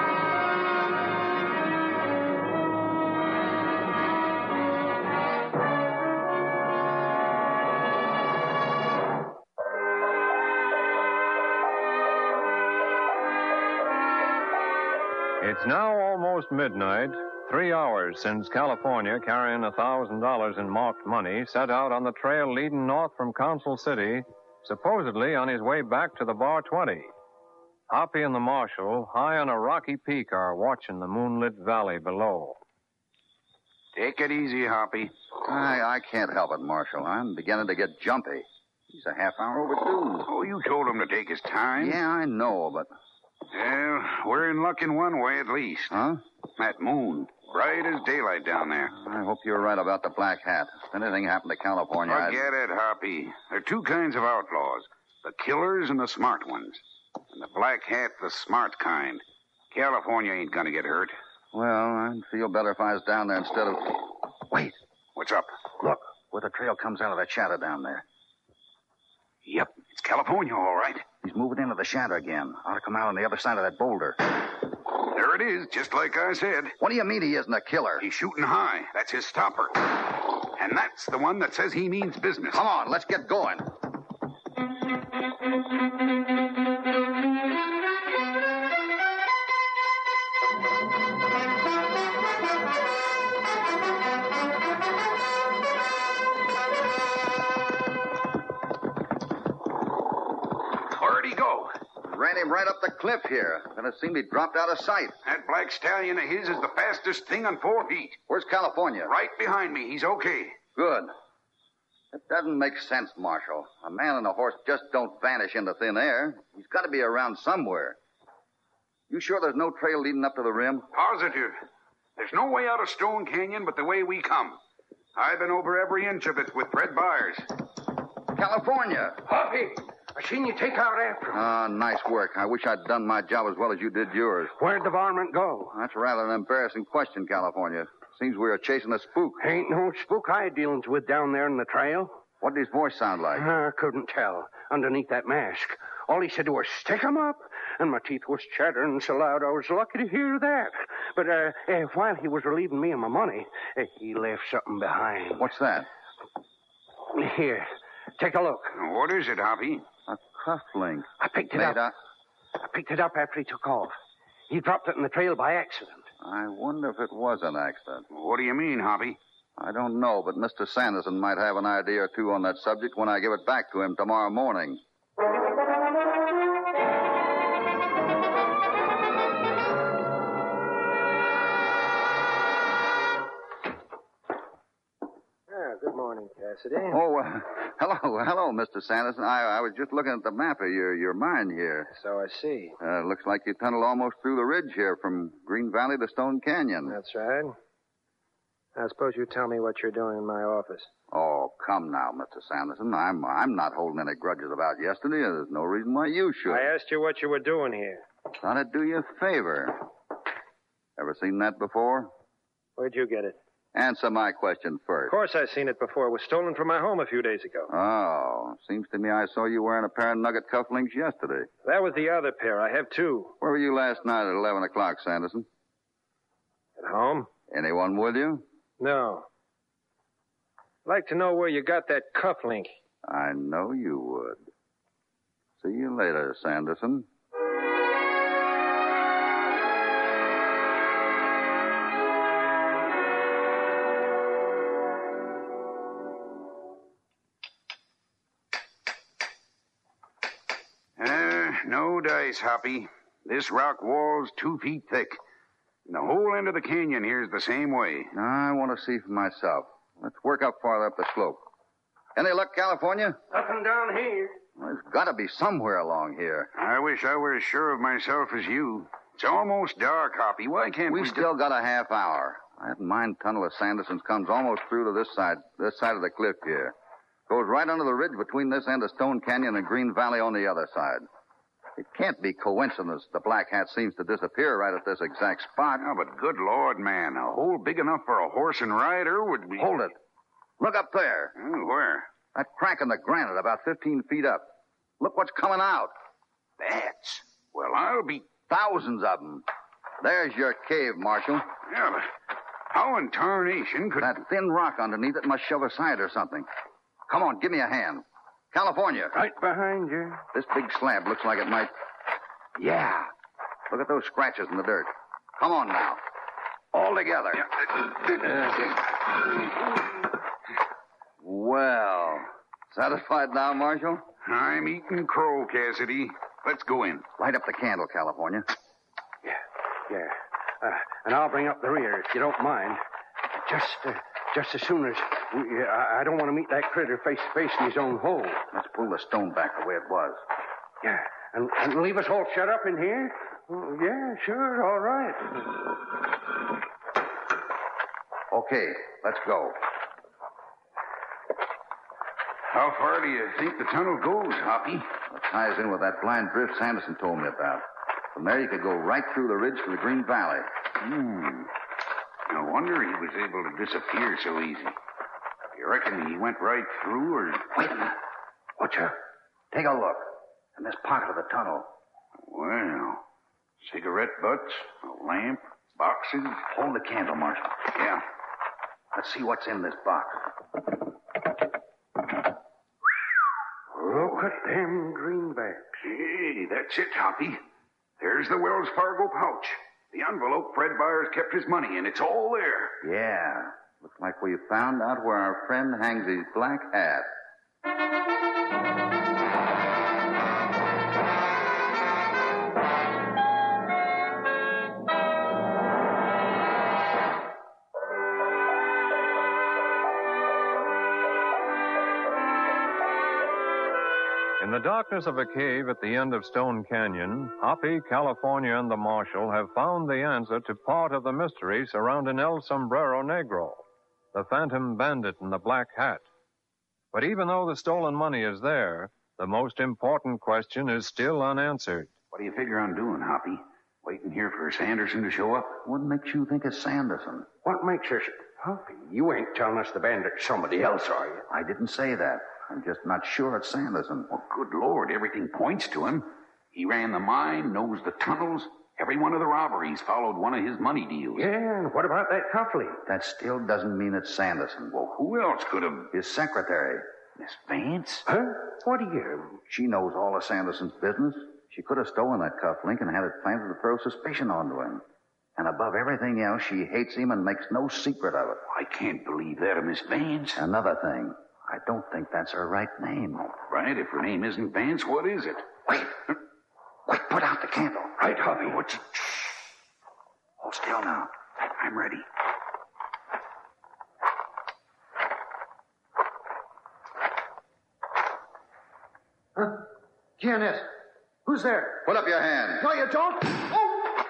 It's now almost midnight, three hours since California, carrying a thousand dollars in marked money, set out on the trail leading north from Council City, supposedly on his way back to the Bar twenty. Hoppy and the marshal, high on a rocky peak, are watching the moonlit valley below. Take it easy, Hoppy. I, I can't help it, Marshal. I'm beginning to get jumpy. He's a half hour overdue. Oh, you told him to take his time. Yeah, I know, but... Well, we're in luck in one way at least. Huh? That moon. Bright as daylight down there. I hope you're right about the black hat. If anything happened to California, Forget I'd... it, Hoppy. There are two kinds of outlaws. The killers and the smart ones. And the black hat, the smart kind. California ain't gonna get hurt. Well, I'd feel better if I was down there instead of... Wait. What's up? Look, where the trail comes out of that shadow down there. Yep, it's California, all right. He's moving into the shadow again. Ought to come out on the other side of that boulder. There it is, just like I said. What do you mean he isn't a killer? He's shooting high. That's his stopper. And that's the one that says he means business. Come on, let's get going. Ran him right up the cliff here. Then it seemed he dropped out of sight. That black stallion of his is the fastest thing on four feet. Where's California? Right behind me. He's okay. Good. It doesn't make sense, Marshal. A man and a horse just don't vanish into thin air. He's got to be around somewhere. You sure there's no trail leading up to the rim? Positive. There's no way out of Stone Canyon but the way we come. I've been over every inch of it with Fred Byers. California. Hoppy, I seen you take out after him. Ah, nice work. I wish I'd done my job as well as you did yours. Where'd the varmint go? That's rather an embarrassing question, California. Seems we were chasing a spook. Ain't no spook I dealings with down there in the trail. What did his voice sound like? I couldn't tell underneath that mask. All he said was, stick 'em up. And my teeth was chattering so loud I was lucky to hear that. But uh, uh, while he was relieving me of my money, uh, he left something behind. What's that? Here, take a look. What is it, Hoppy? A cufflink. I picked it Made up. up. I picked it up after he took off. He dropped it in the trail by accident. I wonder if it was an accident. What do you mean, Hoppy? I don't know, but Mister Sanderson might have an idea or two on that subject when I give it back to him tomorrow morning. Good morning, Cassidy. Oh, uh, hello, hello, Mister Sanderson. I, I was just looking at the map of your, your mine here. So I see. Uh, looks like you tunneled almost through the ridge here from Green Valley to Stone Canyon. That's right. Now, suppose you tell me what you're doing in my office. Oh, come now, Mister Sanderson. I'm I'm not holding any grudges about yesterday. There's no reason why you should. I asked you what you were doing here. Thought I'd do you a favor. Ever seen that before? Where'd you get it? Answer my question first. Of course I've seen it before. It was stolen from my home a few days ago. Oh, seems to me I saw you wearing a pair of nugget cufflinks yesterday. That was the other pair. I have two. Where were you last night at eleven o'clock, Sanderson? At home? Anyone with you? No. I'd like to know where you got that cufflink. I know you would. See you later, Sanderson. Uh, no dice, Hoppy. This rock wall's two feet thick. And the whole end of the canyon here's the same way. I want to see for myself. Let's work up farther up the slope. Any luck, California? Nothing down here. Well, there's got to be somewhere along here. I wish I were as sure of myself as you. It's almost dark, Hoppy. Why can't we... We've still got a half hour. That mine tunnel of Sanderson's comes almost through to this side, this side of the cliff here. Goes right under the ridge between this end of Stone Canyon and Green Valley on the other side. It can't be coincidence the Black Hat seems to disappear right at this exact spot. Oh, but good Lord, man. A hole big enough for a horse and rider would be... Hold it. Look up there. Oh, where? That crack in the granite about fifteen feet up. Look what's coming out. Bats? Well, I'll be... Thousands of them. There's your cave, Marshal. Yeah, but how in tarnation could... That thin rock underneath it must shove aside or something. Come on, give me a hand. California. Right behind you. This big slab looks like it might... Yeah. Look at those scratches in the dirt. Come on now. All together. Well, satisfied now, Marshal? I'm eating crow, Cassidy. Let's go in. Light up the candle, California. Yeah, yeah. Uh, and I'll bring up the rear, if you don't mind. Just, uh, just as soon as... We, uh, I don't want to meet that critter face to face in his own hole. Let's pull the stone back the way it was. Yeah, and, and leave us all shut up in here? Oh, yeah, sure, all right. Okay, let's go. How far do you think the tunnel goes, Hoppy? It ties in with that blind drift Sanderson told me about. From there, you could go right through the ridge to the Green Valley. Hmm. No wonder he was able to disappear so easy. You reckon he went right through, or... Wait a minute. Watch out. Take a look. In this pocket of the tunnel. Well, cigarette butts, a lamp, boxes. Hold the candle, Marshal. Yeah. Let's see what's in this box. Look at them greenbacks. Hey, that's it, Hoppy. There's the Wells Fargo pouch. The envelope Fred Byers kept his money in. It's all there. Yeah. Looks like we found out where our friend hangs his black hat. In the darkness of a cave at the end of Stone Canyon, Hoppy, California, and the Marshal have found the answer to part of the mystery surrounding El Sombrero Negro, the phantom bandit in the black hat. But even though the stolen money is there, the most important question is still unanswered. What do you figure on doing, Hoppy? Waiting here for Sanderson to show up? What makes you think it's Sanderson? What makes us... Hoppy, you ain't telling us the bandit's somebody else, are you? I didn't say that. I'm just not sure it's Sanderson. Well, good Lord, everything points to him. He ran the mine, knows the tunnels. Every one of the robberies followed one of his money deals. Yeah, and what about that cufflink? That still doesn't mean it's Sanderson. Well, who else could have... His secretary. Miss Vance? Huh? What do you... She knows all of Sanderson's business. She could have stolen that cufflink and had it planted to throw suspicion onto him. And above everything else, she hates him and makes no secret of it. I can't believe that of Miss Vance. Another thing, I don't think that's her right name. All right, if her name isn't Vance, what is it? Wait. Wait, put out the candle. Right, Hoppy. What's it? Hold still now. I'm ready. Huh? G N S. Who's there? Put up your hand. No, you don't. Oh!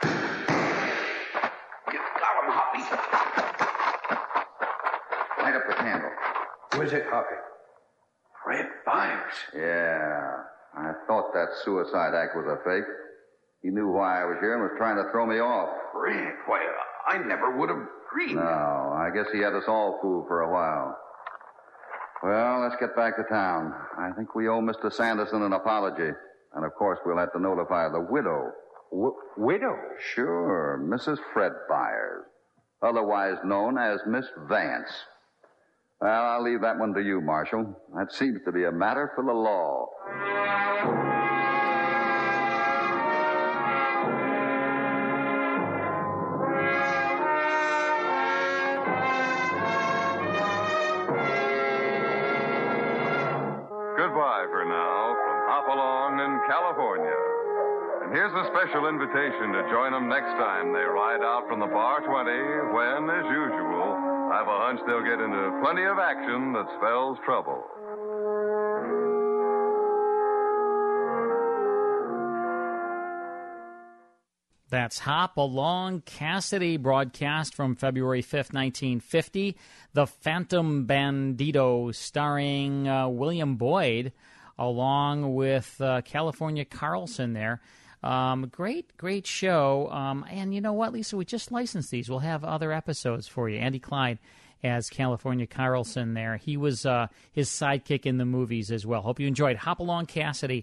You got him, Hoppy. Light up the candle. Who is it, Hoppy? Fred Byers. Yeah. I thought that suicide act was a fake. He knew why I was here and was trying to throw me off. Fred? Why, I never would have agreed. No, I guess he had us all fooled for a while. Well, let's get back to town. I think we owe Mister Sanderson an apology. And, of course, we'll have to notify the widow. W- widow? Sure, Missus Fred Byers, otherwise known as Miss Vance. Well, I'll leave that one to you, Marshal. That seems to be a matter for the law. Goodbye for now from Hopalong in California. And here's a special invitation to join them next time they ride out from the Bar twenty when, as usual, I have a hunch they'll get into plenty of action that spells trouble. That's Hop Along Cassidy, broadcast from February fifth, nineteen fifty. The Phantom Bandito, starring uh, William Boyd, along with uh, California Carlson there. Um, great, great show. Um, and you know what, Lisa? We just licensed these. We'll have other episodes for you. Andy Clyde as California Carlson there. He was uh, his sidekick in the movies as well. Hope you enjoyed Hop Along Cassidy.